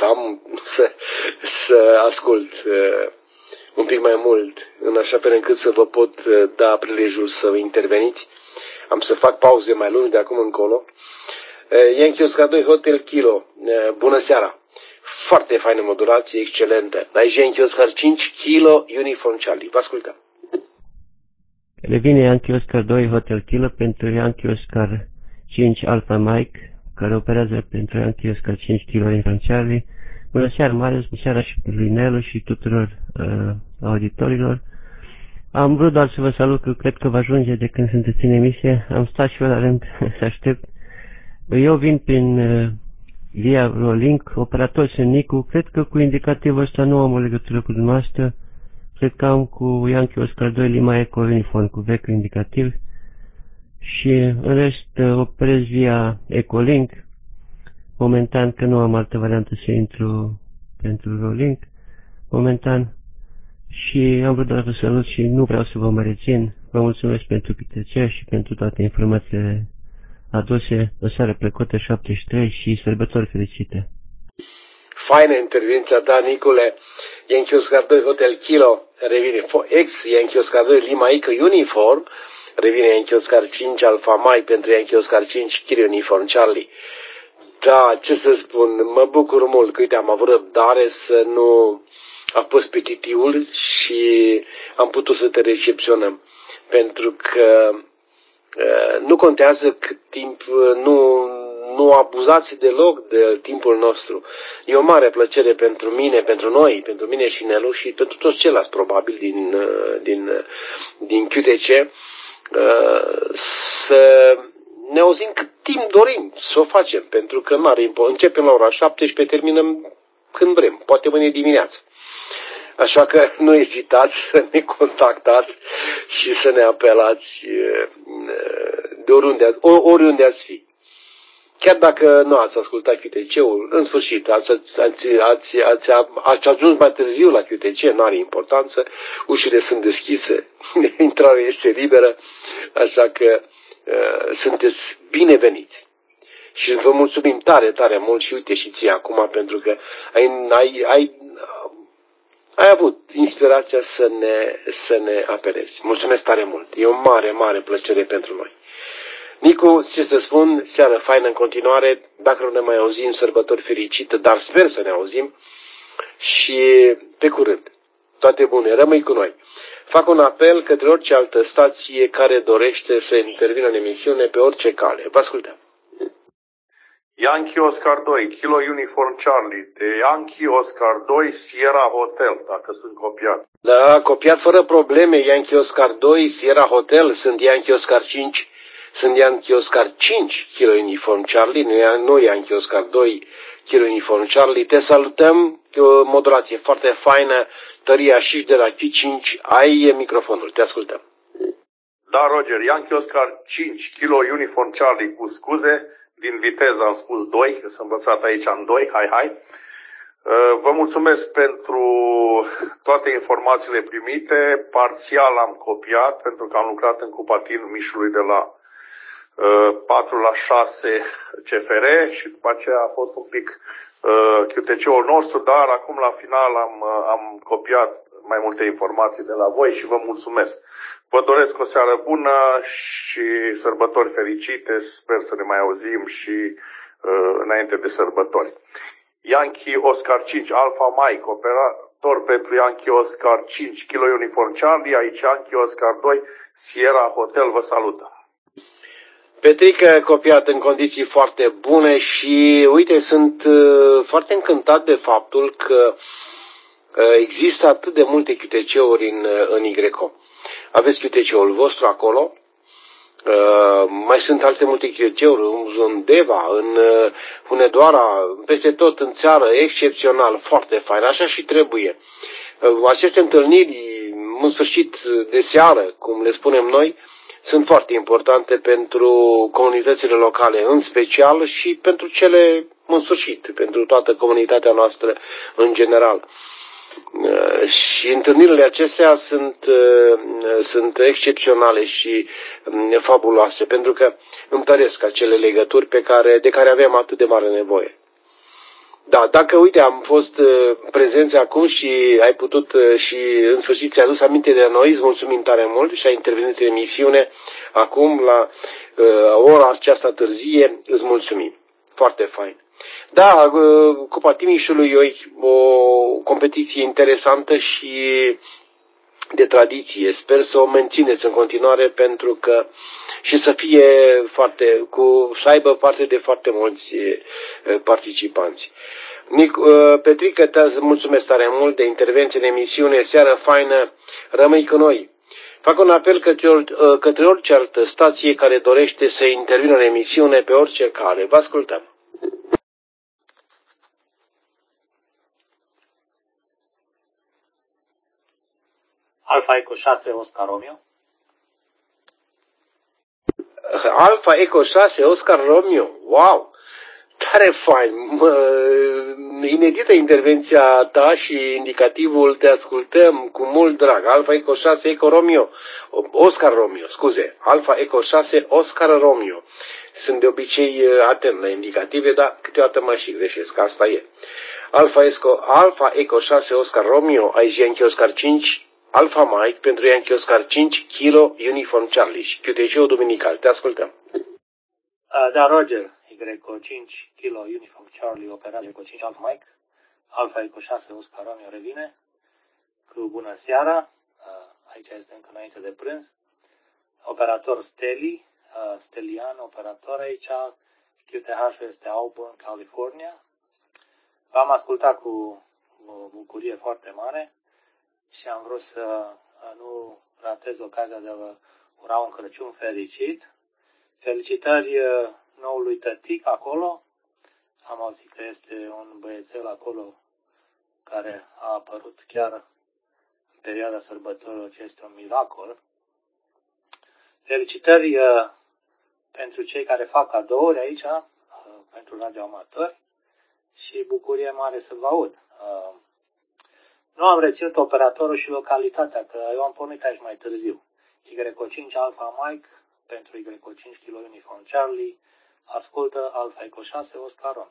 să ascult un pic mai mult, în așa fel încât să vă pot da prilejul să interveniți. Am să fac pauze mai lungi de acum încolo. Yankee Oscar 2, Hotel Kilo. Bună seara! Foarte faină modulație, excelentă. Aici Yankee Oscar 5 kg Uniform Charlie. Vă ascultăm. Revine Yankee Oscar 2 Hotel Kilo pentru Yankee Oscar 5 Alpha Mike, care operează pentru Yankee Oscar 5 kg Uniform Charlie. Bună seara, Marius, bună seara și lui Nelu și tuturor auditorilor. Am vrut doar să vă salut, că cred că vă ajunge de când sunteți în emisie. Am stat și eu la rând să aștept. Eu vin prin via Rolink, operator sunt Nicu, cred că cu indicativul ăsta nu am o legătură cu dumneavoastră, cred că am cu Yankee Oscar 2 Lima Eco Uniform cu vechiul indicativ și în rest operez via Ecolink, momentan că nu am altă variantă să intru pentru Rolink, momentan, și am vrut doar să salut și nu vreau să vă mai rețin, vă mulțumesc pentru QTC și pentru toate informațiile aduse, o seară plăcută 73 și sărbători fericite. Faină intervenția ta, Nicule. Yankee Oscar 2 Hotel Kilo revine ex Yankee Oscar 2 Lima Eco Uniform, revine Yankee Oscar 5 Alpha Mike pentru Yankee Oscar 5 Kilo Uniform Charlie. Da, ce să spun, mă bucur mult că, uite, am avut răbdare să nu apăs pe titiul și am putut să te recepționăm. Pentru că nu contează cât timp, nu abuzați deloc de timpul nostru. E o mare plăcere pentru mine, pentru noi, pentru mine și Nelu și pentru toți ceilalți probabil din QTC să ne auzim cât timp dorim să o facem, pentru că începem la ora 17, terminăm când vrem, poate mâine dimineață. Așa că nu ezitați să ne contactați și să ne apelați de oriunde ați fi. Chiar dacă nu ați ascultat QTC-ul, în sfârșit, ați ajuns mai târziu la QTC, nu are importanță, ușile sunt deschise, intrarea este liberă, așa că sunteți bineveniți. Și vă mulțumim tare, tare mult și uite și ție acum, pentru că ai avut inspirația să ne apelezi. Mulțumesc tare mult. E o mare, mare plăcere pentru noi. Nicu, ce să spun, seară faină în continuare, dacă nu ne mai auzim, sărbători fericite, dar sper să ne auzim și pe curând. Toate bune, rămâi cu noi. Fac un apel către orice altă stație care dorește să intervină în emisiune pe orice cale. Vă ascultăm. Yankee Oscar 2, Kilo Uniform Charlie, de Yankee Oscar 2, Sierra Hotel, dacă sunt copiat. Da, copiat fără probleme, Yankee Oscar 2, Sierra Hotel, sunt Yankee Oscar 5, sunt Yankee Oscar 5, Kilo Uniform Charlie, nu Yankee Oscar 2, Kilo Uniform Charlie. Te salutăm, o modulație foarte faină, tăria și de la Q5, ai microfonul, te ascultăm. Da, Roger, Yankee Oscar 5, Kilo Uniform Charlie, cu scuze, din viteză am spus 2, că sunt învățat aici în 2, hai. Vă mulțumesc pentru toate informațiile primite, parțial am copiat, pentru că am lucrat în Cupatin Mișului de la 4 la 6 CFR și după aceea a fost un pic QTC-ul nostru, dar acum la final am copiat mai multe informații de la voi și vă mulțumesc. Vă doresc o seară bună și sărbători fericite, sper să ne mai auzim și înainte de sărbători. Yankee Oscar 5 Alpha Mike, operator pentru Yankee Oscar 5 Kilo Uniform Charlie, aici Yankee Oscar 2 Sierra Hotel, vă salută. Petrică, copiat în condiții foarte bune și uite, sunt foarte încântat de faptul că există atât de multe QTC-uri în YCO. Aveți QTC-ul vostru acolo, mai sunt alte multe QTC-uri, în Deva, în Hunedoara, peste tot în țară, excepțional, foarte fain, așa și trebuie. Aceste întâlniri, în sfârșit de seară, cum le spunem noi, sunt foarte importante pentru comunitățile locale, în special și pentru cele în sfârșit, pentru toată comunitatea noastră în general. Și întâlnirile acestea sunt excepționale și fabuloase, pentru că întăresc acele legături de care avem atât de mare nevoie. Da, dacă, uite, am fost prezenți acum și ai putut și în sfârșit ți-ai adus aminte de noi, îți mulțumim tare mult și ai intervenit în emisiune acum la ora aceasta târzie, îți mulțumim. Foarte fain. Da, Cupa Timișului e o competiție interesantă și de tradiție. Sper să o mențineți în continuare pentru că și să fie să aibă parte de foarte mulți participanți. Petrică, te mulțumesc tare mult de intervenție în emisiune, seară faină, rămâi cu noi. Fac un apel către orice altă stație care dorește să intervină în emisiune pe orice cale. Vă ascultăm. Alfa Eco 6 Oscar Romeo. Alfa Eco 6 Oscar Romeo. Wow! Tare fain! Inedită intervenția ta și indicativul, te ascultăm cu mult drag. Alfa Eco 6 Eco Romeo. Oscar Romeo, scuze. Alfa Eco 6 Oscar Romeo. Sunt de obicei atent la indicative, dar câteodată mă și greșesc. Asta e. Alfa Eco 6 Oscar Romeo, aici Yankee Oscar 5 Alpha Mike pentru Yankee Oscar 5 Kilo Uniform Charlie și QTC-ul duminical. Te ascultăm. Da, Roger, YCO 5 Kilo Uniform Charlie, operat YCO 5 Alpha Mike, Alpha Eco 6 Oscar Romeo revine cu bună seara, aici este încă înainte de prânz, operator Stelian, operator aici, QTH este Auburn, California. V-am ascultat cu o bucurie foarte mare și am vrut să nu ratez ocazia de a vă ura un Crăciun fericit. Felicitări noului tătic acolo. Am auzit că este un băiețel acolo care a apărut chiar în perioada sărbătorilor, ce este un miracol. Felicitări pentru cei care fac cadouri aici, pentru radioamatori, și bucurie mare să vă aud. Nu am reținut operatorul și localitatea, că eu am pornit aici mai târziu. Y5 Alpha Mike pentru Y5 Kilo Uniform Charlie, ascultă Alpha Eco 6 Oscar Romeo.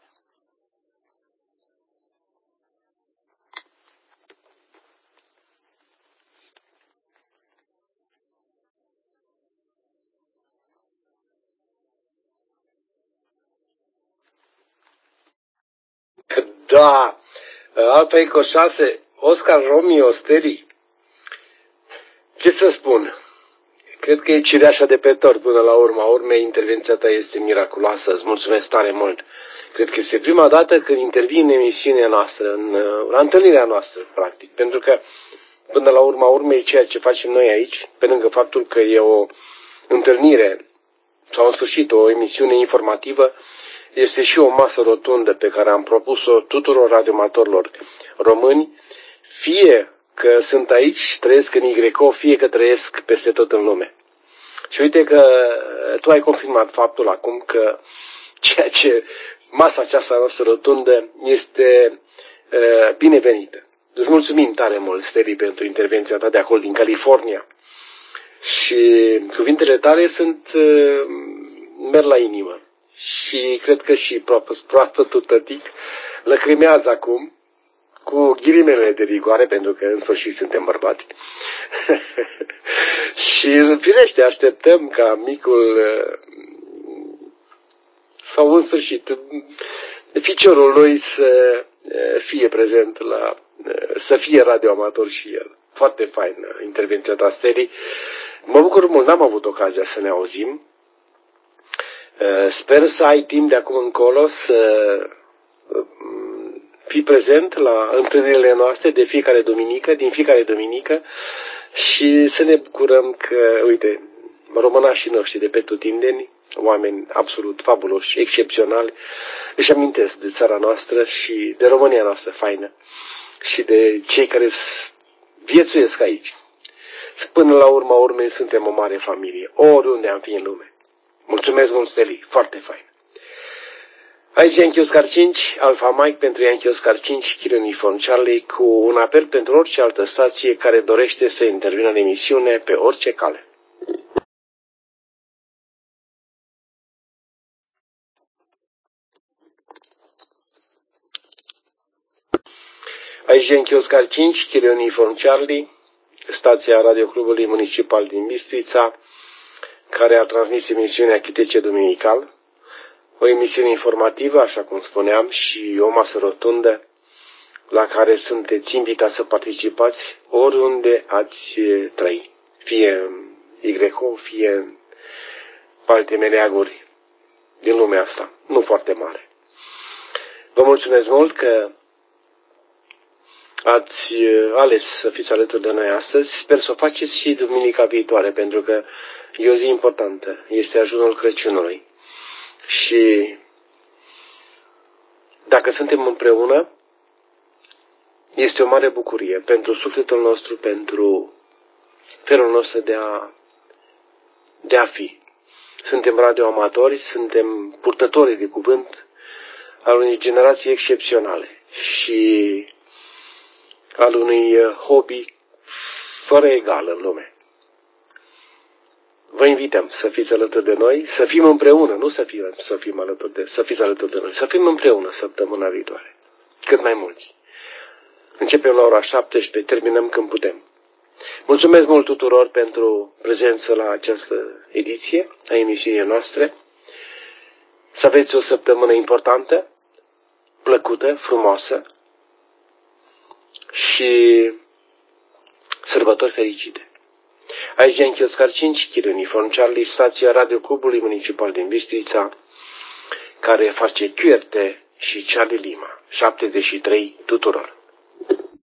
Da, Alpha Eco 6 Oscar Romeo Steli. Ce să spun? Cred că e cireașa de pe tort până la urma urmei. Intervenția ta este miraculoasă. Îți mulțumesc tare mult. Cred că este prima dată când intervii în emisiunea noastră, la întâlnirea noastră, practic. Pentru că, până la urma urmei, ceea ce facem noi aici, pe lângă faptul că e o întâlnire sau, în sfârșit, o emisiune informativă, este și o masă rotundă pe care am propus-o tuturor radioamatorilor români, fie că sunt aici, trăiesc în YO, fie că trăiesc peste tot în lume. Și uite că tu ai confirmat faptul acum că ceea ce masa aceasta noastră rotundă este binevenită. Îți mulțumim tare mult, Steli, pentru intervenția ta de acolo din California. Și cuvintele tale merg la inimă. Și cred că și proaspătul tătic lăcrimează acum, cu ghilimele de rigoare, pentru că în sfârșit suntem bărbați. Și firește, așteptăm ca micul, sau în sfârșit, ficiorul lui să fie prezent să fie radioamator și el. Foarte fain intervenția ta, Steli. Mă bucur mult, n-am avut ocazia să ne auzim. Sper să ai timp de acum încolo să fii prezent la întâlnirile noastre de fiecare duminică, din fiecare duminică, și să ne bucurăm că, uite, românașii noștri de pe tutindeni, oameni absolut fabuloși, excepționali, își amintesc de țara noastră și de România noastră faină și de cei care viețuiesc aici. Până la urma urmei suntem o mare familie, oriunde am fi în lume. Mulțumesc mult, Steli, foarte fain. Aici Yankee Oscar 5, Alpha Mike pentru Yankee Oscar 5, Kilo Uniform Charlie, cu un apel pentru orice altă stație care dorește să intervină în emisiune pe orice cale. Aici Yankee Oscar 5, Kilo Uniform Charlie, stația Radioclubului Municipal din Bistrița, care a transmis emisiunea QTC Duminical, o emisiune informativă, așa cum spuneam, și o masă rotundă la care sunteți invitați să participați oriunde ați trăi, fie în YO, fie în alte meleaguri din lumea asta, nu foarte mare. Vă mulțumesc mult că ați ales să fiți alături de noi astăzi. Sper să o faceți și duminica viitoare, pentru că e o zi importantă. Este ajunul Crăciunului. Și dacă suntem împreună, este o mare bucurie pentru sufletul nostru, pentru felul nostru de a fi. Suntem radioamatori, suntem purtători de cuvânt al unei generații excepționale și al unui hobby fără egal în lume. Vă invităm să fiți alături de noi, să fim împreună, nu să fiți alături de noi, să fim împreună săptămâna viitoare, cât mai mulți. Începem la ora 17, terminăm când putem. Mulțumesc mult tuturor pentru prezență la această ediție a emisiunii noastre. Să aveți o săptămână importantă, plăcută, frumoasă și sărbători fericite. Aici Yankee Oscar 5, Kilo Uniform Charlie, stația Radioclubului Municipal din Bistrița, care face QRT și Charlie Lima. 73 tuturor.